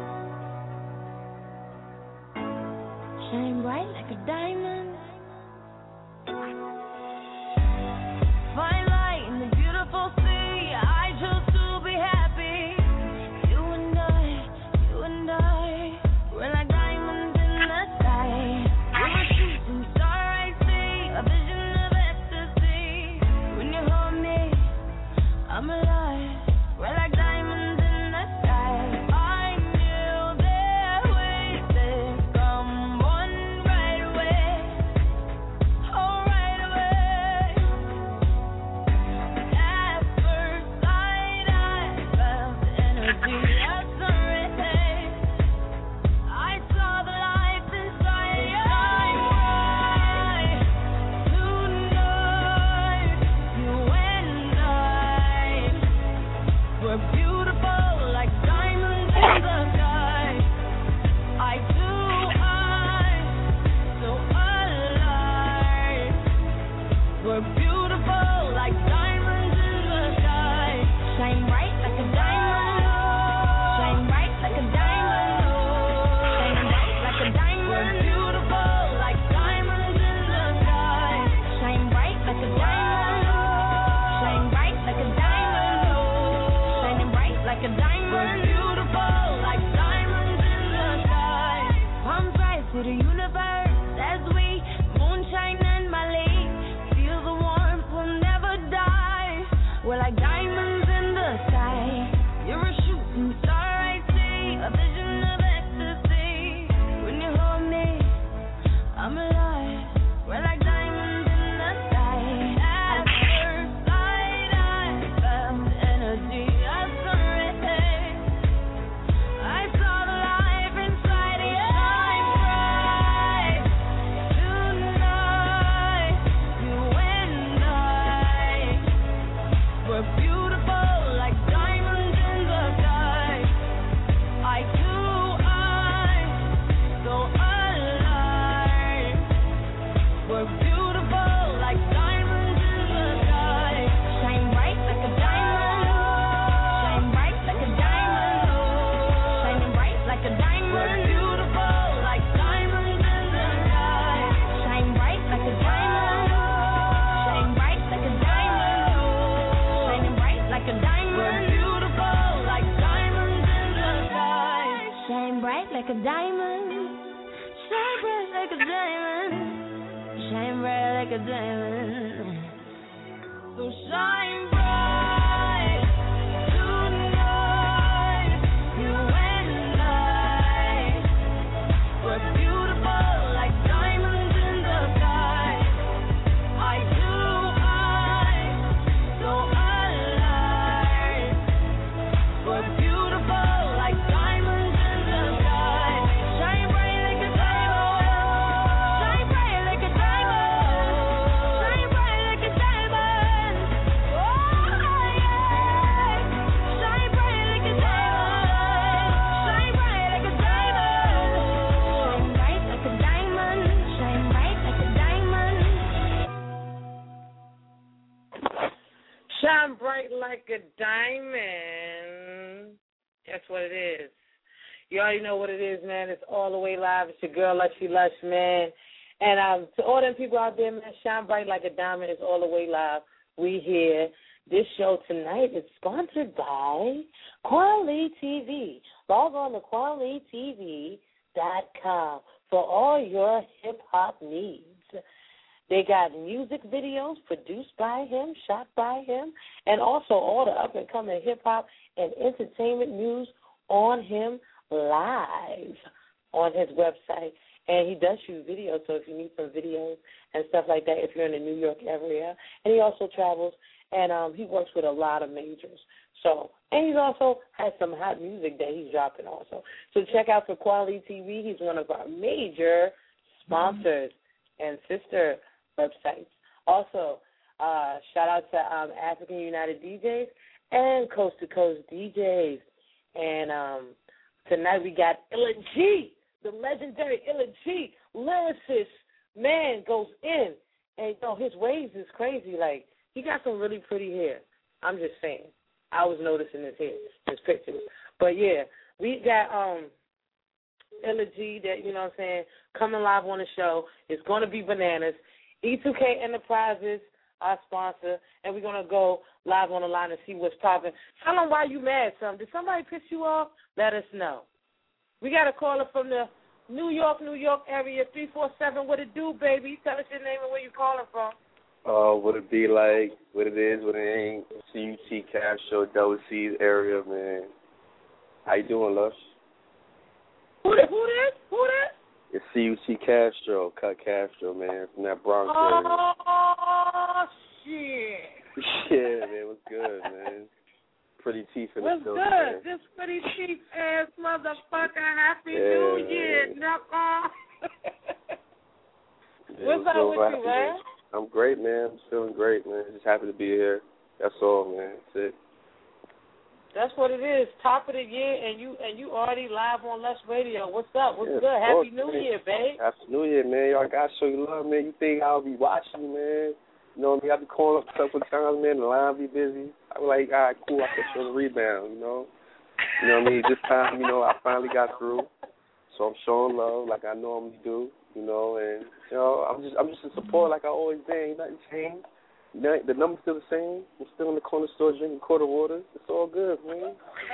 Shine bright like a diamond. Fine light in the beautiful sea. I choose to be happy. You and I, we're like diamonds in the sky. We're a shooting star I see, a vision of ecstasy. When you hold me, I'm alive. We're like diamonds in the sky. I knew there ways to come one right away. Oh, right away. At first sight, I felt the energy of sun rays. I saw the light inside your eyes. Tonight, you and I were beautiful like diamonds in the sky. Eye to eye, so alive. We're beautiful like diamonds in the sky. Shine bright like a diamond. Shine bright like a diamond. Shine bright like a diamond. We're beautiful like diamonds in the sky. Shine bright like a diamond. Shine bright like a diamond. Shining bright like a diamond. We're beautiful like diamonds in the sky. Palms rise to the universe as we moonshine and Malay. Feel the warmth, we'll never die. We're like diamonds in the sky. You're a shooting star I see, a vision of ecstasy. When you hold me, I'm alive. We're like diamonds in the sky. At first sight, I felt the energy of sun rays. I saw the life inside of your eyes. Tonight, you and I were beautiful like diamonds in the sky. Eye to eye, so alive. We're beautiful like diamonds in the sky. Shine bright like a diamond. Shine bright like a diamond. Shining bright like a diamond. We're beautiful like diamonds in the sky. Shine bright like a diamond. Shine bright like a diamond. Shining bright like a diamond. We're beautiful like diamonds in the sky. Shine bright like a diamond. Shine bright like a diamond. Shine bright like a diamond. So shine bright tonight. You and I, we're beautiful like diamonds in the sky. Eye to eye, so alive. like a diamond. That's what it is. You already know what it is, man. It's all the way live. It's your girl, Lushy Lush, man. And to all them people out there, man, shine bright like a diamond. It's all the way live. We here. This show tonight is sponsored by Quality TV. Log on to QualityTV.com for all your hip-hop needs. They got music videos produced by him, shot by him, and also all the up-and-coming hip-hop and entertainment news on him live on his website. And he does shoot videos, so if you need some videos and stuff like that, if you're in the New York area. And he also travels, and he works with a lot of majors. So, and he's also has some hot music that he's dropping also. So check out for Quality TV. He's one of our major sponsors and sister websites. Also, shout out to African United DJs and Coast to Coast DJs. And tonight we got Illa G, the legendary Illa G, lyricist, man, goes in. And, his waves is crazy. Like, he got some really pretty hair. I'm just saying. I was noticing his hair, his pictures. But, yeah, we got Illa G that, coming live on the show. It's going to be bananas. E2K Enterprises, our sponsor, and we're going to go live on the line and see what's popping. Tell them why you mad, son. Did somebody piss you off? Let us know. We got a caller from the New York area, 347. What it do, baby? Tell us your name and where you calling from. What it be like, what it is, what it ain't, CUT Castro, Double C area, man. How you doing, Lush? Who this? It's CUT Castro, Cut Castro, man, from that Bronx area. Oh, shit. Yeah, man, what's good, man? Pretty teeth in the What's building, good? man. This pretty cheap ass motherfucker. Happy New Year, knuckle. What's up with you, man? I'm great, man. I'm feeling great, man. Just happy to be here. That's all, man. That's it. That's what it is. Top of the year, and you already live on Lush Radio. What's up? What's good? Happy New Year, babe. Happy New Year, man. Y'all gotta show you love, man. You think I'll be watching you, man? You know what I mean? I'll be calling up a couple of times, man. The line be busy. I was like, all right, cool. I can show the rebound, You know what I mean? This time, I finally got through. So I'm showing love like I normally do, and I'm just in support like I always been. Nothing changed. The number's still the same. I'm still in the corner store drinking quarter water. It's all good, man.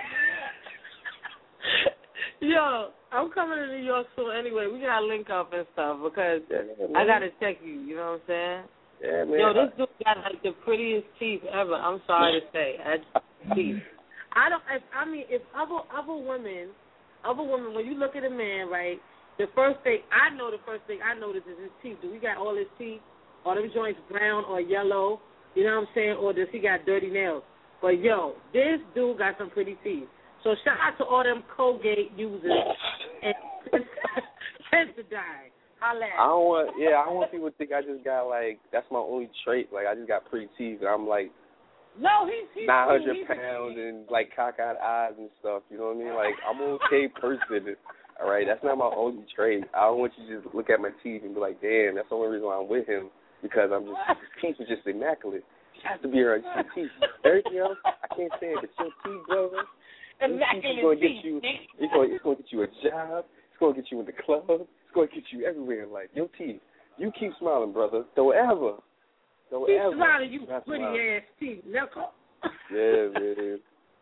Yo, I'm coming to New York soon anyway. We got to link up and stuff because I got to check you. You know what I'm saying? Yeah, man. Yo, this dude got like the prettiest teeth ever. I'm sorry to say. Teeth. If other women, when you look at a man, right, the first thing I notice is his teeth. Do he got all his teeth? Or them joints brown or yellow, you know what I'm saying? Or does he got dirty nails? But, yo, this dude got some pretty teeth. So shout out to all them Colgate users and Sensodyne. Holla. I don't want people to think I just got, that's my only trait. Like, I just got pretty teeth. And I'm, no, he's 900 pounds and, cockeyed eyes and stuff. You know what I mean? Like, I'm an okay person. All right? That's not my only trait. I don't want you to just look at my teeth and be like, damn, that's the only reason why I'm with him. Because his teeth are just immaculate. She has to be around your teeth. Everything else, I can't stand it. But your teeth, brother, immaculate teeth. It's going to get you a job. It's going to get you in the club. It's going to get you everywhere in life. Your teeth. You keep smiling, brother. Don't ever. Keep smiling, you pretty-ass teeth. Knuckle. Yeah, man.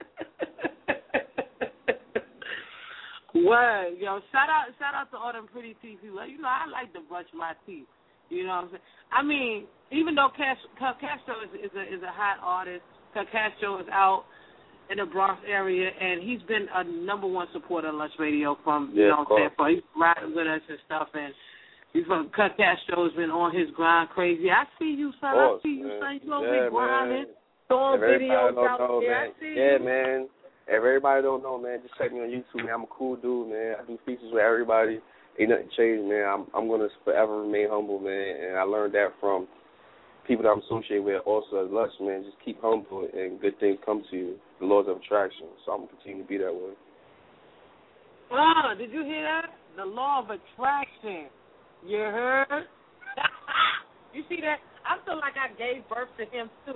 Word. Yo, shout out to all them pretty teeth people. I like to brush my teeth. You know what I'm saying? I mean, even though Castro is a hot artist, Castro is out in the Bronx area, and he's been a number one supporter of Lush Radio from, you know what I'm saying, he's riding with us and stuff, and Castro has been on his grind crazy. I see you, son. I see you, son. You over there grinding, throwing videos out there. I see you. Man. If everybody don't know, man, just check me on YouTube, man. I'm a cool dude, man. I do features with everybody. Ain't nothing changed, man. I'm going to forever remain humble, man, and I learned that from people that I'm associated with also as Lush, man. Just keep humble and good things come to you, the laws of attraction. So I'm going to continue to be that way. Oh, did you hear that? The law of attraction. You heard? You see that? I feel like I gave birth to him, too.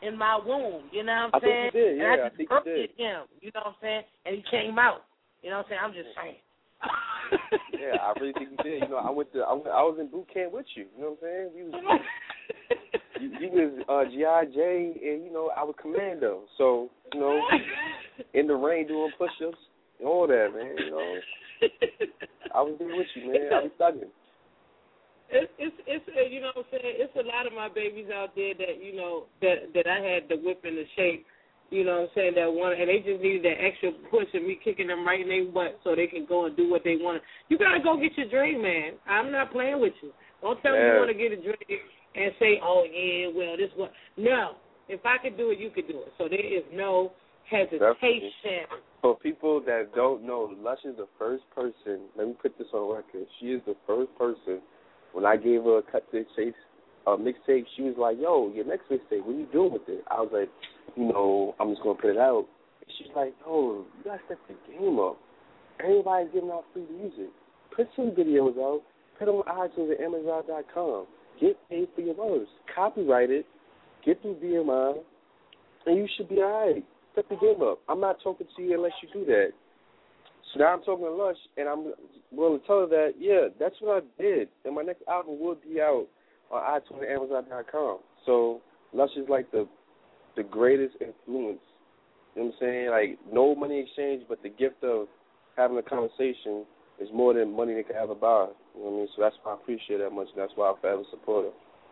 in my womb. You know what I'm I saying? think you did. Yeah, and I think birthed you did. him. You know what I'm saying? And he came out. You know what I'm saying? I'm just saying. Yeah, I really think you did. You know, I was in boot camp with you. You know what I'm saying? You was G.I.J. and, you know, I was Commando. So, you know, in the rain doing push-ups and all that, man. You know, I was there with you, man. I was thugging. It's you know what I'm saying? It's a lot of my babies out there that, you know, that I had to whip into shape. You know what I'm saying, that one, and they just needed that extra push and me kicking them right in their butt so they can go and do what they want. You got to go get your dream, man. I'm not playing with you. Don't tell me you want to get a dream and say, oh, yeah, well, this one. No. If I could do it, you could do it. So there is no hesitation. For people that don't know, Lush is the first person, let me put this on record, she is the first person, when I gave her a cut to chase mixtape, she was like, yo, your next mixtape, what are you doing with it? I was like, you know, I'm just going to put it out. And she's like, yo, you got to step the game up. Everybody's giving out free music. Put some videos out. Put them on iTunes and Amazon.com. Get paid for your words. Copyright it. Get through BMI. And you should be all right. Step the game up. I'm not talking to you unless you do that. So now I'm talking to Lush, and I'm willing to tell her that, yeah, that's what I did. And my next album will be out on iTunes and Amazon.com. So Lush is like the greatest influence. You know what I'm saying? Like, no money exchange, but the gift of having a conversation is more than money they can ever buy. You know what I mean? So that's why I appreciate that much, and that's why I forever support her.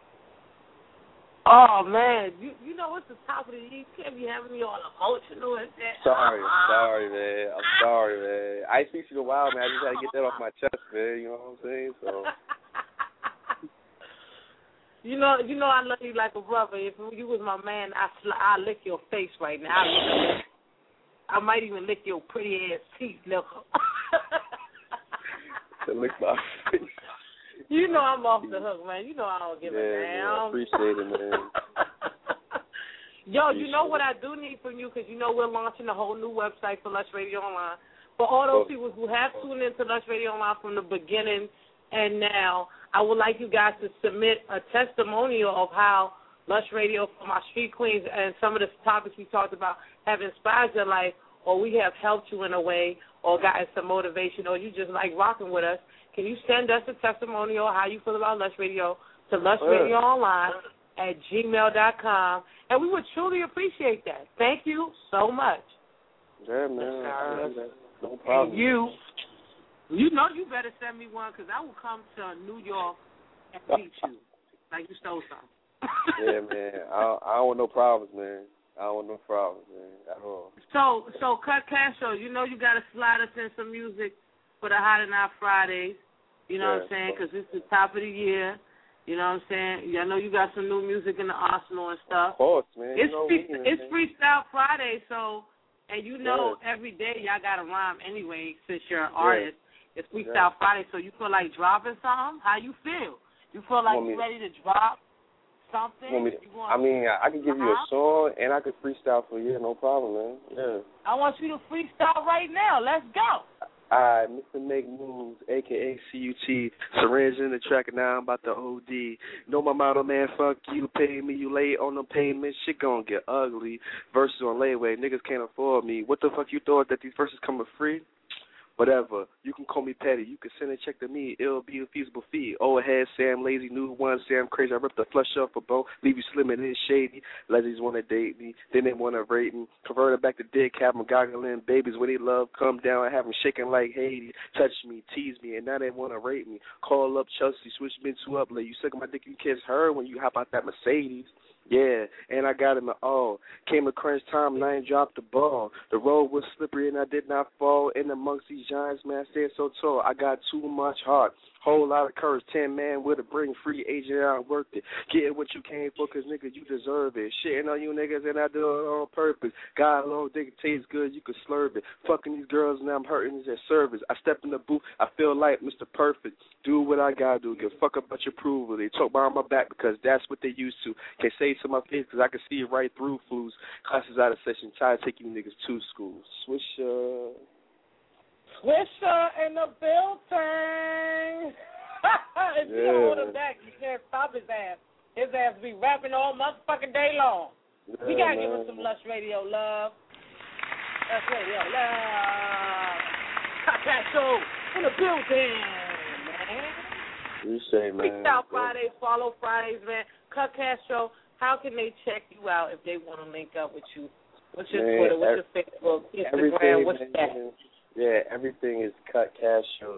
Oh, man. You know, it's the top of the year. You can't be having me all emotional and that. Sorry, man. I'm sorry, man. I ain't speak to you in a while, man. I just had to get that off my chest, man. You know what I'm saying? So. You know, I love you like a brother. If you was my man, I lick your face right now. I might even lick your pretty ass teeth, nigga. To lick my face. You know I'm off the hook, man. You know I don't give a damn. Yeah, I appreciate it, man. Yo, you know what I do need from you, because you know we're launching a whole new website for Lush Radio Online. For all those people who have tuned into Lush Radio Online from the beginning and now, I would like you guys to submit a testimonial of how Lush Radio for my street queens and some of the topics we talked about have inspired your life, or we have helped you in a way, or gotten some motivation, or you just like rocking with us. Can you send us a testimonial of how you feel about Lush Radio to lushradioonline@gmail.com, and we would truly appreciate that. Thank you so much. Yeah, man. No problem. And you know you better send me one, because I will come to New York and meet you like you stole something. Yeah, man. I don't want no problems, man. I don't want no problems, man, at all. So Cut Castro, you know you got to slide us in some music for the Hot and Out Fridays. You know what I'm saying? Because it's the top of the year. You know what I'm saying? I know you got some new music in the arsenal and stuff. Of course, man. It's Freestyle Friday, so, and you know every day y'all got to rhyme anyway since you're an artist. It's Freestyle Friday, so you feel like dropping something? How you feel? You feel like you're ready to drop something? I can give you a song, and I could freestyle for you, no problem, man. Yeah. I want you to freestyle right now. Let's go. All right, Mr. Make Moves, a.k.a. CUT, syringe in the track, and now I'm about to OD. Know my motto, man, fuck you, pay me, you late on the payment, shit gon' get ugly. Verses on layaway, niggas can't afford me. What the fuck you thought, that these verses come for free? Whatever, you can call me petty, you can send a check to me, it'll be a feasible fee. Old head, Sam lazy, new one, Sam crazy, I rip the flesh off a bone, leave you slim and then shady. Ladies want to date me, then they want to rape me. Convert it back to dick, have them goggling, babies when they love, come down, have them shaking like Haiti. Touch me, tease me, and now they want to rape me. Call up Chelsea, switch me to up, late. You suck my dick, you kiss her when you hop out that Mercedes. Yeah, and I got him at all. Came a crunch time and I ain't dropped the ball. The road was slippery and I did not fall. In amongst these giants, man, I stand so tall. I got too much heart. Whole lot of courage. 10 man with a bring free agent. I worked it. Getting what you came for, because, nigga, you deserve it. Shitting on you niggas and I do it on purpose. God alone, dick tastes good, you can slurp it. Fucking these girls and I'm hurting is their service. I step in the booth, I feel like Mr. Perfect. Do what I gotta do. Give a fuck about your approval. They talk behind my back because that's what they used to. Can't say it to my face because I can see it right through fools. Classes out of session. Tired of taking you niggas to school. Swisher in the building. If you don't hold him back, you can't stop his ass. His ass be rapping all motherfucking day long. We got to give him some Lush Radio love. Lush Radio love. Cutcast Show in the building, man. You say, man. Freestyle Fridays, follow Fridays, man. Cutcast Show, how can they check you out if they want to link up with you? What's your Twitter? What's your Facebook? Instagram? What's that? Yeah, everything is Cutcast Show.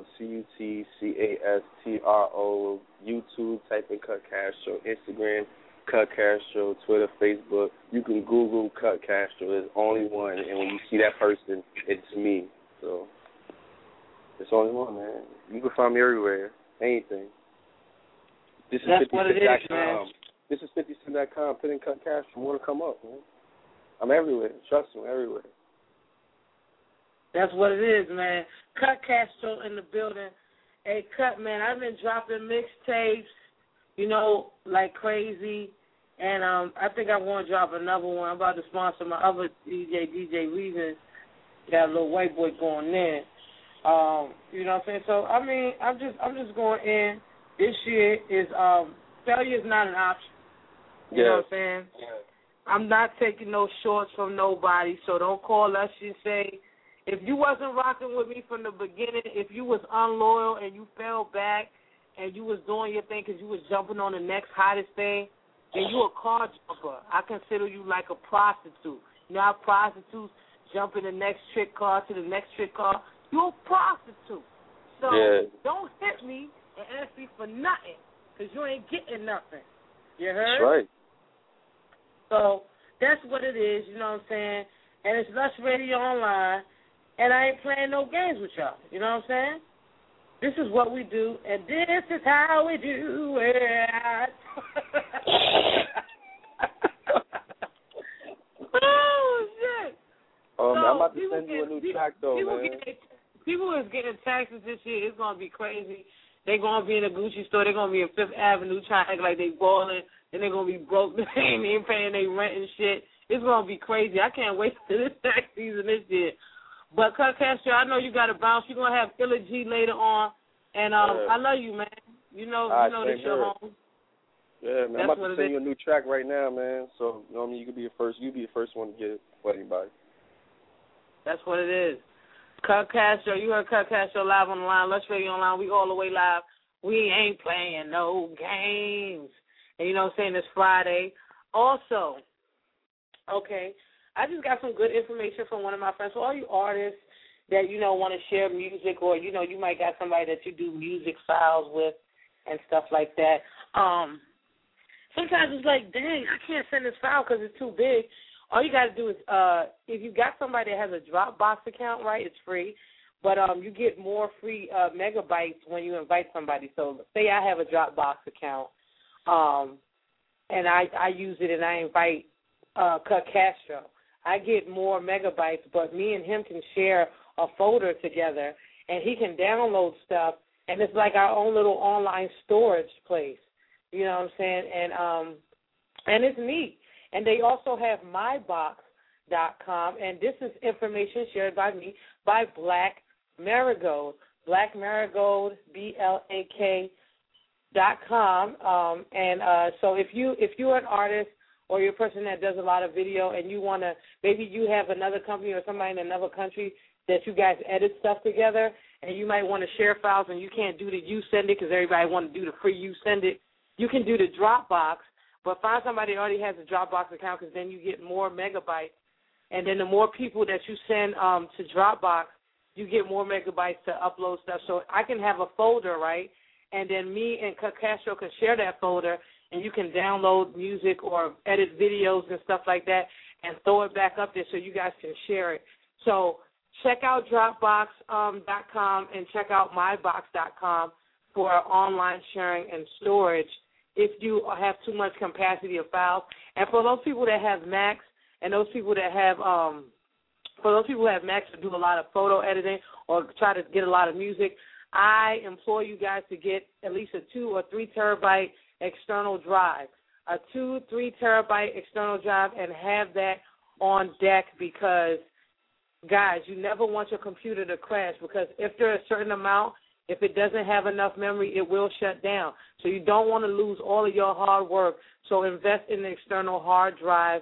CUTCASTRO. YouTube, type in Cutcast Show. Instagram, Cutcast Show. Twitter, Facebook. You can Google Cutcast Show. There's only one, and when you see that person, it's me. So it's only one, man. You can find me everywhere. Anything. This is That's what it is, man. This is 50cent.com. Put in Cutcast Show. More to come up, man. I'm everywhere. Trust me, everywhere. That's what it is, man. Cut Castro in the building. Hey, Cut, man, I've been dropping mixtapes, like crazy. And I think I want to drop another one. I'm about to sponsor my other DJ Reasons. Got a little white boy going in. You know what I'm saying? So, I mean, I'm just going in. This year is failure is not an option. You know what I'm saying? Yeah. I'm not taking no shorts from nobody, so don't call us and say, if you wasn't rocking with me from the beginning, if you was unloyal and you fell back and you was doing your thing because you was jumping on the next hottest thing, then you a car jumper. I consider you like a prostitute. You know how prostitutes jump in the next trick car to the next trick car? You a prostitute. So don't hit me and ask me for nothing because you ain't getting nothing. You heard? That's right. So that's what it is, you know what I'm saying? And it's Lush Radio Online, and I ain't playing no games with y'all, you know what I'm saying? This is what we do, and this is how we do it. Oh, shit. Man, I'm about to send you a new track, though, man. People is getting taxes this year. It's going to be crazy. They're going to be in a Gucci store. They're going to be in Fifth Avenue trying to act like they balling. And they're going to be broke. They ain't even paying their rent and shit. It's going to be crazy. I can't wait till this tax season this year. But, Cutcast, I know you got to bounce. You're going to have Illa G later on. And I love you, man. You know this your home. Yeah, man. I'm about to send you a new track right now, man. So, you know what I mean? You be the first one to get it for anybody. That's what it is. Cutcast, you heard Cutcast live on the line. Lush Radio Online. We all the way live. We ain't playing no games. And you know what I'm saying? It's Friday. Also, okay, I just got some good information from one of my friends. For all you artists that, want to share music or, you might got somebody that you do music files with and stuff like that. Sometimes it's like, dang, I can't send this file because it's too big. All you got to do is, if you got somebody that has a Dropbox account, right, it's free. But you get more free megabytes when you invite somebody. So say I have a Dropbox account. And I use it and I invite Cut Castro. I get more megabytes, but me and him can share a folder together, and he can download stuff, and it's like our own little online storage place. You know what I'm saying? And it's neat. And they also have mybox.com, and this is information shared by me by Black Marigold. Black Marigold, BLAK.com. So if you're an artist or you're a person that does a lot of video and you want to, maybe you have another company or somebody in another country that you guys edit stuff together, and you might want to share files and you can't do the you send it because everybody want to do the free you send it, you can do the Dropbox, but find somebody that already has a Dropbox account because then you get more megabytes. And then the more people that you send to Dropbox, you get more megabytes to upload stuff. So I can have a folder, right? And then me and Castro can share that folder, and you can download music or edit videos and stuff like that and throw it back up there so you guys can share it. So check out Dropbox.com and check out mybox.com for online sharing and storage if you have too much capacity of files. And for those people that have Macs and those people that have Macs to do a lot of photo editing or try to get a lot of music, I implore you guys to get at least a 2 or 3 terabyte external drive, a 2-3 terabyte external drive, and have that on deck because, guys, you never want your computer to crash because if there's a certain amount, if it doesn't have enough memory, it will shut down. So you don't want to lose all of your hard work. So invest in the external hard drive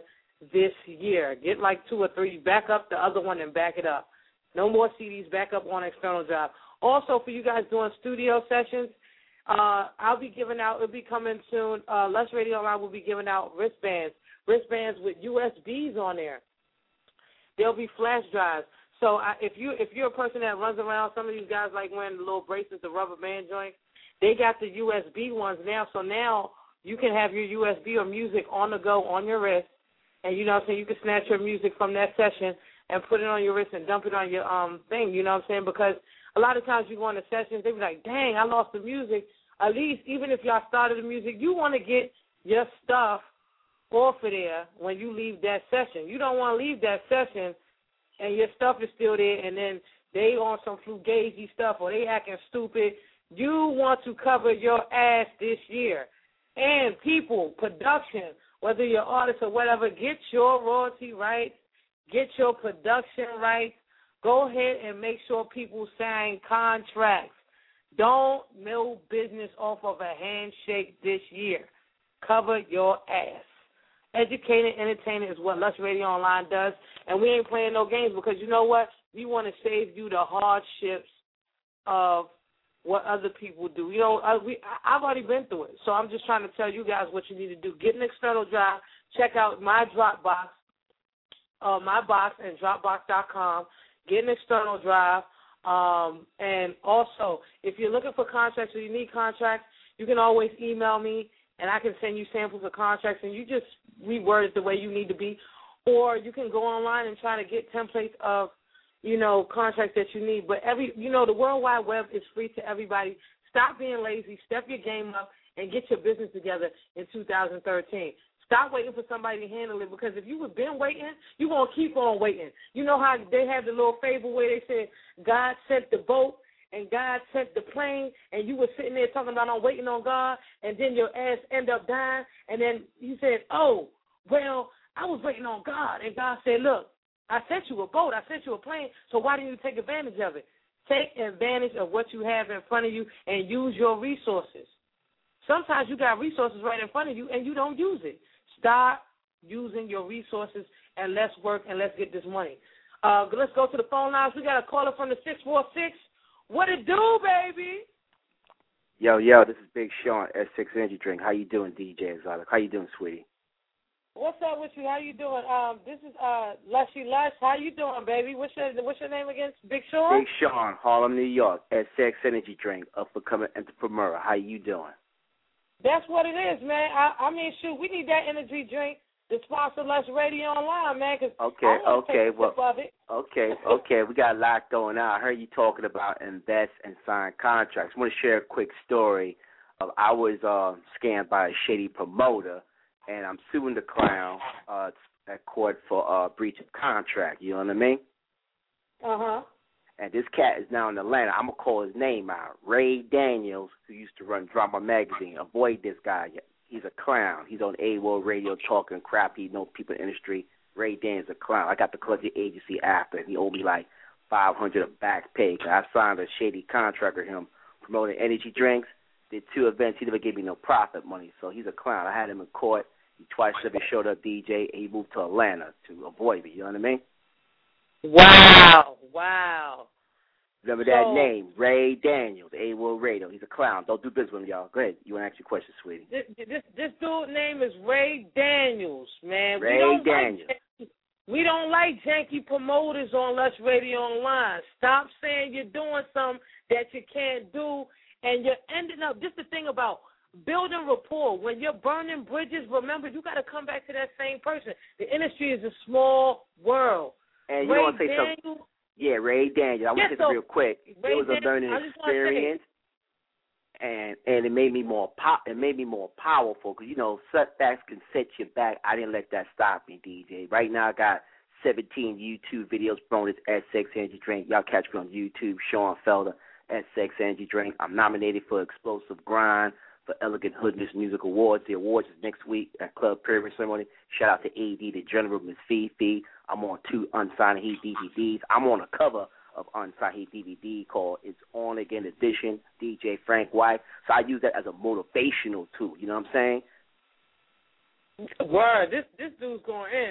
this year. Get like 2 or 3, back up the other one and back it up. No more CDs, back up on external drive. Also, for you guys doing studio sessions, I'll be giving out, it'll be coming soon, Lush Radio Online will be giving out wristbands with USBs on there. There'll be flash drives. So if you're a person that runs around, some of these guys like wearing the little bracelets, the rubber band joints, they got the USB ones now. So now you can have your USB or music on the go on your wrist, and you know what I'm saying, you can snatch your music from that session and put it on your wrist and dump it on your thing, you know what I'm saying? Because a lot of times you go into sessions, they be like, dang, I lost the music. At least even if y'all started the music, you want to get your stuff off of there when you leave that session. You don't want to leave that session and your stuff is still there and then they on some fugazi stuff or they acting stupid. You want to cover your ass this year. And people, production, whether you're artist or whatever, get your royalty rights, get your production rights. Go ahead and make sure people sign contracts. Don't mill business off of a handshake this year. Cover your ass. Educating, entertaining is what Lush Radio Online does, and we ain't playing no games because you know what? We want to save you the hardships of what other people do. You know, I've already been through it, so I'm just trying to tell you guys what you need to do. Get an external drive. Check out my Dropbox, my box, and Dropbox.com. Get an external drive. And also, if you're looking for contracts or you need contracts, you can always email me, and I can send you samples of contracts, and you just reword it the way you need to be. Or you can go online and try to get templates of, you know, contracts that you need. But the World Wide Web is free to everybody. Stop being lazy. Step your game up and get your business together in 2013. Stop waiting for somebody to handle it, because if you have been waiting, you're going to keep on waiting. You know how they have the little fable where they said God sent the boat and God sent the plane, and you were sitting there talking about I'm waiting on God, and then your ass end up dying, and then you said, oh, well, I was waiting on God, and God said, look, I sent you a boat, I sent you a plane, so why didn't you take advantage of it? Take advantage of what you have in front of you and use your resources. Sometimes you got resources right in front of you and you don't use it. Start using your resources and let's work and let's get this money. Let's go to the phone lines. We got a caller from the 646. What it do, baby? Yo, this is Big Sean, S6 Energy Drink. How you doing, DJ Exotic? How you doing, sweetie? What's up with you? How you doing? This is Lushy Lush. How you doing, baby? What's your name again? Big Sean? Big Sean, Harlem, New York, S6 Energy Drink, up for coming entrepreneur. How you doing? That's what it is, man. I mean, shoot, we need that energy drink to sponsor Lush Radio Online, man. Cause Okay. We got a lot going on. I heard you talking about invest and sign contracts. I want to share a quick story. I was scammed by a shady promoter, and I'm suing the clown at court for breach of contract. You know what I mean? Uh-huh. And this cat is now in Atlanta. I'm going to call his name out. Ray Daniels, who used to run Drama Magazine. Avoid this guy. He's a clown. He's on AWOL Radio talking crap. He knows people in the industry. Ray Daniels is a clown. I got to collect the agency after. He owed me like $500 of back pay. I signed a shady contract with him promoting energy drinks. Did 2 events. He never gave me no profit money. So he's a clown. I had him in court. He twice never showed up, DJ. And he moved to Atlanta to avoid me. You know what I mean? Wow. Remember that name, Ray Daniels, AWOL Radio. He's a clown. Don't do business with him, y'all. Go ahead. You want to ask your question, sweetie? This dude's name is Ray Daniels, man. Ray Daniels. We don't like janky promoters on Lush Radio Online. Stop saying you're doing something that you can't do, and you're ending up. This is the thing about building rapport. When you're burning bridges, remember, you got to come back to that same person. The industry is a small world. And you want to say something? Yeah, Ray Daniels. I want to say this real quick. It was a learning experience, and it made me more powerful because, you know, setbacks can set you back. I didn't let that stop me, DJ. Right now I got 17 YouTube videos promoting S6 Energy Drink. Y'all catch me on YouTube, Sean Felder, S6 Energy Drink. I'm nominated for Explosive Grind for Elegant Hoodness Music Awards. The awards is next week at Club Pyramid Ceremony. Shout out to AD, the General, Miss Fifi. I'm on 2 Unsigned Heat DVDs. I'm on a cover of Unsigned Heat DVD called It's On Again Edition, DJ Frank White. So I use that as a motivational tool. You know what I'm saying? Word. This dude's going in.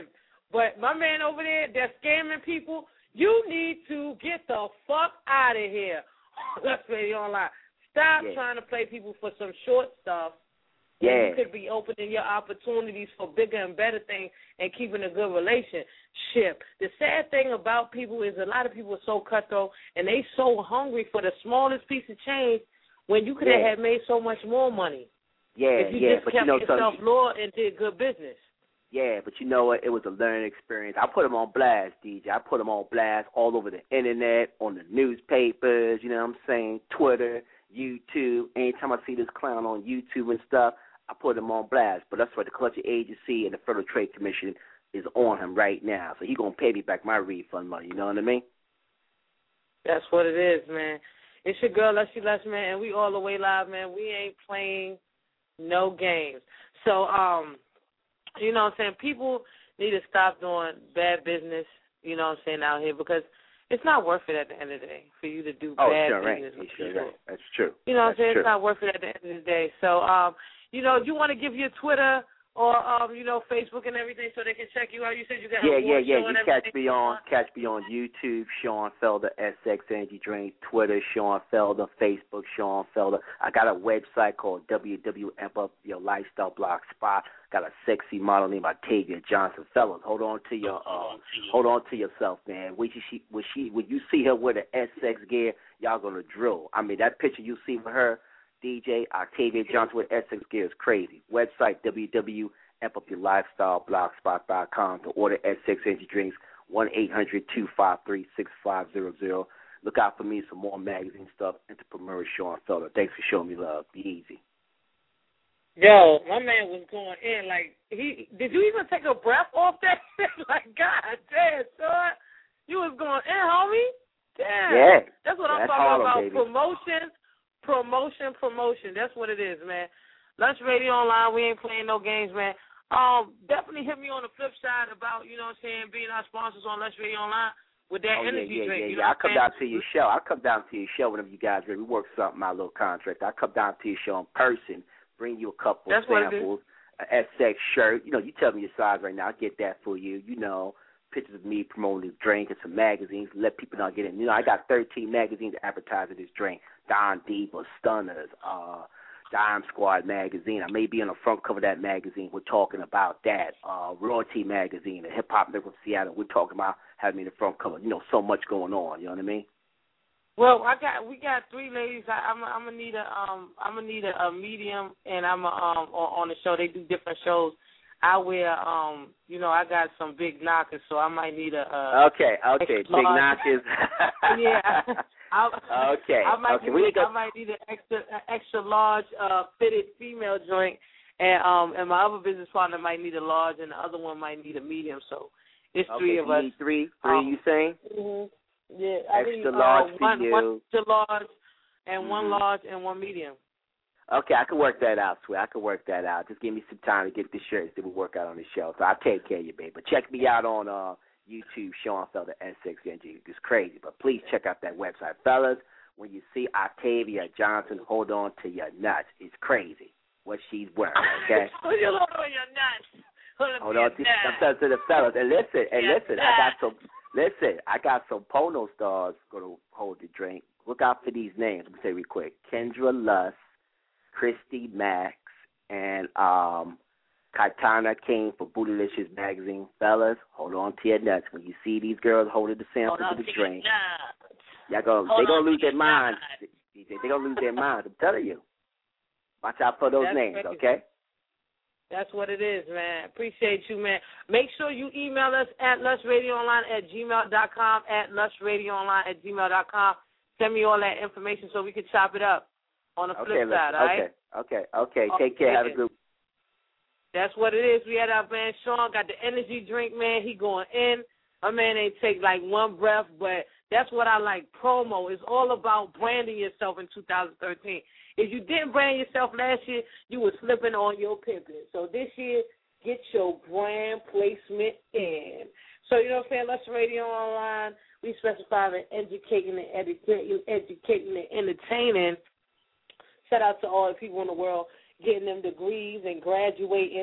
But my man over there that's scamming people, you need to get the fuck out of here. Let's Radio Online. Stop trying to play people for some short stuff. Yeah. You could be opening your opportunities for bigger and better things and keeping a good relationship. The sad thing about people is a lot of people are so cutthroat and they so hungry for the smallest piece of change when you could have made so much more money. Yeah, if you just kept yourself loyal and did good business. Yeah, but you know what? It was a learning experience. I put them on blast, DJ. I put them on blast all over the internet, on the newspapers, you know what I'm saying, Twitter, YouTube. Anytime I see this clown on YouTube and stuff, I put him on blast. But that's what the Collection Agency and the Federal Trade Commission is on him right now. So he's going to pay me back my refund money, you know what I mean? That's what it is, man. It's your girl, Leslie Les, man, and we all the way live, man. We ain't playing no games. So, you know what I'm saying, people need to stop doing bad business, you know what I'm saying, out here because it's not worth it at the end of the day for you to do bad business with people. Right. That's true. You know what I'm saying? It's not worth it at the end of the day. So, you know, you want to give your Twitter or, you know, Facebook and everything so they can check you out? You said you got a Yeah. show and Catch me on YouTube, Sean Felder, SX Energy Drink, Twitter, Sean Felder, Facebook, Sean Felder. I got a website called www.ampupyourlifestyleblogspot. Got a sexy model named Octavia Johnson. Fellas, hold on to yourself, man. When you see her with the SX gear, y'all gonna drill. I mean, that picture you see with her, DJ Octavia Johnson with SX gear is crazy. Website www.ampupyourlifestyleblogspot.com to order SX Energy Drinks. 1-800-253-6500. Look out for me some more magazine stuff. Entrepreneur Sean Felder. Thanks for showing me love. Be easy. Yo, my man was going in like did you even take a breath off that shit? Like, God damn, son. You was going in, homie. Damn. Yeah. That's what I'm talking about. Baby. Promotion. That's what it is, man. Lunch Radio Online, we ain't playing no games, man. Definitely hit me on the flip side about, you know what I'm saying, being our sponsors on Lunch Radio Online with that energy drink. You know I'll come down to your show. Whenever you guys ready. We work something out, a little contract. I'll come down to your show in person, bring you a couple of samples, an SX shirt. You know, you tell me your size right now. I'll get that for you. You know, pictures of me promoting this drink and some magazines. Let people know get in. You know, I got 13 magazines advertising this drink. Don Diva, Stunners, Dime Squad magazine. I may be on the front cover of that magazine. We're talking about that. Royalty magazine, the Hip Hop Network from Seattle. We're talking about having me in the front cover. You know, so much going on. You know what I mean? Well, we got three ladies. I'm gonna need a medium, and I'm on the show. They do different shows. I wear you know, I got some big knockers, so I might need a okay, big knockers. Yeah. I might need an extra large fitted female joint, and my other business partner might need a large, and the other one might need a medium. So it's three of us. Three, you saying? Mm-hmm. Yeah, extra large for you. One extra large, and one large, and one medium. Okay, I can work that out, Sweet. I can work that out. Just give me some time to get the shirts that we work out on the show. So I'll take care of you, baby. But check me out on YouTube, Sean Felder, SXNG. It's crazy, but please check out that website. Fellas, when you see Octavia Johnson, hold on to your nuts. It's crazy what she's wearing, okay? Hold on to your nuts. Hold on to the fellas. And listen, I got some porno stars going to hold the drink. Look out for these names. Let me say real quick. Kendra Lust, Christy Max, and Kaitana King for Bootylicious magazine. Fellas, hold on to your nuts. When you see these girls holding the samples of the drink, they're going to lose their minds. They're going to lose their minds. I'm telling you. Watch out for those names, okay? That's what it is, man. Appreciate you, man. Make sure you email us at lustradioonline@gmail.com, at lustradioonline@gmail.com. Send me all that information so we can chop it up on the flip side, all right? Okay. Take care. Have a good. That's what it is. We had our man Sean, got the energy drink, man. He going in. My man ain't take like one breath, but that's what I like. Promo is all about branding yourself in 2013. If you didn't brand yourself last year, you were slipping on your pimping. So this year, get your brand placement in. So, you know what I'm saying? Let's Radio Online. We specify in educating and entertaining. Shout out to all the people in the world getting them degrees and graduating.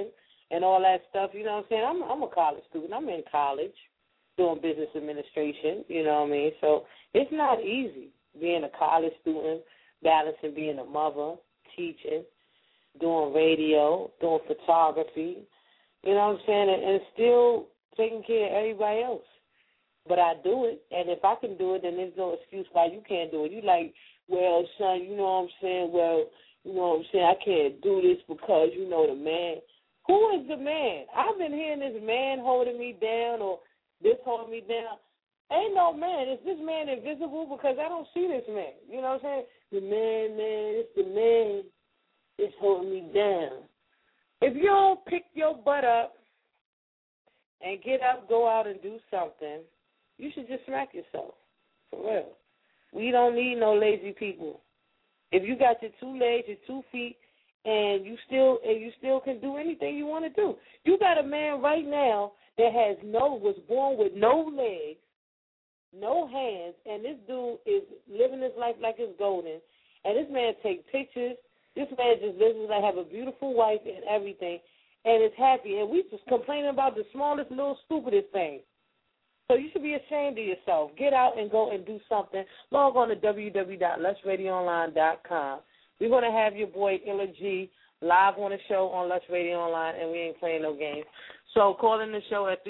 and all that stuff. You know what I'm saying? I'm a college student. I'm in college doing business administration. You know what I mean? So it's not easy being a college student, balancing being a mother, teaching, doing radio, doing photography. You know what I'm saying? And still taking care of everybody else. But I do it, and if I can do it, then there's no excuse why you can't do it. You like, well, son, you know what I'm saying? Well, you know what I'm saying? I can't do this because, you know, the man. Who is the man? I've been hearing this man holding me down or this holding me down. Ain't no man. Is this man invisible? Because I don't see this man. You know what I'm saying? The man, it's the man that's holding me down. If you don't pick your butt up and get up, go out and do something, you should just smack yourself. For real. We don't need no lazy people. If you got your 2 legs, your 2 feet, and you still can do anything you want to do. You got a man right now that was born with no legs, no hands, and this dude is living his life like it's golden. And this man take pictures. This man just lives his life, have a beautiful wife and everything, and is happy. And we just complaining about the smallest, little, stupidest thing. So you should be ashamed of yourself. Get out and go and do something. Log on to www.lushradioonline.com. We're going to have your boy Illa G live on the show on Lush Radio Online, and we ain't playing no games. So call in the show at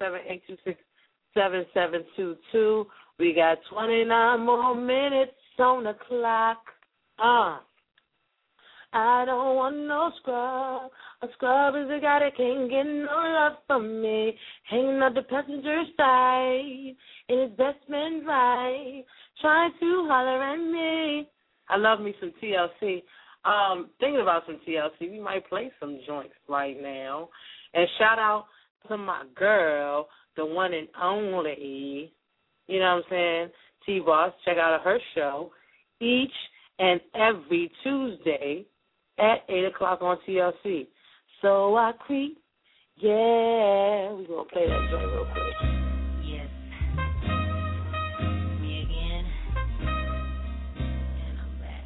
347-826-7722. We got 29 more minutes on the clock. I don't want no scrub. A scrub is a guy that can't get no love from me. Hanging on the passenger side in his best man ride, trying to holler at me. I love me some TLC. Thinking about some TLC, we might play some joints right now. And shout out to my girl, the one and only, you know what I'm saying, T-Boss. Check out her show each and every Tuesday at 8 o'clock on TLC. So I creep, yeah. We're going to play that joint real quick. Yes. Me again. And I'm back.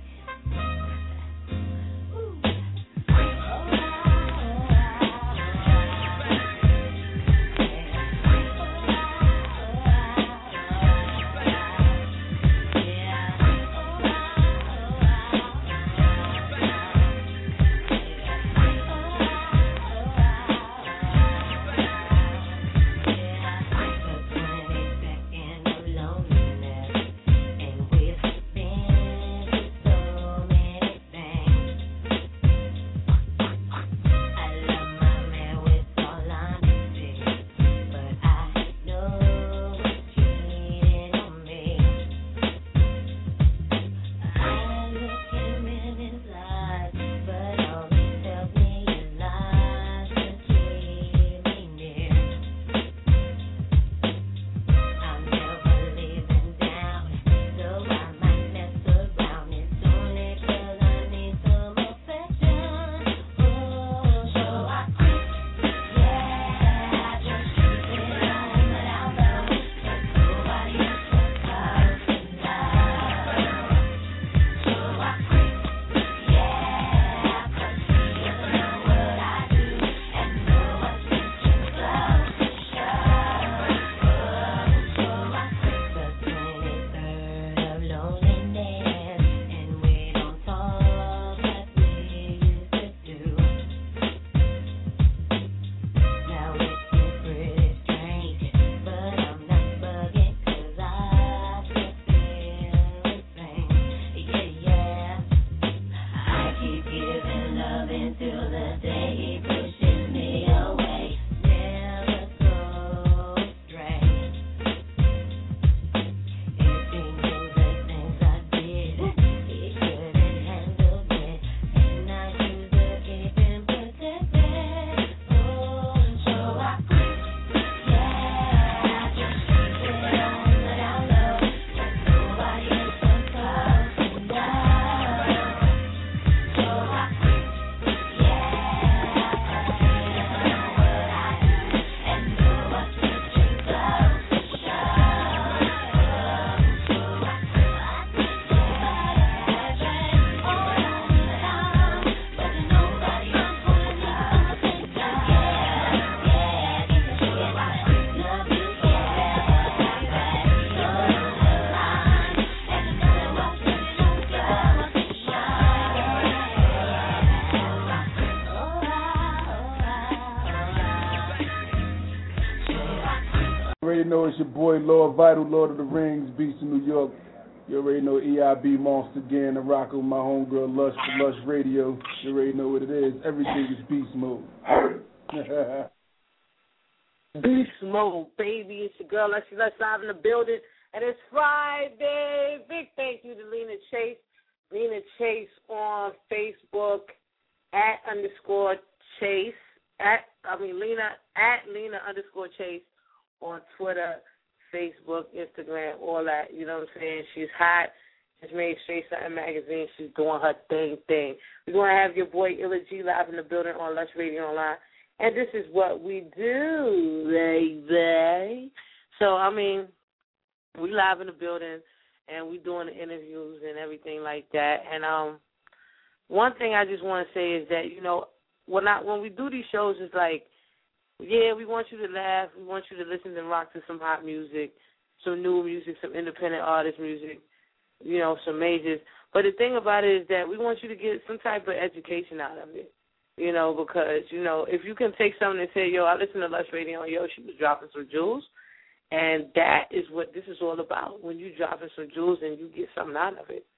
it's your boy Lord Vital, Lord of the Rings, Beast of New York. You already know EIB Monster again, and rockin' with my homegirl Lush for Lush Radio. You already know what it is. Everything is beast mode. Beast mode, baby. It's your girl Lush live in the building, and it's Friday. Big thank you to Lena Chase. Lena Chase on Facebook @_Chase. Lena_Chase on Twitter, Facebook, Instagram, all that. You know what I'm saying? She's hot. Just made Straight Something Magazine. She's doing her thing. We're going to have your boy Illa G live in the building on Lush Radio Online. And this is what we do, baby. So, I mean, we live in the building, and we doing the interviews and everything like that. And one thing I just want to say is that, you know, when we do these shows, it's like, yeah, we want you to laugh. We want you to listen and rock to some hot music, some new music, some independent artist music, you know, some majors. But the thing about it is that we want you to get some type of education out of it, you know, because, you know, if you can take something and say, yo, I listen to Lush Radio, yo, she was dropping some jewels, and that is what this is all about, when you dropping some jewels and you get something out of it.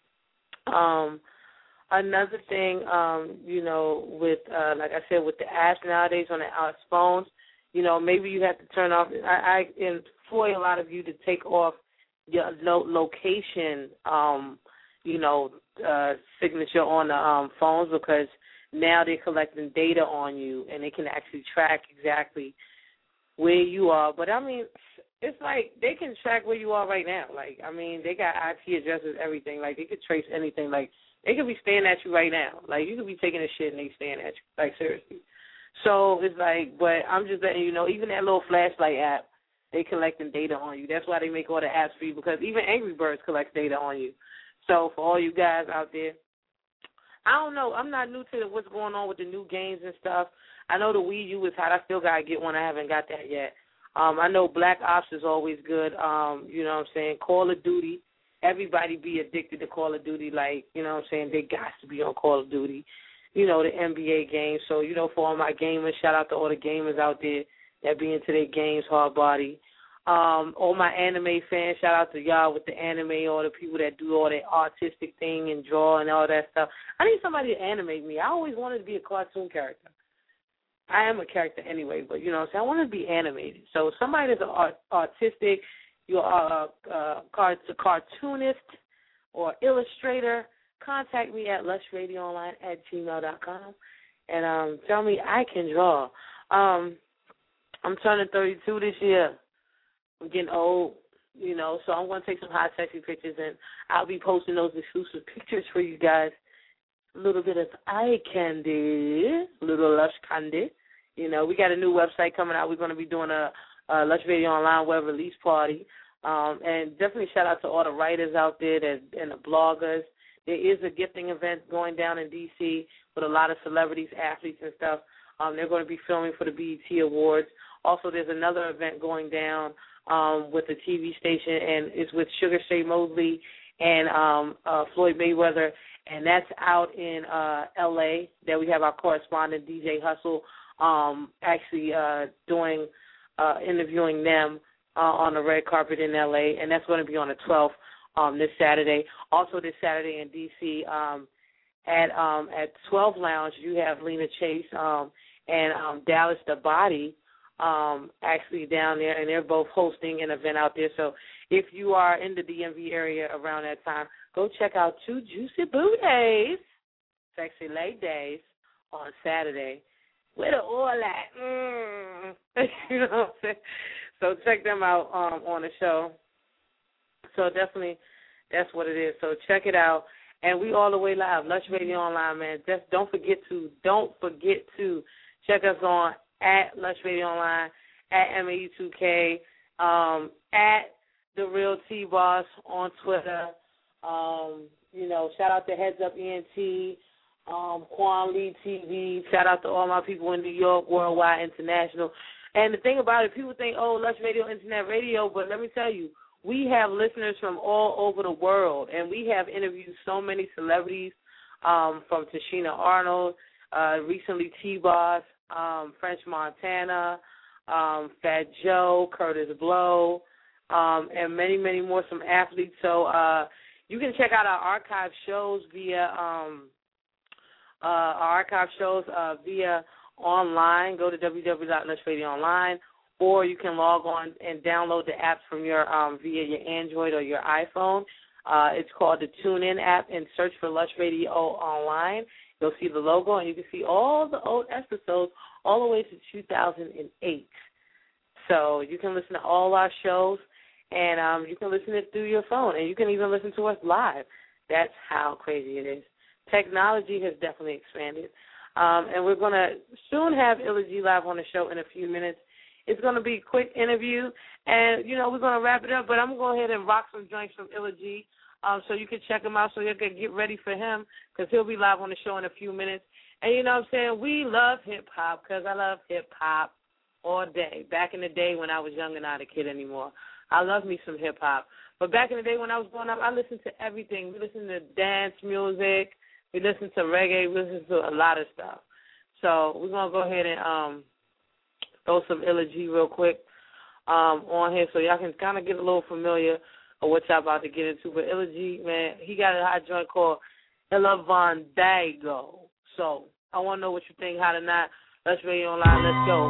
Another thing, you know, with, like I said, with the apps nowadays on the phones, you know, maybe you have to turn off. I employ a lot of you to take off your location, you know, signature on the phones, because now they're collecting data on you, and they can actually track exactly where you are. But, I mean, it's like they can track where you are right now. Like, I mean, they got IP addresses, everything. Like, they could trace anything. Like, they could be staring at you right now. Like, you could be taking a shit and they staring at you. Like, seriously. So it's like, but I'm just letting you know, even that little flashlight app, they collecting data on you. That's why they make all the apps for you, because even Angry Birds collects data on you. So for all you guys out there, I don't know. I'm not new to what's going on with the new games and stuff. I know the Wii U is hot. I still got to get one. I haven't got that yet. I know Black Ops is always good. You know what I'm saying? Call of Duty. Everybody be addicted to Call of Duty, like, you know what I'm saying, they got to be on Call of Duty, you know, the NBA games. So, you know, for all my gamers, shout out to all the gamers out there that be into their games, hard body. All my anime fans, shout out to y'all with the anime, all the people that do all that artistic thing and draw and all that stuff. I need somebody to animate me. I always wanted to be a cartoon character. I am a character anyway, but, you know what I'm saying, I want to be animated. So somebody that's artistic, you're a cartoonist or illustrator, contact me at lushradioonline@gmail.com and tell me I can draw. I'm turning 32 this year. I'm getting old, you know, so I'm going to take some hot, sexy pictures, and I'll be posting those exclusive pictures for you guys. A little bit of eye candy, a little Lush candy. You know, we got a new website coming out. We're going to be doing a Lush Radio Online web release party. And definitely shout out to all the writers out there and the bloggers. There is a gifting event going down in D.C. with a lot of celebrities, athletes, and stuff. They're going to be filming for the BET Awards. Also, there's another event going down with the TV station, and it's with Sugar Shea Mosley and Floyd Mayweather, and that's out in L.A. There we have our correspondent, DJ Hustle, actually doing interviewing them on the red carpet in L.A., and that's going to be on the 12th this Saturday. Also this Saturday in D.C. At 12 Lounge, you have Lena Chase and Dallas the Body actually down there, and they're both hosting an event out there. So if you are in the DMV area around that time, go check out Two Juicy Booties, Sexy Ladies, on Saturday. Where the all at? You know what I'm saying? So check them out on the show. So definitely, that's what it is. So check it out. And we all the way live, Lush Radio Online, man. Just don't forget to check us on at Lush Radio Online, at MAU2K, at The Real T-Boss on Twitter. You know, shout out to Heads Up ENT, Quan Lee TV. Shout out to all my people in New York, Worldwide, International. And the thing about it, people think, oh, Lush Radio, Internet Radio, but let me tell you, we have listeners from all over the world, and we have interviewed so many celebrities, from Tashina Arnold, recently T-Boss, French Montana, Fat Joe, Curtis Blow, and many, many more, some athletes. So you can check out our archive shows via via online. Go to www.lushradioonline, or you can log on and download the apps from your via your Android or your iPhone. It's called the TuneIn app, and search for Lush Radio Online. You'll see the logo, and you can see all the old episodes all the way to 2008. So you can listen to all our shows, and you can listen to it through your phone, and you can even listen to us live. That's how crazy it is. Technology has definitely expanded. And we're going to soon have Illa G live on the show in a few minutes. It's going to be a quick interview, and, we're going to wrap it up, but I'm going to go ahead and rock some joints from Illa G so you can check him out, so you can get ready for him, because he'll be live on the show in a few minutes. And you know what I'm saying? We love hip-hop, because I love hip-hop all day. Back in the day when I was young and not a kid anymore, I love me some hip-hop. But back in the day when I was growing up, I listened to everything. We listened to dance music. We listened to reggae. We listened to a lot of stuff. So we're going to go ahead and throw some Illa G real quick on here so y'all can kind of get a little familiar of what y'all about to get into. But Illa G, man, he got a hot joint called Illa Von Dago. So I want to know what you think, hot or not. Lush Radio Online, let's go.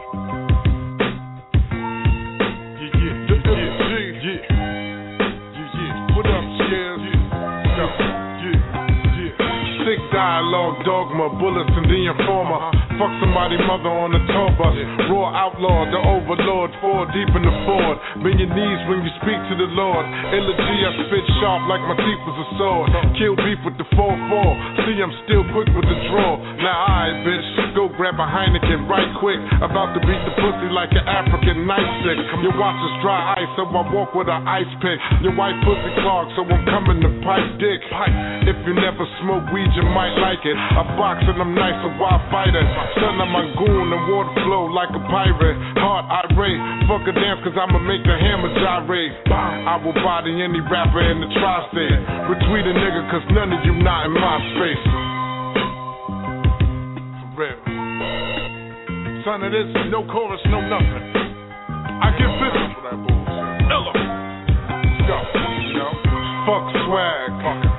What up, Skills? Sick dialogue, dogma, bullets and the informer. Fuck somebody mother on the tour bus. Raw outlaw, the overlord, 4 deep in the Ford. Bend your knees when you speak to the Lord. Illa G, I spit sharp like my teeth was a sword. Kill beef with the 4-4. See, I'm still quick with the draw. Now alright, bitch, go grab a Heineken right quick. About to beat the pussy like an African night stick. Your watch is dry ice, so I walk with an ice pick. Your white pussy clogged, so I'm coming to pipe dick. If you never smoke weed, you might like it. I box and I'm nice, so why fight it? Son of my goon and water flow like a pirate. Heart irate, fuck a dance cause I'ma make the hammer gyrate. I will body any rapper in the tri-state. Retweet a nigga cause none of you not in my space. For real. Son of this, no chorus, no nothing. I give business for that bullshit. Illa. Let's go. Fuck swag.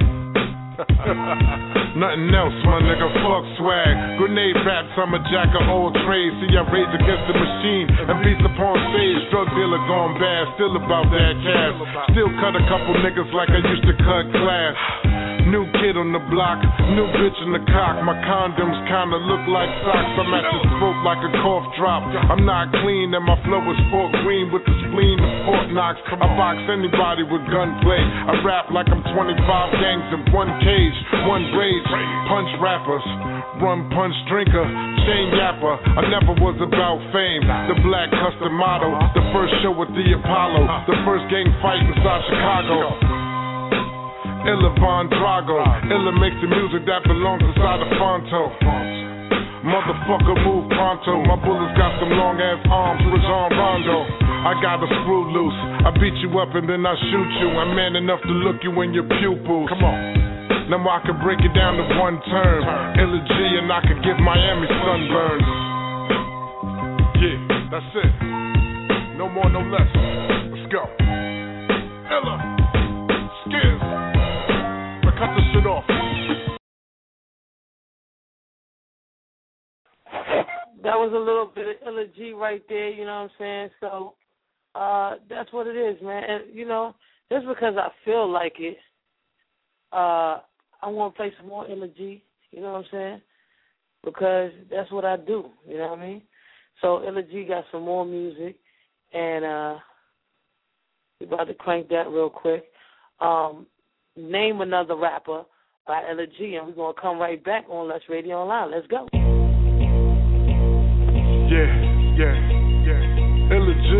Nothing else, my nigga, fuck swag. Grenade raps, I'm a jack of all trades. See, I rage against the machine and beats upon stage. Drug dealer gone bad, still about that cash. Still cut a couple niggas like I used to cut class. New kid on the block, new bitch in the cock. My condoms kinda look like socks. I'm at the throat like a cough drop. I'm not clean and my flow is fork green with the spleen of Fort Knox. I box anybody with gunplay. I rap like I'm 25 gangs in one cage, one rage. Punch rappers, rum punch drinker, chain yapper. I never was about fame. The black custom model, the first show at the Apollo, the first gang fight inside Chicago. Illa Von Drago. Illa makes the music that belongs inside the Fonto. Motherfucker move pronto. My bullets got some long ass arms, Rajon Rondo. I got a screw loose. I beat you up and then I shoot you. I'm man enough to look you in your pupils. Come on. Now I can break it down to one term. Illa G and I can give Miami sunburns. Yeah, that's it. No more, no less. Let's go. Illa. Skills. Cut this shit off. That was a little bit of Illa G right there, you know what I'm saying? So that's what it is, man. And, just because I feel like it, I'm going to play some more Illa G, you know what I'm saying? Because that's what I do, you know what I mean? So Illa G got some more music, and we're about to crank that real quick. Name Another Rapper by Illa G, and we're going to come right back on Lush Radio Online. Let's go. Yeah. Illa G.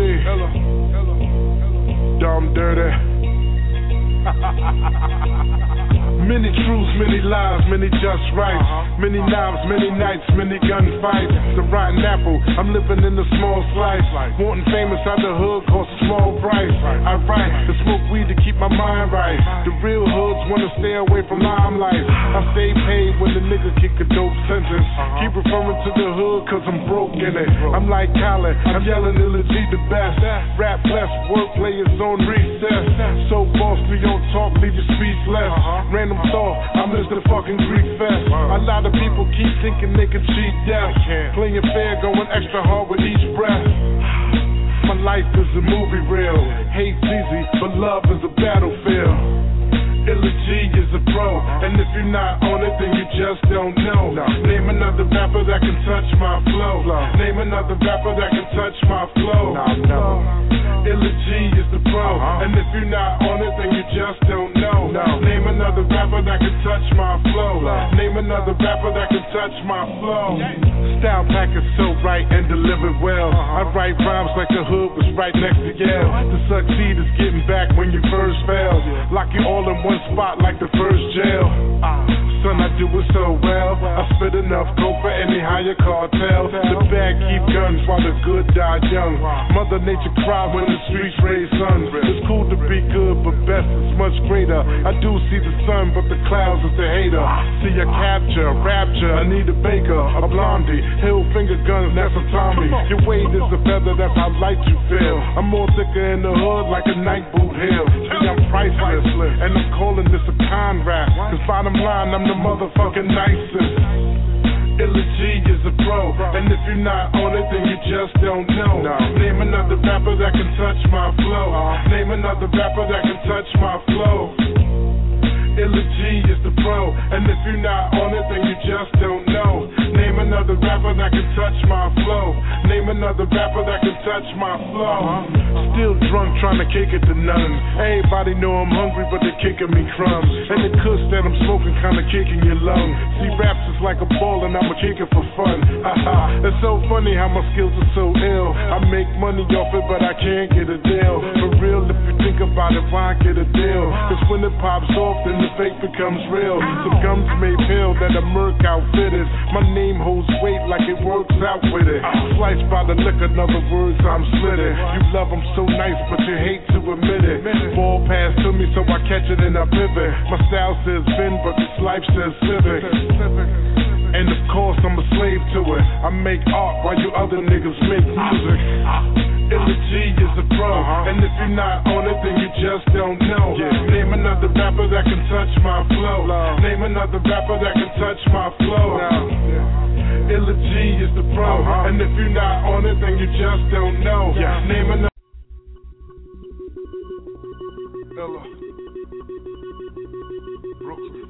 Dumb Dirty. Many truths, many lies, many just rights. Many knives, many nights, many gunfights. The rotten apple, I'm living in a small slice. Wanting famous out the hood costs a small price. I write to smoke weed to keep my mind right. The real hoods wanna stay away from limelight. I stay paid when the nigga kick a dope sentence. Keep referring to the hood cause I'm broke in it. I'm like Khaled, I'm yelling Illa G the best. Rap blessed, wordplay is on recess. So boss, we don't talk, leave you speechless. Random thought, I'm Mr. fucking Greek Fest. A lot of people keep thinking they can cheat death. Playing fair, going extra hard with each breath. My life is a movie reel. Hate's easy, but love is a battlefield. Illa G is a pro, and if you're not on it, then you just don't know. Name another rapper that can touch my flow. Name another rapper that can touch my flow. Illa G is the pro, and if you're not on it, then you just don't know. Name another rapper that can touch my flow. Name another rapper that can touch my flow. Style pack is so right and delivered well. I write rhymes like the hood was right next to Yale. To succeed is getting back when you first failed. Lock you all in one spot like the first jail. Son, I do it so well. I spit enough dope for any higher cartel. The bad keep guns while the good die young. Mother Nature cry when the streets raise sons. It's cool to be good, but best is much greater. I do see the sun, but the clouds is the hater. See a capture, rapture, Anita Baker, a blondie, hill finger guns, that's a Tommy. Your weight is a feather, that's how light you feel. I'm more thicker in the hood like a night boot hill. See, I'm priceless, and I'm calling this a con rap. Cause bottom line, I'm the motherfucking nicest. Illa G is a pro, and if you're not on it, then you just don't know. Name another rapper that can touch my flow. Name another rapper that can touch my flow. Illa G is the pro, and if you're not on it, then you just don't know. Name another rapper that can touch my flow. Name another rapper that can touch my flow. Still drunk, trying to kick it to none. Everybody know I'm hungry, but they're kicking me crumbs. And the kush that I'm smoking kinda kicking your lung. See, raps is like a ball, and I'ma kick it for fun. It's so funny how my skills are so ill. I make money off it, but I can't get a deal. For real, if you think about it, why get a deal? Cause when it pops off, then the fake becomes real. Some gums made pill that a Merc outfitted. My name holds weight like it works out with it. Sliced by the liquor, in other words, I'm slitted. You love them so nice, but you hate to admit it. Ball pass to me, so I catch it and I pivot. My style says Vin, but this life says Civic. And of course I'm a slave to it. I make art while you other niggas make music. Illa G is a pro, and if you're not on it, then you just don't know. Name another rapper that can touch my flow. Name another rapper that can touch my flow. Illa G is the pro, and if you're not on it, then you just don't know. Name another. Ella. Brooklyn.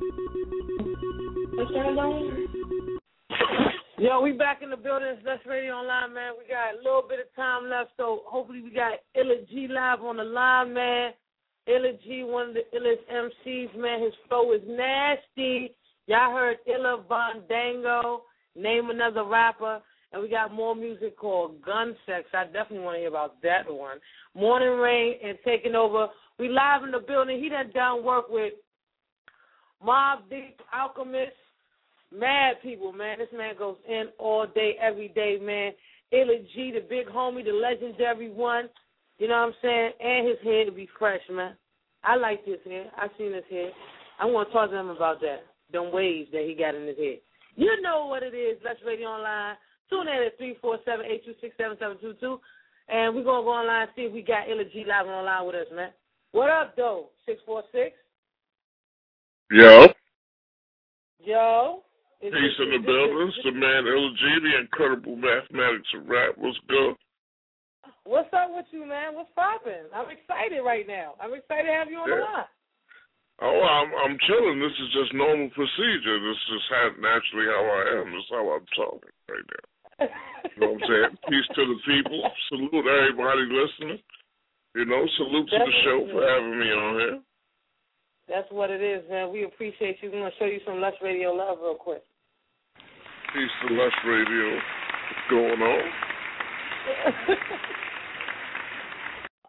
Yo, we back in the building. It's Less Radio Online, man. We got a little bit of time left, so hopefully we got Illa G live on the line, man. Illa G, one of the illest MCs, man. His flow is nasty. Y'all heard Illa Bondango, Name Another Rapper, and we got more music called Gun Sex. I definitely want to hear about that one. Morning Rain and Taking Over. We live in the building. He done work with Mobb Deep, Alchemist, mad people, man. This man goes in all day, every day, man. Illa G, the big homie, the legendary one. You know what I'm saying? And his hair to be fresh, man. I like this hair. I seen his hair. I want to talk to him about that. Them waves that he got in his head. You know what it is. Let's Radio Online. Tune in at 347-826-7722. And we're going to go online and see if we got Illa G live online with us, man. What up, though? 646? Yo. Yo. Peace in the building. It's the man Illa G, the incredible mathematics of rap. What's good? What's up with you, man? What's poppin'? I'm excited right now. I'm excited to have you on the line. Oh, I'm chilling. This is just normal procedure. This is naturally how I am. This is how I'm talking right now. You know what I'm saying? Peace to the people. Salute everybody listening. You know, salute to the show for having me on here. That's what it is, man. We appreciate you. We're going to show you some Lush Radio love real quick. Peace to Lush Radio. What's going on?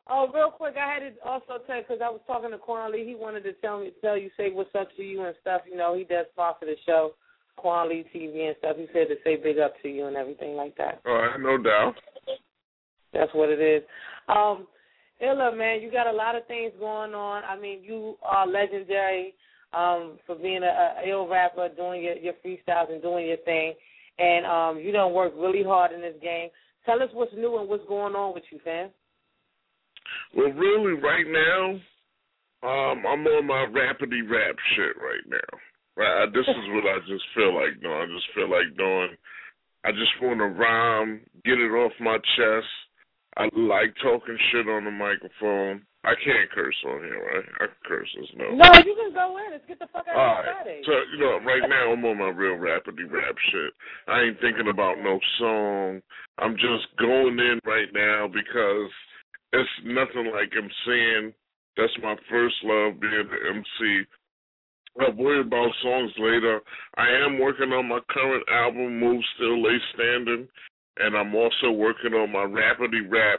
Oh, real quick, I had to also tell you, because I was talking to Quan Lee. He wanted to tell you, say what's up to you and stuff. You know, he does sponsor the show, Quan Lee TV and stuff. He said to say big up to you and everything like that. All right, no doubt. That's what it is. Illa, man, you got a lot of things going on. I mean, you are legendary for being a ill rapper, doing your freestyles and doing your thing. And you done work really hard in this game. Tell us what's new and what's going on with you, fam. Well, really, right now, I'm on my rapidy rap shit right now. Right, this is what I just feel like doing. I just want to rhyme, get it off my chest. I like talking shit on the microphone. I can't curse on here, right? I can curse, no. No, you can go in. Let's get the fuck out of here. Right. So, right now I'm on my real rapidy rap shit. I ain't thinking about no song. I'm just going in right now because it's nothing like MCing. That's my first love, being an MC. I'll worry about songs later. I am working on my current album, Move Still Lay Standing, and I'm also working on my rapidy rap.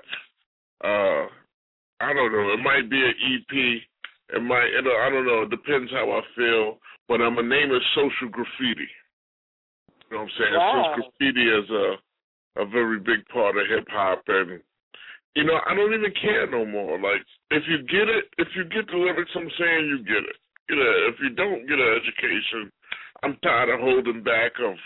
I don't know. It might be an EP. I don't know. It depends how I feel. But I'm going to name it Social Graffiti. You know what I'm saying? Wow. Since graffiti is a very big part of hip-hop. And, I don't even care no more. Like, if you get the lyrics I'm saying, you get it. If you don't get an education, I'm tired of holding back of,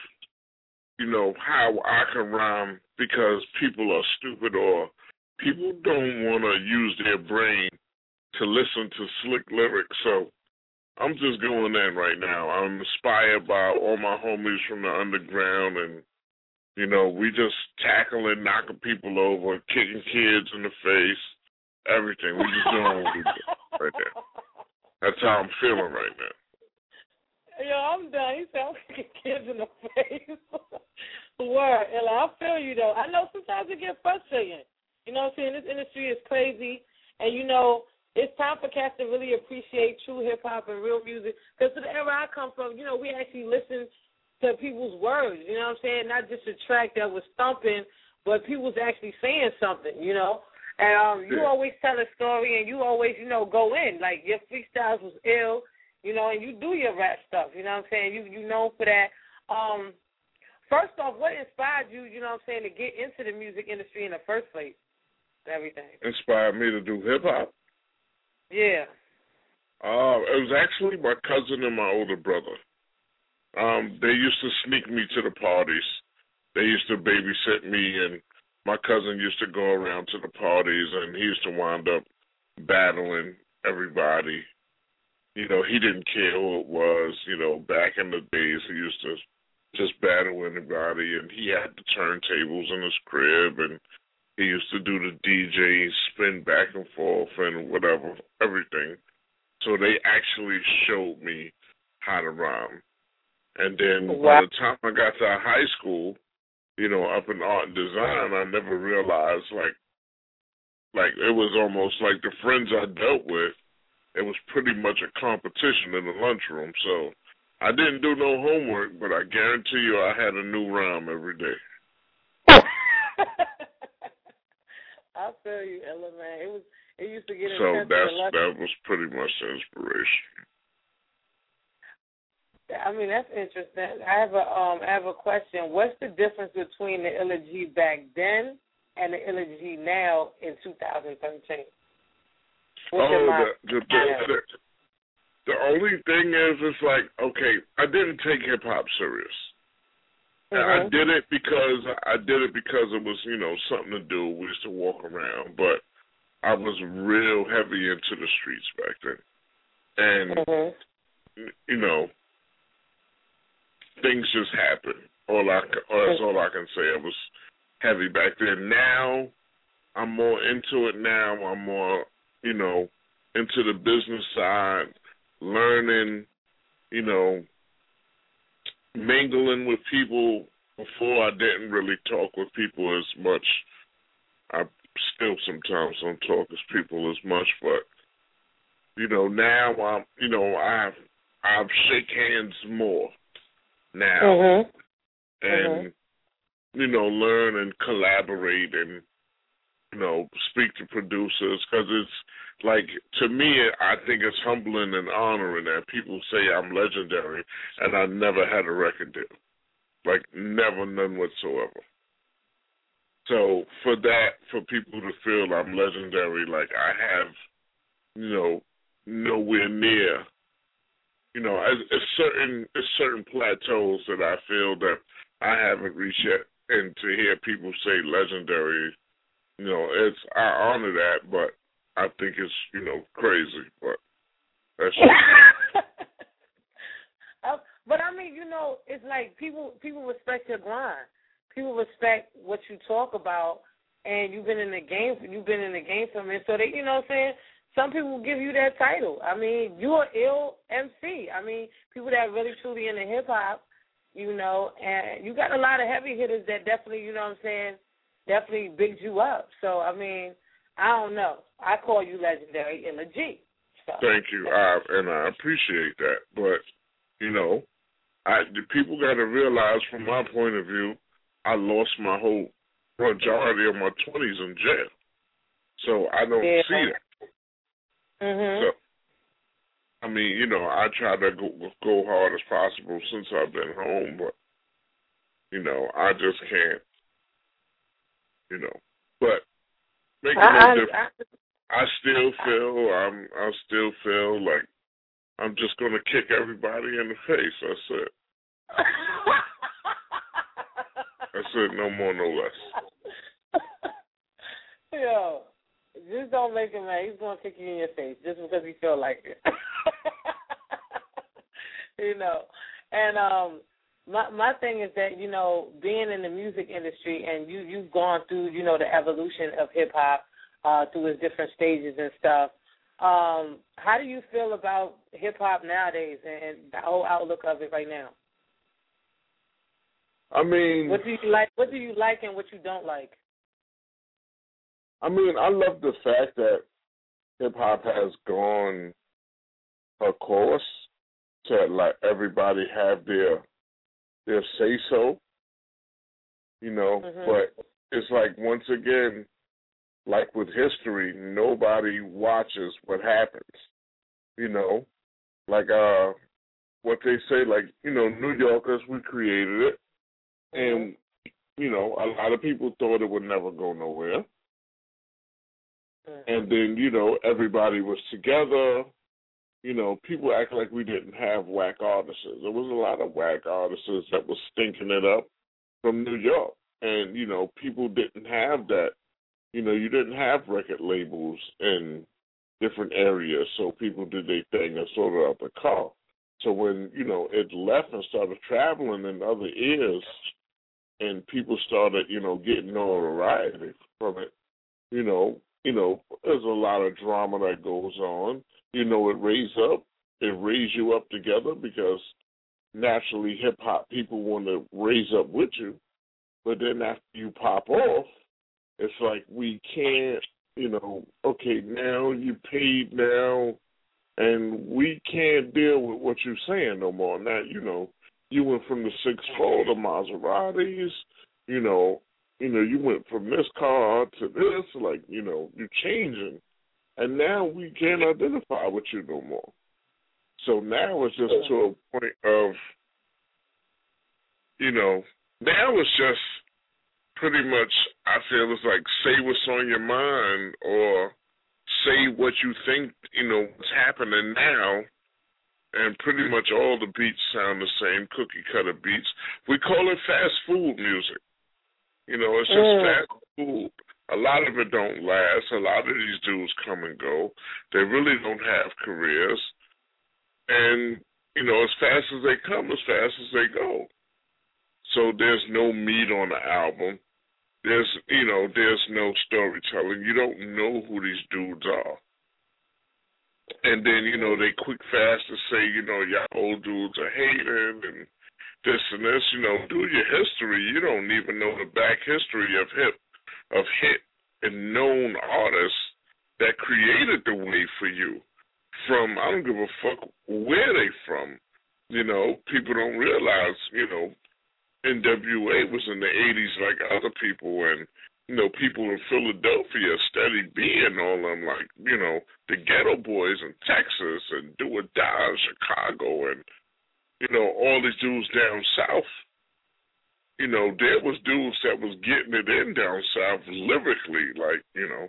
how I can rhyme because people are stupid or people don't want to use their brain to listen to slick lyrics. So I'm just going in right now. I'm inspired by all my homies from the underground, and, we just tackling, knocking people over, kicking kids in the face, everything. We just doing what we do right now. That's how I'm feeling right now. Yo, I'm done. He said I'm kicking kids in the face. Word. I feel you, though. I know sometimes it gets frustrating. You know what I'm saying? This industry is crazy, and, it's time for cats to really appreciate true hip-hop and real music. Because to the era I come from, we actually listen to people's words, you know what I'm saying? Not just a track that was thumping, but people was actually saying something, And you always tell a story, and you always, go in. Like, your freestyles was ill, and you do your rap stuff, you know what I'm saying? You known for that. First off, what inspired you, to get into the music industry in the first place? Everything. Inspired me to do hip-hop? Yeah. It was actually my cousin and my older brother. They used to sneak me to the parties. They used to babysit me, and my cousin used to go around to the parties, and he used to wind up battling everybody. He didn't care who it was. Back in the days, he used to just battle anybody, and he had the turntables in his crib, and he used to do the DJ, spin back and forth and whatever, everything. So they actually showed me how to rhyme. And then by the time I got to high school, up in art and design, I never realized, like it was almost like the friends I dealt with, it was pretty much a competition in the lunchroom. So I didn't do no homework, but I guarantee you I had a new rhyme every day. I feel you, Ella, man. It used to get so intense. That was pretty much the inspiration. I mean, that's interesting. I have a question. What's the difference between the Illa G back then and the Illa G now in 2013? The only thing is, it's like, okay, I didn't take hip hop serious. Mm-hmm. I did it because it was, something to do. We used to walk around, but I was real heavy into the streets back then. And, things just happened. That's all I can say. I was heavy back then. Now, I'm more into it now. I'm more, into the business side, learning, mingling with people. Before, I didn't really talk with people as much. I still sometimes don't talk with people as much, but, now I shake hands more now. And, learn and collaborate and, speak to producers, because it's like, to me, I think it's humbling and honoring that people say I'm legendary and I never had a record deal. Like, never, none whatsoever. So for people to feel I'm legendary, like I have, nowhere near, it's certain plateaus that I feel that I haven't reached yet. And to hear people say legendary, I honor that, but I think it's, crazy. But that's But I mean, it's like people respect your grind. People respect what you talk about, and you've been in the game for a minute. So they, what I'm saying? Some people give you that title. I mean, you're an ill MC. I mean, people that are really truly into hip hop, and you got a lot of heavy hitters that definitely, definitely bigged you up. So I mean, I don't know. I call you legendary, Illa G. So. Thank you, and I appreciate that. But the people got to realize, from my point of view, I lost my whole majority of my 20s in jail, so I don't see that. Mm-hmm. So, I mean, I try to go hard as possible since I've been home, but I just can't. But make it no difference. I still feel like I'm just gonna kick everybody in the face. That's it. That's it. No more, no less. Yo, just don't make him mad. He's gonna kick you in your face just because he feel like it. And my thing is that being in the music industry, and you've gone through the evolution of hip hop through its different stages and stuff. How do you feel about hip hop nowadays and the whole outlook of it right now? I mean, what do you like? What do you like and what you don't like? I mean, I love the fact that hip hop has gone a course to let everybody have their say so. But it's like, once again, like with history, nobody watches what happens. Like what they say, like, New Yorkers, we created it. And, a lot of people thought it would never go nowhere. And then, everybody was together. People act like we didn't have whack artists. There was a lot of whack artists that was stinking it up from New York. And, people didn't have that. You didn't have record labels in different areas, so people did their thing and sorted out the car. So when, it left and started traveling in other ears, and people started, getting notoriety from it, there's a lot of drama that goes on. It raised you up together, because naturally hip-hop people want to raise up with you. But then after you pop off, it's like, we can't, okay, now you paid now, and we can't deal with what you're saying no more. Now, you went from the 6'4" to Maseratis, you went from this car to this, like, you're changing. And now we can't identify with you no more. So now it's just to a point of, now it's just pretty much, I feel it's like, say what's on your mind, or say what you think, what's happening now. And pretty much all the beats sound the same, cookie cutter beats. We call it fast food music. It's just fast food. A lot of it don't last. A lot of these dudes come and go. They really don't have careers. And, as fast as they come, as fast as they go. So there's no meat on the album. There's no storytelling. You don't know who these dudes are. And then, they quick fast to say, y'all old dudes are hating and this and this. Do your history. You don't even know the back history of hit and known artists that created the way for you. From, I don't give a fuck where they from. People don't realize, NWA was in the 80s like other people, and people in Philadelphia steady being on them, like, the Ghetto Boys in Texas and Do or Die in Chicago and, all these dudes down south. There was dudes that was getting it in down south lyrically, like,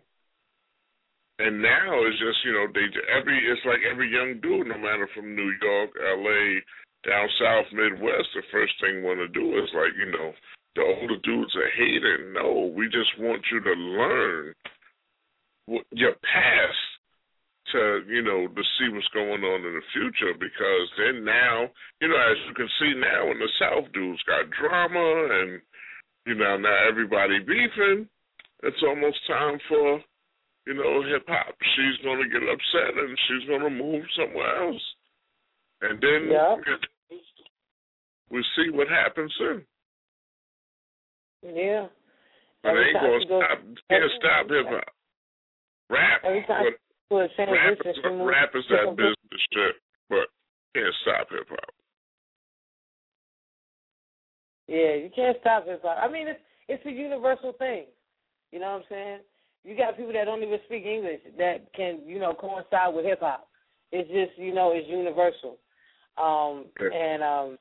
And now it's just, it's like every young dude, no matter from New York, L.A., down south, Midwest, the first thing want to do is like, the older dudes are hating. No, we just want you to learn your past to, to see what's going on in the future, because then now, as you can see now in the South, dudes got drama and, now everybody beefing. It's almost time for, hip-hop. She's going to get upset and she's going to move somewhere else. And then we see what happens soon. Yeah. But they ain't going to stop. Can't stop hip-hop. Rap. Rap is that business shit, but can't stop hip-hop. Yeah, you can't stop hip-hop. I mean, it's a universal thing. You know what I'm saying? You got people that don't even speak English that can, coincide with hip-hop. It's just, it's universal. And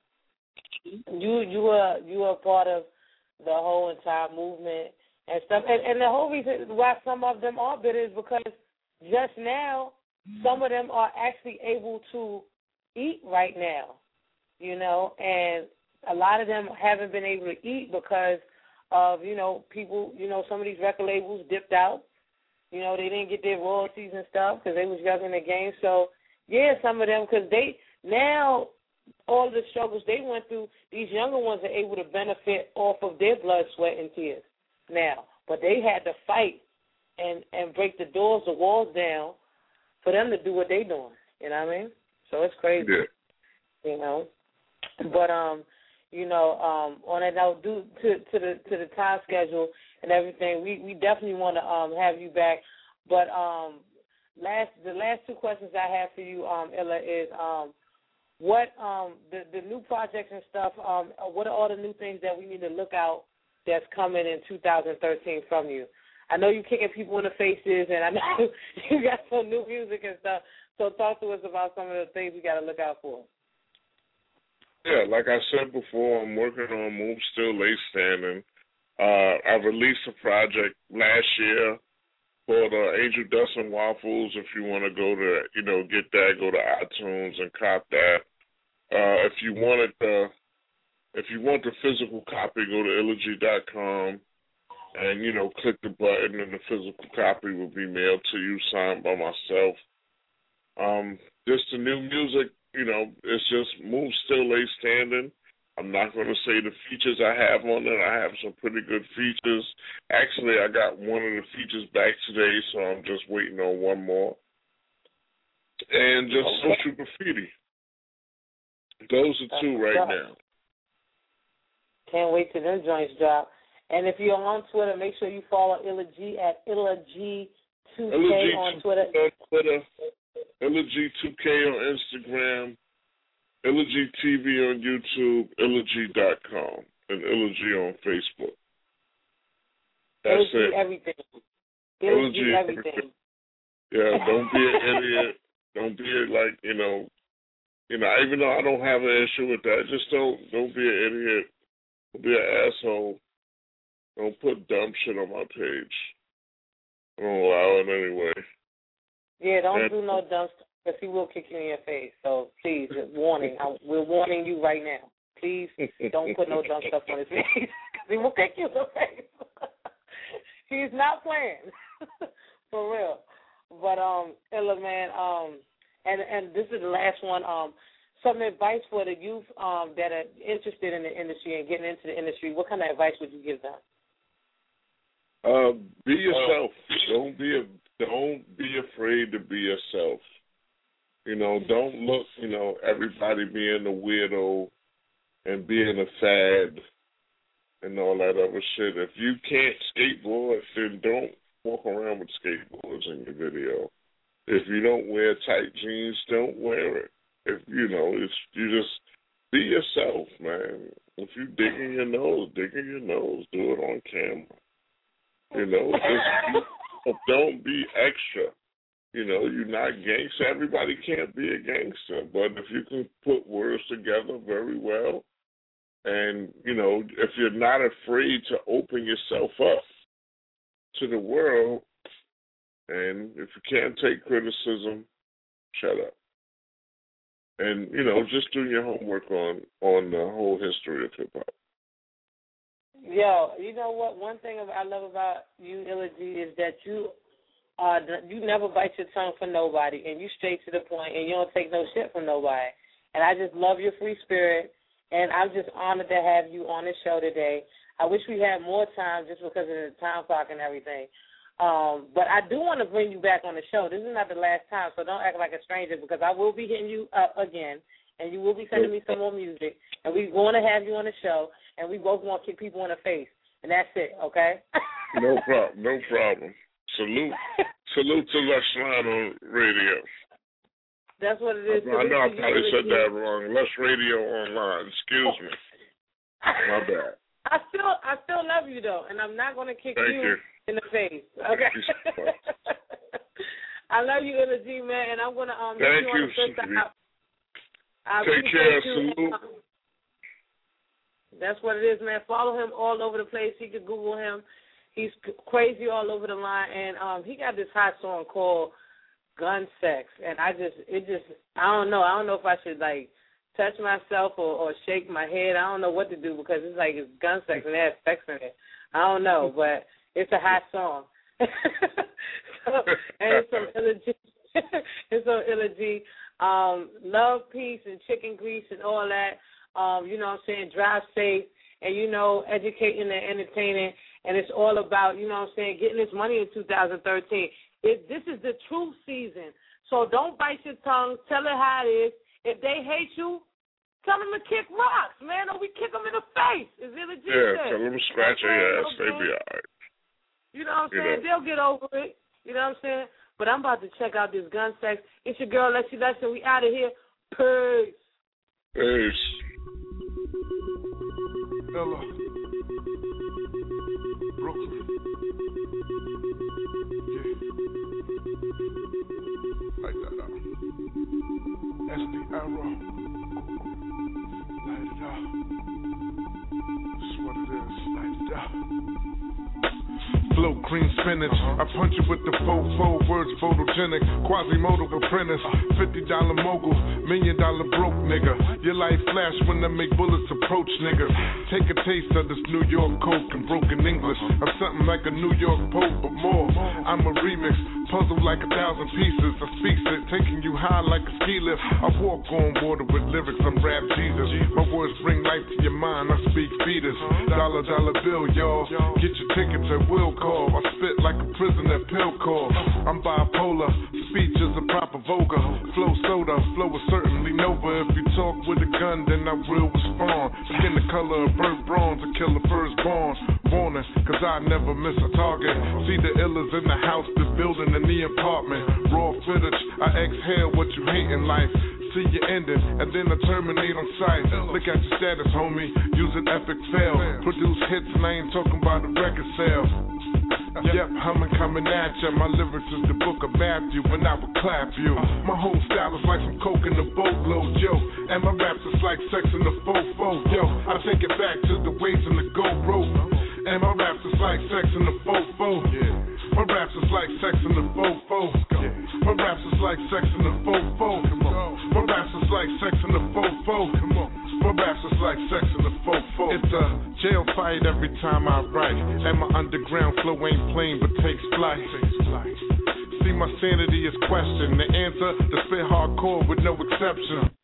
you are part of the whole entire movement and stuff. And the whole reason why some of them are bitter is because just now some of them are actually able to eat right now, and a lot of them haven't been able to eat because of, people, some of these record labels dipped out. They didn't get their royalties and stuff because they was young in the game. So, yeah, some of them, because now all the struggles they went through, these younger ones are able to benefit off of their blood, sweat, and tears now. But they had to fight and break the doors, the walls down for them to do what they doing. You know what I mean? So it's crazy. Yeah. But on that note, due to the time schedule and everything, we definitely want to have you back. But the last two questions I have for you, Illa, is what the new projects and stuff. What are all the new things that we need to look out that's coming in 2013 from you? I know you're kicking people in the faces, and I know you got some new music and stuff. So talk to us about some of the things we got to look out for. Yeah, like I said before, I'm working on Move Still Lay Standing. I released a project last year called Angel Dust and Waffles. If you want to go to, get that, go to iTunes and cop that. If you want the physical copy, go to Illogy.com and, click the button and the physical copy will be mailed to you, signed by myself. Just the new music, it's just Move Still Lay Standing. I'm not going to say the features I have on it. I have some pretty good features. Actually, I got one of the features back today, so I'm just waiting on one more. And just Social Graffiti. Those are two right now. Can't wait till them joints drop. And if you're on Twitter, make sure you follow Illa G at IllaG2K on Twitter. Illa G2K on Instagram, Illa G TV on YouTube, IllaG.com, and Illa G on Facebook. That's it. Everything. Illa G everything. Yeah, don't be an idiot. Don't be even though I don't have an issue with that, just don't be an idiot. Don't be an asshole. Don't put dumb shit on my page. I don't allow it anyway. Yeah, don't do no dumb stuff because he will kick you in your face. So please, warning. We're warning you right now. Please don't put no dumb stuff on his face because he will kick you in the face. He's not playing. For real. But, Illa, man, and this is the last one. Some advice for the youth that are interested in the industry and getting into the industry. What kind of advice would you give them? Be yourself. Don't be afraid to be yourself. Don't look, everybody being a weirdo and being a fad and all that other shit. If you can't skateboard, then don't walk around with skateboards in your video. If you don't wear tight jeans, don't wear it. If you just be yourself, man. If you digging your nose, do it on camera. Don't be extra. You're not gangster. Everybody can't be a gangster, but if you can put words together very well, and if you're not afraid to open yourself up to the world, and if you can't take criticism, shut up. And just do your homework on the whole history of hip hop. Yo, you know what? One thing I love about you, Illa G, is that you never bite your tongue for nobody, and you straight to the point, and you don't take no shit from nobody. And I just love your free spirit, and I'm just honored to have you on the show today. I wish we had more time just because of the time clock and everything. But I do want to bring you back on the show. This is not the last time, so don't act like a stranger, because I will be hitting you up again, and you will be sending me some more music, and we're going to have you on the show, and we both want to kick people in the face, and that's it, okay? No problem. Salute to Lush Line on radio. That's what it is. I know I probably said that wrong. Lush Radio Online. Excuse me. My bad. I still love you though, and I'm not going to kick you in the face. Okay. I love you, Illa G, man, and I'm going to Thank you. Take care. Salute. That's what it is, man. Follow him all over the place. You can Google him. He's crazy all over the line, and he got this hot song called Gun Sex, and I don't know. I don't know if I should like touch myself or shake my head. I don't know what to do because it's like it's gun sex and they have sex in it. I don't know, but it's a hot song. And it's from Illa G. It's from Illa G. Love, peace, and chicken grease and all that. You know what I'm saying? Drive safe and, educating and entertaining. And it's all about, getting this money in 2013. This is the true season. So don't bite your tongue. Tell it how it is. If they hate you, tell them to kick rocks, man, or we kick them in the face. Is it legit? Yeah, tell them to scratch their ass. They be all right. You know what I'm saying? They'll get over it. You know what I'm saying? But I'm about to check out this Gun Sex. It's your girl, Lexi Lesson. We out of here. Peace. Peace. Ella. Brooklyn. Yeah. Light that up. That's the arrow. Light it up. That's what it is. Light it up. Flow cream spinach. I punch it with the faux words photogenic. Quasimodo apprentice. $50 mogul. $1 million broke nigga. Your life flash when I make bullets approach niggas. Take a taste of this New York coke and broken English. I'm something like a New York Pope, but more. I'm a remix. Puzzle like 1,000 pieces. I speak it, taking you high like a ski lift. I walk on water with lyrics. I'm rap Jesus. My words bring life to your mind. I speak feeders. Dollar bill, y'all. Get your tickets at will call. I spit like a prison at pill call. I'm bipolar. Speech is a proper vulgar. Flow soda. Flow is certainly Nova. If you talk with a gun, then I will respond. Skin the color of burnt bronze to kill the firstborn. Warning, cause I never miss a target. See the illas in the house, the building, in the apartment. Raw footage, I exhale what you hate in life. See you ending, and then I terminate on sight. Look at your status, homie. Use an epic fail. Produce hits, and I ain't talking about a record sale. Yep, I'm coming at ya. My lyrics is the book of Matthew, and I will clap you. My whole style is like some coke in the boatload, yo. And my raps is like sex in the fofo, yo. I take it back to the waves in the GoPro. And my raps is like sex in the fofo. My raps is like sex in the fofo. My raps is like sex in the fofo. My raps is like sex in the fofo. My raps is like sex in the fofo. It's a jail fight every time I write. And my underground flow ain't plain but takes flight. See, my sanity is questioned. The answer, to spit hardcore with no exception.